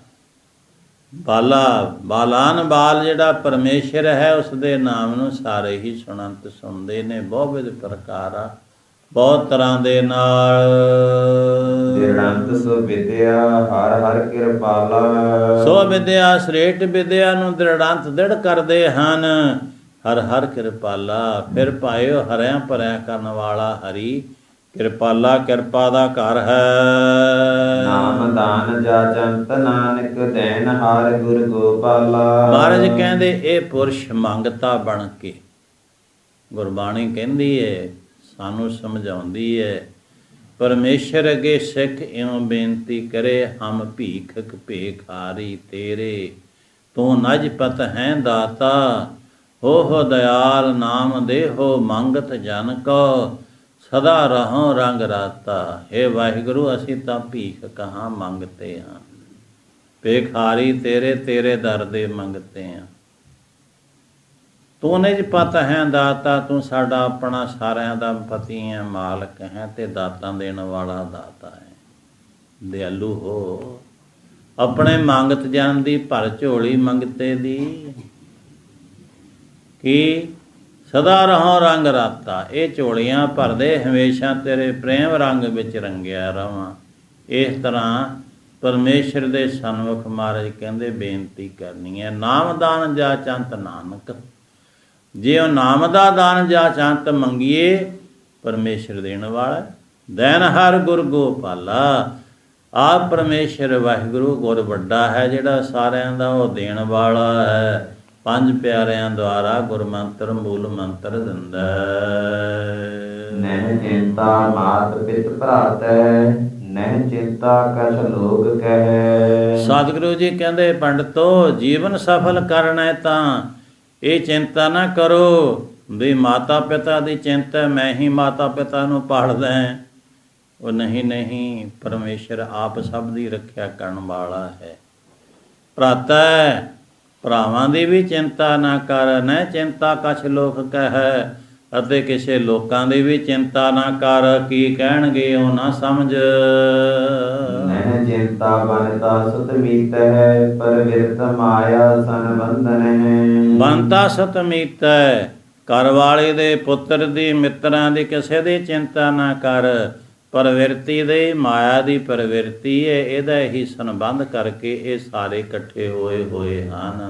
ਬਾਲਾਨ ਬਾਲ ਜਿਹੜਾ ਪਰਮੇਸ਼ਰ ਹੈ, ਉਸ ਦੇ ਨਾਮ ਨੂੰ ਸਾਰੇ ਹੀ ਸੁਣੰਤ ਸੁਣਦੇ ਨੇ। ਬਹੁ ਪ੍ਰਕਾਰ ਆ, ਬਹੁਤ ਤਰ੍ਹਾਂ ਦੇ ਨਾਲ। ਦ੍ਰਿੜੰਤ ਸੋ ਵਿਦਿਆ ਹਰ ਹਰ ਕਿਰਪਾਲਾ, ਸੋ ਵਿਦਿਆ ਸ੍ਰੇਸ਼ਟ ਵਿਦਿਆ ਨੂੰ ਦ੍ਰਿੜੰਤ ਦ੍ਰਿੜ ਕਰਦੇ ਹਨ। ਹਰ ਹਰ ਕਿਰਪਾਲਾ, ਫਿਰ ਪਾਇਓ ਹਰਿਆਂ ਭਰਿਆਂ ਕਰਨ ਵਾਲਾ ਹਰੀ। ਕਿਰਪਾਲਾ ਕਿਰਪਾ ਦਾ ਘਰ ਹੈ। ਨਾਮ ਦਾਨ ਜਾਚੰਤ ਨਾਨਕ, ਦੇਨ ਹਾਰ ਗੁਰ ਗੋਪਾਲਾ। ਮਹਾਰਾਜ ਕਹਿੰਦੇ ਇਹ ਪੁਰਸ਼ ਮੰਗਤਾ ਬਣ ਕੇ, ਗੁਰਬਾਣੀ ਕਹਿੰਦੀ ਹੈ, ਸਾਨੂੰ ਸਮਝਾਉਂਦੀ ਹੈ। ਪਰਮੇਸ਼ਰ ਅੱਗੇ ਸਿੱਖ ਇਉਂ ਬੇਨਤੀ ਕਰੇ, ਹਮ ਭੀਖਕ ਭੇਖਾਰੀ ਤੇਰੇ, ਤੂੰ ਨਜ ਪਤ ਹੈ ਦਾਤਾ। ਹੋ ਦਇਆਲ ਨਾਮ ਦੇਹੋ, ਮੰਗਤ ਜਨ ਕੋ ਸਦਾ ਰਹੋ ਰੰਗ ਰਾਤਾ। हे ਵਾਹਿਗੁਰੂ, ਅਸੀਂ ਤਾਂ ਭੀਖ ਕਹਾਂ ਮੰਗਤੇ ਹਾਂ, ਭੇਖਾਰੀ ਤੇਰੇ, ਤੇਰੇ ਦਰ ਦੇ ਮੰਗਤੇ ਹਾਂ। ਤੂੰ ਨਿਜ ਪਤ ਹੈ ਦਾਤਾ, ਤੂੰ ਸਾਡਾ ਆਪਣਾ ਸਾਰਿਆਂ ਦਾ ਪਤੀ ਹੈ, ਮਾਲਕ ਹੈ ਤੇ ਦਾਤਾਂ ਦੇਣ ਵਾਲਾ ਦਾਤਾ ਹੈ। ਦਿਆਲੂ ਹੋ, ਆਪਣੇ ਮੰਗਤ ਜਨ ਦੀ ਭਰ ਝੋਲੀ ਮੰਗਤੇ ਦੀ, ਕਿ ਸਦਾ ਰਹੋ ਰੰਗ ਰਾਤਾ। ਇਹ ਝੋਲੀਆਂ ਭਰਦੇ ਹਮੇਸ਼ਾ ਤੇਰੇ ਪ੍ਰੇਮ ਰੰਗ ਵਿੱਚ ਰੰਗਿਆ ਰਵਾਂ। ਇਸ ਤਰ੍ਹਾਂ ਪਰਮੇਸ਼ਰ ਦੇ ਸਨਮੁਖ ਮਹਾਰਾਜ ਕਹਿੰਦੇ ਬੇਨਤੀ ਕਰਨੀ ਹੈ। ਨਾਮਦਾਨ ਜਾ ਚੰਤ ਨਾਨਕ, ਜੇ ਉਹ ਨਾਮ ਦਾ ਦਾਨ ਜਾਂ ਚੰਤ ਮੰਗੀਏ, ਪਰਮੇਸ਼ਰ ਦੇਣ ਵਾਲਾ। ਦੈਨ ਹਰ ਗੁਰ ਗੋਪਾਲਾ, ਆਪ ਪਰਮੇਸ਼ਰ ਵਾਹਿਗੁਰੂ ਗੁਰ ਵੱਡਾ ਹੈ, ਜਿਹੜਾ ਸਾਰਿਆਂ ਦਾ ਉਹ ਦੇਣ ਵਾਲਾ ਹੈ। ਪੰਜ ਪਿਆਰਿਆਂ ਦੁਆਰਾ ਗੁਰਮੰਤਰ ਮੂਲ ਮੰਤਰ ਦਿੰਦਾ। ਨਹਿ ਚਿੰਤਾ ਮਾਤ ਪਿਤ ਭਰਾਤੈ, ਨਹਿ ਚਿੰਤਾ ਕਛ ਲੋਕ ਕਹੈ। ਸਤਿਗੁਰੂ ਜੀ ਕਹਿੰਦੇ, ਪੰਡਤੋ ਜੀਵਨ ਸਫਲ ਕਰਨਾ ਤਾਂ ਇਹ ਚਿੰਤਾ ਨਾ ਕਰੋ ਵੀ ਮਾਤਾ ਪਿਤਾ ਦੀ ਚਿੰਤਾ, ਮੈਂ ਹੀ ਮਾਤਾ ਪਿਤਾ ਨੂੰ ਪਾਲਦਾ। ਉਹ ਨਹੀਂ, ਪਰਮੇਸ਼ਰ ਆਪ ਸਭ ਦੀ ਰੱਖਿਆ ਕਰਨ ਵਾਲਾ ਹੈ। ਭਰਾਤਾ, ਭਰਾਵਾਂ ਦੀ ਵੀ ਚਿੰਤਾ ਨਾ ਕਰ, ਨਾ ਚਿੰਤਾ ਕਛ ਲੋਕ ਕਹਿ, ਅਤੇ ਕਿਸੇ ਲੋਕਾਂ ਦੀ ਵੀ ਚਿੰਤਾ ਨਾ ਕਰ, ਕੀ ਕਹਿਣਗੇ ਉਹ ਨਾ ਸਮਝ। ਨਹਿ ਚਿੰਤਾ ਬਨਤਾ ਸੁਤ ਮੀਤ ਹੈ, ਪਰ ਵਿਰਤ ਮਾਇਆ ਸਨ ਬੰਧਨ ਹੈ। ਬੰਤਾ ਸਤ ਮੀਤ ਹੈ, ਘਰ ਵਾਲੇ ਦੇ, ਪੁੱਤਰ ਦੀ, ਮਿੱਤਰਾਂ ਦੀ, ਕਿਸੇ ਦੀ ਚਿੰਤਾ ਨਾ ਕਰ। ਪ੍ਰਵਿਰਤੀ ਦੇ, ਮਾਇਆ ਦੀ ਪ੍ਰਵਿਰਤੀ ਹੈ, ਇਹਦਾ ਹੀ ਸੰਬੰਧ ਕਰਕੇ ਇਹ ਸਾਰੇ ਇਕੱਠੇ ਹੋਏ ਹਨ।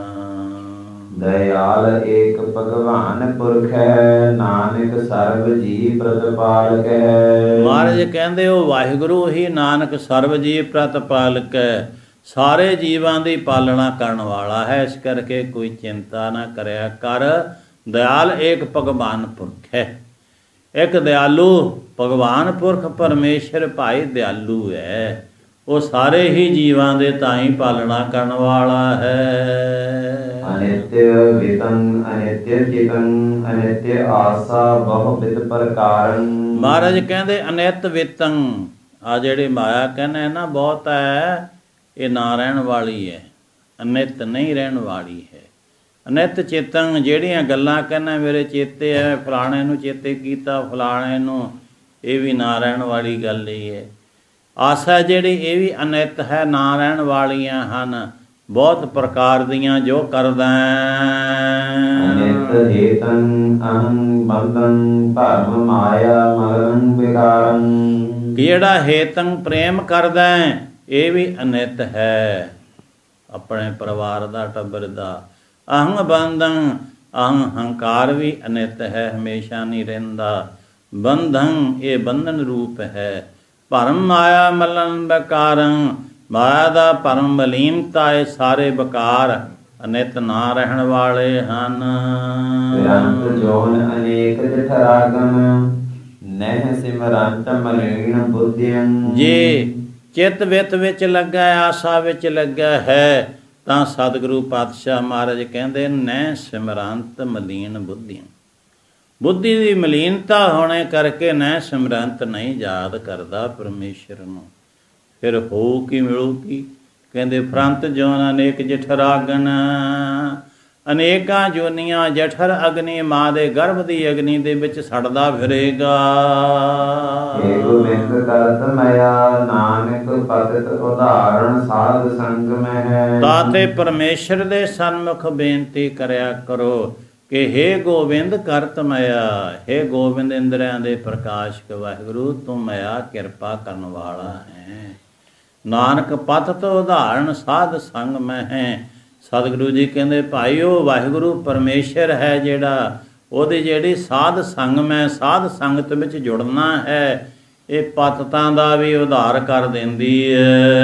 ਦਇਆਲ ਏਕ ਭਗਵਾਨ ਪੁਰਖ ਹੈ, ਨਾਨਕ ਸਰਬ ਜੀ ਪ੍ਰਤਪਾਲਕ ਹੈ। ਮਹਾਰਾਜ ਕਹਿੰਦੇ ਉਹ ਵਾਹਿਗੁਰੂ ਹੀ ਨਾਨਕ ਸਰਬ ਜੀ ਪ੍ਰਤਪਾਲਕ ਹੈ, ਸਾਰੇ ਜੀਵਾਂ ਦੀ ਪਾਲਣਾ ਕਰਨ ਵਾਲਾ ਹੈ। ਇਸ ਕਰਕੇ ਕੋਈ ਚਿੰਤਾ ਨਾ ਕਰਿਆ ਕਰ। ਦਇਆਲ ਏਕ ਭਗਵਾਨ ਪੁਰਖ ਹੈ, ਇੱਕ ਦਿਆਲੂ ਭਗਵਾਨ ਪੁਰਖ ਪਰਮੇਸ਼ਰ ਭਾਈ ਦਿਆਲੂ ਹੈ। ਉਹ ਸਾਰੇ ਹੀ ਜੀਵਾਂ ਦੇ ਤਾਂ ਹੀ ਪਾਲਣਾ ਕਰਨ ਵਾਲਾ ਹੈ। ਅਨਿਤਯ ਵਿਤੰ ਅਨਿਤਯ ਚਿਤੰ ਅਨਿਤਯ ਆਸਾ ਬਹੁ ਵਿਦ ਪ੍ਰਕਾਰੰ। ਮਹਾਰਾਜ ਕਹਿੰਦੇ ਅਨਿਤ ਵਿਤੰ, ਆ ਜਿਹੜੀ ਮਾਇਆ ਕਹਿੰਦੇ ਨਾ ਬਹੁਤ ਹੈ, ਇਹ ਨਾ ਰਹਿਣ ਵਾਲੀ ਹੈ, ਅਨਿਤ ਨਹੀਂ ਰਹਿਣ ਵਾਲੀ ਹੈ। ਅਨਿਤ ਚੇਤਨ, ਜਿਹੜੀਆਂ ਗੱਲਾਂ ਕਹਿੰਦਾ ਮੇਰੇ ਚੇਤੇ ਹੈ, ਫਲਾਣੇ ਨੂੰ ਚੇਤੇ ਕੀਤਾ, ਫਲਾਣੇ ਨੂੰ, ਇਹ ਵੀ ਨਾ ਰਹਿਣ ਵਾਲੀ ਗੱਲ ਹੀ ਹੈ। ਆਸਾ ਜਿਹੜੀ, ਇਹ ਵੀ ਅਨਿਤ ਹੈ, ਨਾ ਰਹਿਣ ਵਾਲੀਆਂ ਹਨ, ਬਹੁਤ ਪ੍ਰਕਾਰ ਦੀਆਂ ਜੋ ਕਰਦਾ। ਅਨਿਤ ਹੇਤੰ ਅਹੰ ਬੰਧੰ ਭਰਮ ਮਾਇਆ ਮਰਨ ਵਿਕਾਰੰ। ਜਿਹੜਾ ਹੇਤੰ ਪ੍ਰੇਮ ਕਰਦਾ ਇਹ ਵੀ ਅਨਿਤ ਹੈ, ਆਪਣੇ ਪਰਿਵਾਰ ਦਾ, ਟੱਬਰ ਦਾ। ਅਹੰ ਬੰਧੰ, ਅਹੰ ਹੰਕਾਰ ਵੀ ਅਨਿਤ ਹੈ, ਹਮੇਸ਼ਾ ਨਹੀਂ ਰਹਿੰਦਾ। ਬੰਧੰ, ਇਹ ਬੰਧਨ ਰੂਪ ਹੈ। ਭਰਮ ਮਾਇਆ ਮਲਨ ਬਕਾਰੰ, ਮਾਇਆ ਦਾ ਭਰਮ ਮਲੀਨਤਾ, ਇਹ ਸਾਰੇ ਬਕਾਰ ਅਨਿਤ ਨਾ ਰਹਿਣ ਵਾਲੇ ਹਨ। ਵਿਰੰਤ ਜੋਨ ਅਨੇਕ ਜਠਰਾਗਮ, ਨਹਿ ਸਿਮਰੰਤ ਮਲੀਨ ਬੁੱਧਿਆਂ। ਜੇ ਚਿੱਤ ਵਿੱਤ ਵਿੱਚ ਲੱਗਾ, ਆਸਾ ਵਿੱਚ ਲੱਗਾ ਹੈ, ਤਾਂ ਸਤਿਗੁਰੂ ਪਾਤਸ਼ਾਹ ਮਹਾਰਾਜ ਕਹਿੰਦੇ ਨਹਿ ਸਿਮਰੰਤ ਮਲੀਨ ਬੁੱਧੀਆਂ। ਬੁੱਧੀ ਦੀ ਮਲੀਨਤਾ ਹੋਣੇ ਕਰਕੇ ਨਹਿ ਸਿਮਰੰਤ ਨਹੀਂ ਯਾਦ ਕਰਦਾ ਪਰਮੇਸ਼ਰ ਨੂੰ। ਫਿਰ ਹੋ ਕੀ ਮਿਲੂ ਕੀ? ਕਹਿੰਦੇ ਫਰੰਤ ਜੋਨ ਅਨੇਕ ਜਠਰਾਗਨ, ਅਨੇਕਾਂ ਜੋਨੀਆਂ ਜਠਰ ਅਗਨੀ, ਮਾਂ ਦੇ ਗਰਭ ਦੀ ਅਗਨੀ ਦੇ ਵਿੱਚ ਸੜਦਾ ਫਿਰੇਗਾ। ਏ ਗੋਬਿੰਦ ਕਰਤ ਮਇਆ, ਨਾਨਕ ਪਤਿਤ ਉਦਾਹਰਣ ਸਾਧ ਸੰਗ ਮਹਿ। ਤਾਤੇ ਪਰਮੇਸ਼ਰ ਦੇ ਸਨਮੁਖ ਬੇਨਤੀ ਕਰਿਆ ਕਰੋ ਕਿ ਹੇ ਗੋਬਿੰਦ ਕਰਤ ਮਇਆ, ਹੇ ਗੋਬਿੰਦ ਇੰਦਰਿਆਂ ਦੇ ਪ੍ਰਕਾਸ਼ਕ ਵਾਹਿਗੁਰੂ, ਤੂੰ ਮਇਆ ਕਿਰਪਾ ਕਰਨ ਵਾਲਾ ਹੈ। ਨਾਨਕ ਪਤਿਤ ਉਦਾਹਰਣ ਸਾਧ ਸੰਗ ਮੈਂ ਹੈ। ਸਤਿਗੁਰੂ ਜੀ ਕਹਿੰਦੇ ਭਾਈ ਉਹ ਵਾਹਿਗੁਰੂ ਪਰਮੇਸ਼ਰ ਹੈ ਜਿਹੜਾ, ਉਹਦੀ ਜਿਹੜੀ ਸਾਧ ਸੰਗ ਮੈਂ, ਸਾਧ ਸੰਗਤ ਵਿੱਚ ਜੁੜਨਾ ਹੈ, ਇਹ ਪਤਤਾਂ ਦਾ ਵੀ ਉਧਾਰ ਕਰ ਦਿੰਦੀ ਹੈ।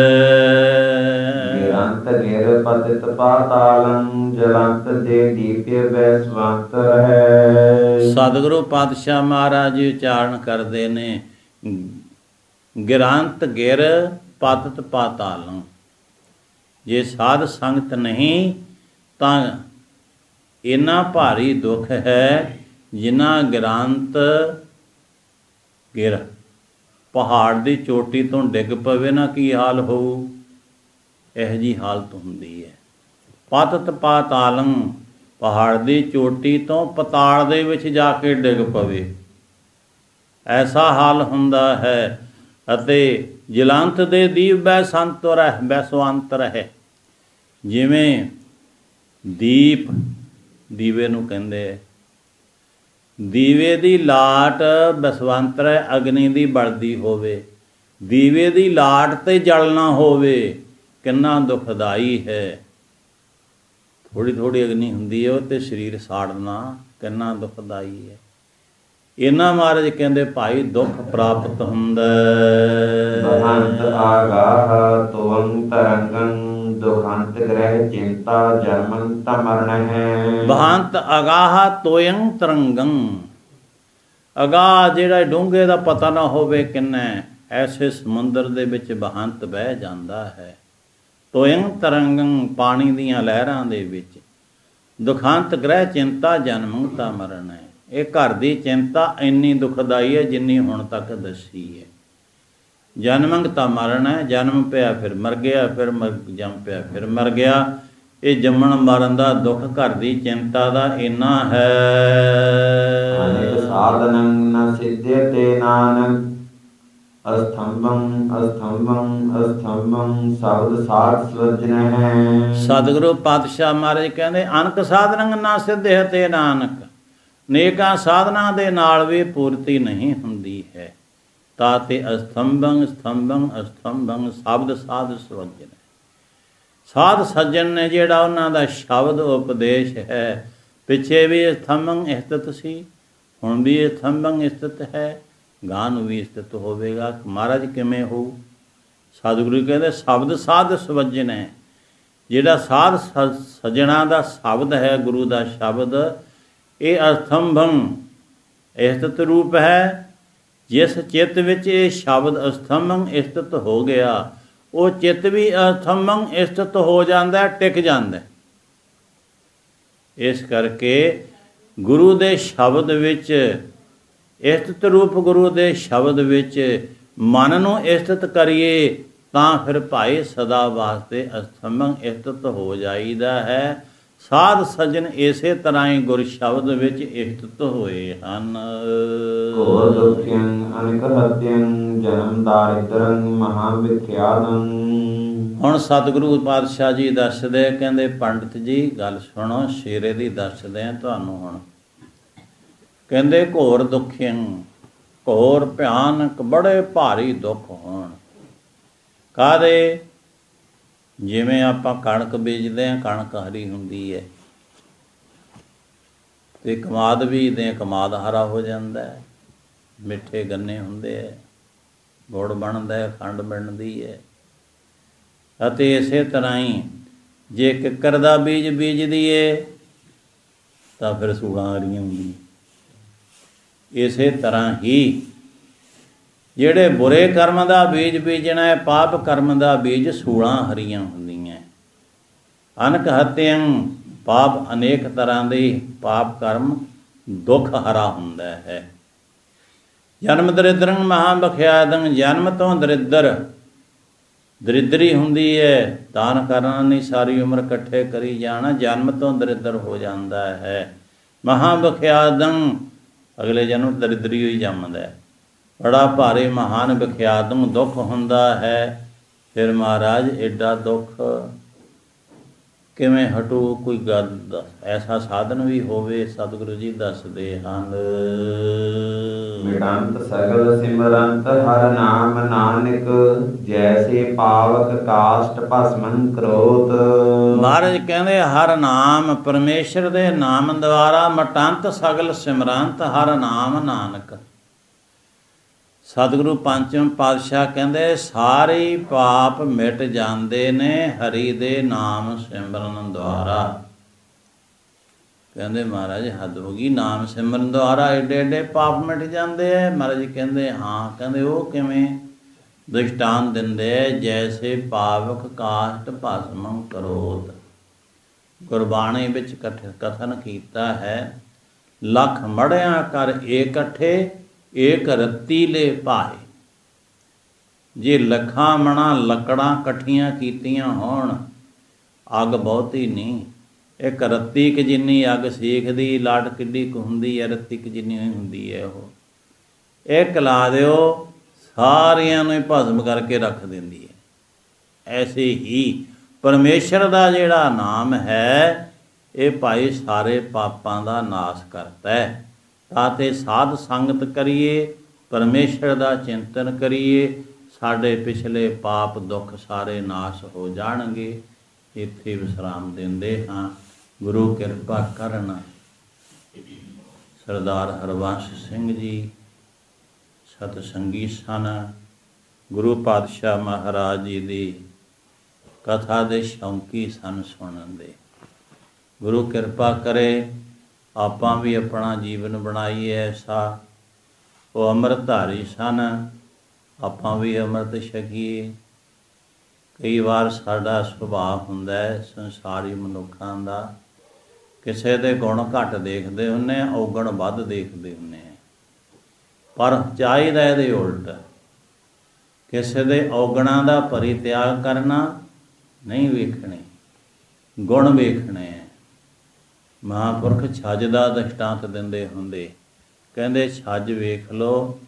ਗਿਰੰਤ ਗਿਰ ਪਤਿਤ ਪਾਤਾਲੰ, ਜਲੰਤ ਦੇ ਦੀਪੇ ਬੈਸਵੰਤ ਹੈ। ਸਤਿਗੁਰੂ ਪਾਤਸ਼ਾਹ ਮਹਾਰਾਜ ਜੀ ਉਚਾਰਨ ਕਰਦੇ ਨੇ ਗਿਰੰਤ ਗਿਰ ਪਤਿਤ ਪਾਤਾਲੰ। ਜੇ ਸਾਧ ਸੰਗਤ ਨਹੀਂ ਤਾਂ ਇੰਨਾ ਭਾਰੀ ਦੁੱਖ ਹੈ ਜਿਨ੍ਹਾਂ ਗਿਰੰਤ ਗਿਰ, ਪਹਾੜ ਦੀ ਚੋਟੀ ਤੋਂ ਡਿੱਗ ਪਵੇ ਨਾ, ਕੀ ਹਾਲ ਹੋਊ? ਇਹੋ ਜਿਹੀ ਹਾਲਤ ਹੁੰਦੀ ਹੈ। ਪਤਿਤ ਪਾਤਾਲੰ, ਪਹਾੜ ਦੀ ਚੋਟੀ ਤੋਂ ਪਤਾਲ ਦੇ ਵਿੱਚ ਜਾ ਕੇ ਡਿੱਗ ਪਵੇ, ਐਸਾ ਹਾਲ ਹੁੰਦਾ ਹੈ। ਅਤੇ ਜਲੰਤ ਦੇ ਦੀਪ ਬੈਸੰਤ ਰਹਿ, ਬੈਸਵੰਤ ਰਹਿ। ਜਿਵੇਂ ਦੀਪ, ਦੀਵੇ ਨੂੰ ਕਹਿੰਦੇ, ਦੀਵੇ ਦੀ ਲਾਟ ਬਸਵੰਤ ਰਹਿ, ਅਗਨੀ ਦੀ ਬਲਦੀ ਹੋਵੇ, ਦੀਵੇ ਦੀ ਲਾਟ ਤੇ ਜਲ ਨਾ ਹੋਵੇ, ਕਿੰਨਾ ਦੁਖਦਾਈ ਹੈ। ਥੋੜੀ ਥੋੜੀ ਅਗਨੀ ਹੁੰਦੀ ਹੈ, ਉਹ ਤੇ ਸਰੀਰ ਸਾੜਨਾ ਕਿੰਨਾ ਦੁਖਦਾਈ ਹੈ। ਇਹਨਾਂ ਮਹਾਰਾਜ ਕਹਿੰਦੇ ਭਾਈ ਦੁੱਖ ਪ੍ਰਾਪਤ ਹੁੰਦਾ। ਬਹੰਤ ਆਗਾਹ ਤੁਵੰ ਤਰੰਗੰ, ਦੁਖੰਤ ਗ੍ਰਹਿ ਚਿੰਤਾ ਜਨਮੰਤ ਮਰਨ ਹੈ। ਬਹੰਤ ਅਗਾਹ ਤੋਯੰ ਤਰੰਗੰ, ਅਗਾਹ ਜਿਹੜਾ ਡੂੰਘੇ ਦਾ ਪਤਾ ਨਾ ਹੋਵੇ ਕਿੰਨਾ, ਐਸੇ ਸਮੁੰਦਰ ਦੇ ਵਿੱਚ ਬਹੰਤ ਬਹਿ ਜਾਂਦਾ ਹੈ। ਤੋਯੰ ਤਰੰਗੰ, ਪਾਣੀ ਦੀਆਂ ਲਹਿਰਾਂ ਦੇ ਵਿੱਚ। ਦੁਖੰਤ ਗ੍ਰਹਿ ਚਿੰਤਾ ਜਨਮੰਤ ਮਰਨ ਹੈ। ਇਹ ਘਰ ਦੀ ਚਿੰਤਾ ਇੰਨੀ ਦੁਖਦਾਈ ਹੈ ਜਿੰਨੀ ਹੁਣ ਤੱਕ ਦੱਸੀ ਹੈ। ਜਨਮੰਗਤਾ ਮਰਨ ਹੈ, ਜਨਮ ਪਿਆ ਫਿਰ ਮਰ ਗਿਆ, ਫਿਰ ਜੰਮ ਪਿਆ ਫਿਰ ਮਰ ਗਿਆ। ਇਹ ਜੰਮਣ ਮਰਨ ਦਾ ਦੁੱਖ ਘਰ ਦੀ ਚਿੰਤਾ ਦਾ ਇੰਨਾ ਹੈ। ਅਨੇਕ ਸਾਧਨੰ ਨ ਸਿਧਯਤੇ ਨਾਨਕ, ਅਸਥੰਭੰ ਅਸਥੰਭੰ ਅਸਥੰਭੰ ਸ਼ਬਦ ਸਾਧ ਸਵਜਨ ਹੈ। ਸਤਿਗੁਰੂ ਪਾਤਸ਼ਾਹ ਮਹਾਰਾਜ ਕਹਿੰਦੇ ਅਨਕ ਸਾਧਨੰ ਨ ਸਿਧਯਤੇ ਨਾਨਕ, ਨੇਕਾਂ ਸਾਧਨਾ ਦੇ ਨਾਲ ਵੀ ਪੂਰਤੀ ਨਹੀਂ ਹੁੰਦੀ ਹੈ। ਤਾਤੇ ਅਸਥੰਭੰ ਸਥੰਭੰ ਅਸਥੰਭੰ ਸ਼ਬਦ ਸਾਧ ਸਵਜਨ। ਸਾਧ ਸੱਜਣ ਨੇ ਜਿਹੜਾ ਉਹਨਾਂ ਦਾ ਸ਼ਬਦ ਉਪਦੇਸ਼ ਹੈ, ਪਿੱਛੇ ਵੀ ਸਥੰਭੰ ਸਥਿਤ ਸੀ, ਹੁਣ ਵੀ ਸਥੰਭੰ ਸਥਿਤ ਹੈ, ਗਾਂ ਨੂੰ ਵੀ ਸਥਿਤ ਹੋਵੇਗਾ। ਮਹਾਰਾਜ ਕਿਵੇਂ ਹੋਊ? ਸਤਿਗੁਰੂ ਕਹਿੰਦੇ ਸ਼ਬਦ ਸਾਧ ਸਵਜਨ ਹੈ। ਜਿਹੜਾ ਸਾਧ ਸੱਜਣਾ ਦਾ ਸ਼ਬਦ ਹੈ, ਗੁਰੂ ਦਾ ਸ਼ਬਦ, ਇਹ ਅਸਥੰਭੰ ਸਥਿਤ ਰੂਪ ਹੈ। ਜਿਸ ਚਿੱਤ ਵਿੱਚ ਇਹ ਸ਼ਬਦ ਅਸਥੰਭੰ ਸਥਿਤ ਹੋ ਗਿਆ, ਉਹ ਚਿੱਤ ਵੀ ਅਸਥੰਭੰ ਸਥਿਤ ਹੋ ਜਾਂਦਾ, ਟਿਕ ਜਾਂਦਾ। ਇਸ ਕਰਕੇ ਗੁਰੂ ਦੇ ਸ਼ਬਦ ਵਿੱਚ, ਸਥਿਤ ਰੂਪ ਗੁਰੂ ਦੇ ਸ਼ਬਦ ਵਿੱਚ ਮਨ ਨੂੰ ਸਥਿਤ ਕਰੀਏ ਤਾਂ ਫਿਰ ਭਾਈ ਸਦਾ ਵਾਸਤੇ ਅਸਥੰਭੰ ਸਥਿਤ ਹੋ ਜਾਈਦਾ ਹੈ। ਸਾਧ ਸੱਜਣ ਇਸੇ ਤਰ੍ਹਾਂ ਹੀ ਗੁਰ ਸ਼ਬਦ ਵਿੱਚ ਸਥਿਤ ਹੋਏ ਹਨ। ਘੋਰ ਦੁਖਿਅੰ ਅਨੇਕ ਹਤਿਅੰ, ਜਨਮ ਦਾਰਿਦ੍ਰੰ ਮਹਾ ਵਿਖਿਆਤੰ। ਹੁਣ ਸਤਿਗੁਰੂ ਪਾਤਸ਼ਾਹ ਜੀ ਦੱਸਦੇ, ਕਹਿੰਦੇ ਪੰਡਿਤ ਜੀ ਗੱਲ ਸੁਣੋ, ਸ਼ੇਰੇ ਦੀ ਦੱਸਦੇ ਆ ਤੁਹਾਨੂੰ ਹੁਣ। ਕਹਿੰਦੇ ਘੋਰ ਦੁਖਿਅੰ, ਘੋਰ ਭਿਆਨਕ ਬੜੇ ਭਾਰੀ ਦੁੱਖ ਹੋਣ। ਕਾਹਦੇ? ਜਿਵੇਂ ਆਪਾਂ ਕਣਕ ਬੀਜਦੇ ਹਾਂ, ਕਣਕ ਹਰੀ ਹੁੰਦੀ ਹੈ, ਤੇ ਕਮਾਦ ਬੀਜਦੇ ਹਾਂ, ਕਮਾਦ ਹਰਾ ਹੋ ਜਾਂਦਾ ਹੈ, ਮਿੱਠੇ ਗੰਨੇ ਹੁੰਦੇ ਹੈ, ਗੁੜ ਬਣਦਾ ਹੈ, ਖੰਡ ਬਣਦੀ ਹੈ। ਅਤੇ ਇਸੇ ਤਰ੍ਹਾਂ ਹੀ ਜੇ ਕਿੱਕਰ ਦਾ ਬੀਜ ਬੀਜ ਦੀਏ ਤਾਂ ਫਿਰ ਸੂਲਾਂ ਹਰੀਆਂ ਹੁੰਦੀਆਂ। ਇਸੇ ਤਰ੍ਹਾਂ ਹੀ ਜਿਹੜੇ ਬੁਰੇ ਕਰਮ ਦਾ ਬੀਜ ਬੀਜਣਾ ਹੈ, ਪਾਪ ਕਰਮ ਦਾ ਬੀਜ ਸੂਲਾਂ ਹਰੀਆਂ ਹੁੰਦੀਆਂ। ਅਨਕ ਹਤਿਅੰ ਪਾਪ ਅਨੇਕ ਤਰ੍ਹਾਂ ਦੇ ਪਾਪ ਕਰਮ ਦੁੱਖ ਹਰਾ ਹੁੰਦਾ ਹੈ। ਜਨਮ ਦਰਿਦਰੰ ਮਹਾ ਬਖਿਆਦੰ, ਜਨਮ ਤੋਂ ਦਰਿਦਰੀ ਹੁੰਦੀ ਹੈ। ਦਾਨ ਕਰਨਾ ਨਹੀਂ, ਸਾਰੀ ਉਮਰ ਇਕੱਠੇ ਕਰੀ ਜਾਣਾ, ਜਨਮ ਤੋਂ ਦਰਿਦਰ ਹੋ ਜਾਂਦਾ ਹੈ। ਮਹਾ ਬਖਿਆਦੰ, ਅਗਲੇ ਜਨਮ ਦਰਿਦਰੀ ਹੋਈ ਜੰਮਦਾ ਹੈ। ਬੜਾ ਭਾਰੇ ਮਹਾਨ ਬਖਿਆਦੰ ਦੁੱਖ ਹੁੰਦਾ ਹੈ। ਫਿਰ ਮਹਾਰਾਜ ਐਡਾ ਦੁੱਖ ਕਿਵੇਂ ਹਟੂ? ਕੋਈ ਗੱਲ ਐਸਾ ਸਾਧਨ ਵੀ ਹੋਵੇ। ਸਤਿਗੁਰੂ ਜੀ ਦੱਸਦੇ ਹਨ, ਮਿਟੰਤ ਸਗਲ ਸਿਮਰੰਤ ਹਰ ਨਾਮ ਨਾਨਕ, ਜੈਸੇ ਪਾਵਕ ਕਾਸ਼ਟ ਭਸਮੰ ਕਰੋਤ। ਮਹਾਰਾਜ ਕਹਿੰਦੇ ਹਰ ਨਾਮ, ਪਰਮੇਸ਼ਰ ਦੇ ਨਾਮ ਦੁਆਰਾ ਮਟੰਤ ਸਗਲ ਸਿਮਰੰਤ ਹਰ ਨਾਮ ਨਾਨਕ। ਸਤਿਗੁਰੂ ਪੰਚਮ ਪਾਤਸ਼ਾਹ ਕਹਿੰਦੇ ਸਾਰੇ ਪਾਪ ਮਿਟ ਜਾਂਦੇ ਨੇ ਹਰੀ ਦੇ ਨਾਮ ਸਿਮਰਨ ਦੁਆਰਾ। ਕਹਿੰਦੇ ਮਹਾਰਾਜ ਹੱਦ ਹੋ ਗਈ, ਨਾਮ ਸਿਮਰਨ ਦੁਆਰਾ ਏਡੇ ਏਡੇ ਪਾਪ ਮਿਟ ਜਾਂਦੇ ਹੈ। ਮਹਾਰਾਜ ਕਹਿੰਦੇ ਹਾਂ। ਕਹਿੰਦੇ ਉਹ ਕਿਵੇਂ? ਦ੍ਰਿਸ਼ਟਾਂਤ ਦਿੰਦੇ, ਜੈਸੇ ਪਾਵਕ ਕਾਸ਼ਟ ਭਸਮੰ ਕਰੋਤ। ਗੁਰਬਾਣੀ ਵਿੱਚ ਕਥਨ ਕੀਤਾ ਹੈ, ਲੱਖ ਮੜਿਆਂ ਕਰ ਇਕੱਠੇ ਏਕ ਰੱਤੀ ਲੈ ਭਾਏ। ਜੇ ਲੱਖਾਂ ਮਣਾ ਲੱਕੜਾਂ ਇਕੱਠੀਆਂ ਕੀਤੀਆਂ ਹੋਣ, ਅੱਗ ਬਹੁਤੀ ਨਹੀਂ, ਇੱਕ ਰੱਤੀ ਕੁ ਜਿੰਨੀ ਅੱਗ ਸੇਕਦੀ, ਲਾਟ ਕਿੱਡੀ ਕੁ ਹੁੰਦੀ ਹੈ, ਰੱਤੀ ਕੁ ਜਿੰਨੀ ਹੁੰਦੀ ਹੈ। ਉਹ ਇੱਕ ਲਾ ਦਿਓ, ਸਾਰਿਆਂ ਨੂੰ ਹੀ ਭਸਮ ਕਰਕੇ ਰੱਖ ਦਿੰਦੀ ਹੈ। ਐਸੇ ਹੀ ਪਰਮੇਸ਼ਰ ਦਾ ਜਿਹੜਾ ਨਾਮ ਹੈ, ਇਹ ਭਾਈ ਸਾਰੇ ਪਾਪਾਂ ਦਾ ਨਾਸ਼ ਕਰਦਾ ਹੈ। ਤਾਂ ਤੇ ਸਾਧ ਸੰਗਤ ਕਰੀਏ, ਪਰਮੇਸ਼ਰ ਦਾ ਚਿੰਤਨ ਕਰੀਏ, ਸਾਡੇ ਪਿਛਲੇ ਪਾਪ ਦੁੱਖ ਸਾਰੇ ਨਾਸ਼ ਹੋ ਜਾਣਗੇ। ਇੱਥੇ ਵਿਸਰਾਮ ਦਿੰਦੇ ਹਾਂ। ਗੁਰੂ ਕਿਰਪਾ ਕਰਨ। ਸਰਦਾਰ ਹਰਬੰਸ ਸਿੰਘ ਜੀ ਸਤਸੰਗੀ ਸਨ। ਗੁਰੂ ਪਾਤਸ਼ਾਹ ਮਹਾਰਾਜ ਜੀ ਦੀ ਕਥਾ ਦੇ ਸ਼ੌਂਕੀ ਸਨ ਸੁਣਨ ਦੇ। ਗੁਰੂ ਕਿਰਪਾ ਕਰੇ ਆਪਾਂ ਵੀ ਆਪਣਾ ਜੀਵਨ ਬਣਾਈਏ ਐਸਾ। ਉਹ ਅੰਮ੍ਰਿਤਧਾਰੀ ਸਨ, ਆਪਾਂ ਵੀ ਅੰਮ੍ਰਿਤ ਛਕੀਏ। ਕਈ ਵਾਰ ਸਾਡਾ ਸੁਭਾਅ ਹੁੰਦਾ ਹੈ ਸੰਸਾਰੀ ਮਨੁੱਖਾਂ ਦਾ, ਕਿਸੇ ਦੇ ਗੁਣ ਘੱਟ ਦੇਖਦੇ ਹੁੰਦੇ, ਔਗਣ ਵੱਧ ਦੇਖਦੇ ਹੁੰਦੇ। ਪਰ ਚਾਹੀਦਾ ਇਹਦੇ ਉਲਟ, ਕਿਸੇ ਦੇ ਔਗਣਾਂ ਦਾ ਪਰਿਤਿਆਗ ਕਰਨਾ ਨਹੀਂ ਵੇਖਣੇ, ਗੁਣ ਵੇਖਣੇ ਹੈ। ਮਹਾਂਪੁਰਖ ਛੱਜ ਦਾ ਦ੍ਰਿਸ਼ਟਾਂਤ ਦਿੰਦੇ ਹੁੰਦੇ, ਕਹਿੰਦੇ ਛੱਜ ਵੇਖ ਲਓ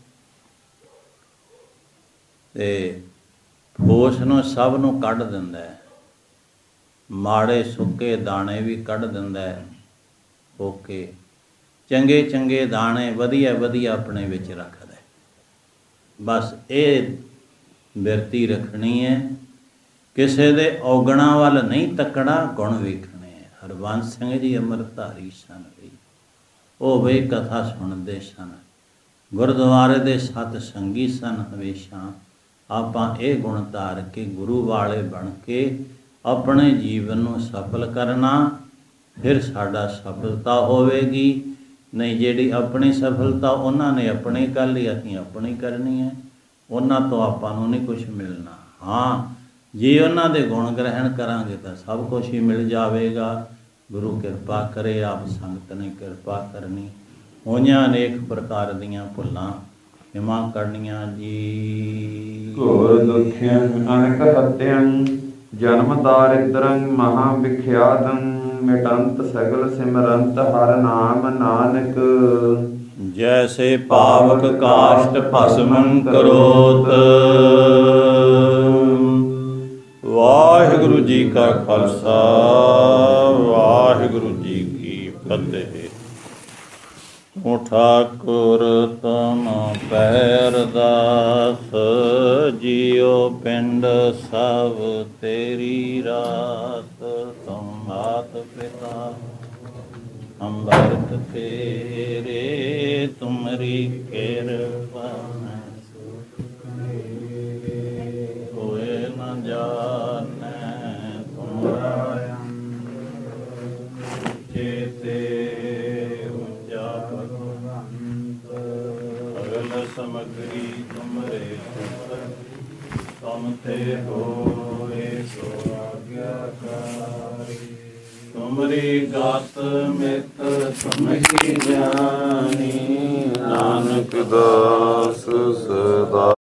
ਤੇ ਫੋਸ ਨੂੰ ਸਭ ਨੂੰ ਕੱਢ ਦਿੰਦਾ ਹੈ, ਮਾੜੇ ਸੁੱਕੇ ਦਾਣੇ ਵੀ ਕੱਢ ਦਿੰਦਾ ਹੈ, ਓਕੇ ਚੰਗੇ ਚੰਗੇ ਦਾਣੇ ਵਧੀਆ ਵਧੀਆ ਆਪਣੇ ਵਿੱਚ ਰੱਖਦਾ। ਬਸ ਇਹ ਬਿਰਤੀ ਰੱਖਣੀ ਹੈ, ਕਿਸੇ ਦੇ ਔਗਣਾਂ ਵੱਲ ਨਹੀਂ ਤੱਕਣਾ, ਗੁਣ ਵੇਖਣੇ। ਹਰਬੰਸ ਸਿੰਘ ਜੀ ਅੰਮ੍ਰਿਤਧਾਰੀ ਸਨ ਬਈ, ਉਹ ਬਈ ਕਥਾ ਸੁਣਦੇ ਸਨ, ਗੁਰਦੁਆਰੇ ਦੇ ਸਤ ਸੰਗੀ ਸਨ ਹਮੇਸ਼ਾ। ਆਪਾਂ ਇਹ ਗੁਣ ਧਾਰ ਕੇ ਗੁਰੂ ਵਾਲੇ ਬਣ ਕੇ ਆਪਣੇ ਜੀਵਨ ਨੂੰ ਸਫਲ ਕਰਨਾ, ਫਿਰ ਸਾਡਾ ਸਫਲਤਾ ਹੋਵੇਗੀ। ਨਹੀਂ ਜਿਹੜੀ ਆਪਣੀ ਸਫਲਤਾ ਉਹਨਾਂ ਨੇ ਆਪਣੀ ਕਰ ਲਈ, ਅਸੀਂ ਆਪਣੀ ਕਰਨੀ ਹੈ। ਉਹਨਾਂ ਤੋਂ ਆਪਾਂ ਨੂੰ ਨਹੀਂ ਕੁਛ ਮਿਲਣਾ। ਹਾਂ, ਜੇ ਉਹਨਾਂ ਦੇ ਗੁਣ ਗ੍ਰਹਿਣ ਕਰਾਂਗੇ ਤਾਂ ਸਭ ਕੁਛ ਹੀ ਮਿਲ ਜਾਵੇਗਾ। ਗੁਰੂ ਕਿਰਪਾ ਕਰੇ, ਆਪ ਸੰਗਤ ਨੇ ਕਿਰਪਾ ਕਰਨੀ। ਹੋਈਆਂ ਅਨੇਕ ਪ੍ਰਕਾਰ ਦੀਆਂ ਭੁੱਲਾਂ ਖਿਮਾ ਕਰਨੀਆਂ ਜੀ। ਘੋਰ ਦੁਖਿਅੰ ਅਨਕ ਹਤਿਅੰ ਜਨਮ ਦਾਰਿਦ੍ਰੰ ਮਹਾ ਵਿਖਿਆਤੰ ਮਿਟੰਤ ਸਗਲ ਸਿਮਰੰਤ ਹਰ ਨਾਮ ਨਾਨਕ। ਜੈਸੇ ਪਾਵਕ ਕਾਸ਼ਟ ਭਸਮੰ ਕਰੋਤ। ਵਾਹਿਗੁਰੂ ਜੀ ਕਾ ਖਾਲਸਾ, ਵਾਹਿਗੁਰੂ ਜੀ ਕੀ ਫਤਿਹ। ਠਾਕੁਰ ਤੁਮ ਪੈਰਦਾਸ, ਜੀਉ ਪਿੰਡ ਸਭ ਤੇਰੀ ਰਾਸ। ਤੁਮ ਮਾਤ ਪਿਤਾ ਅੰਮ੍ਰਿਤ ਤੇਰੇ, ਤੁਮਰੀ ਕਿਰਪਾ ਹੋਏ ਨ ਜਾਣੈ ਤੁਮਰਾ ਸਮਗਰੀ ਤੁਮਰੇ ਚਿਤ ਤੁਮ ਤੇ ਹੋਏ ਸੋ ਆਗਿਆਕਾਰੀ ਤੁਮਰੀ ਗਤ ਮਿਤ ਤੁਮਹੀ ਜਾਣੀ ਨਾਨਕ ਦਾਸ ਸਦਾ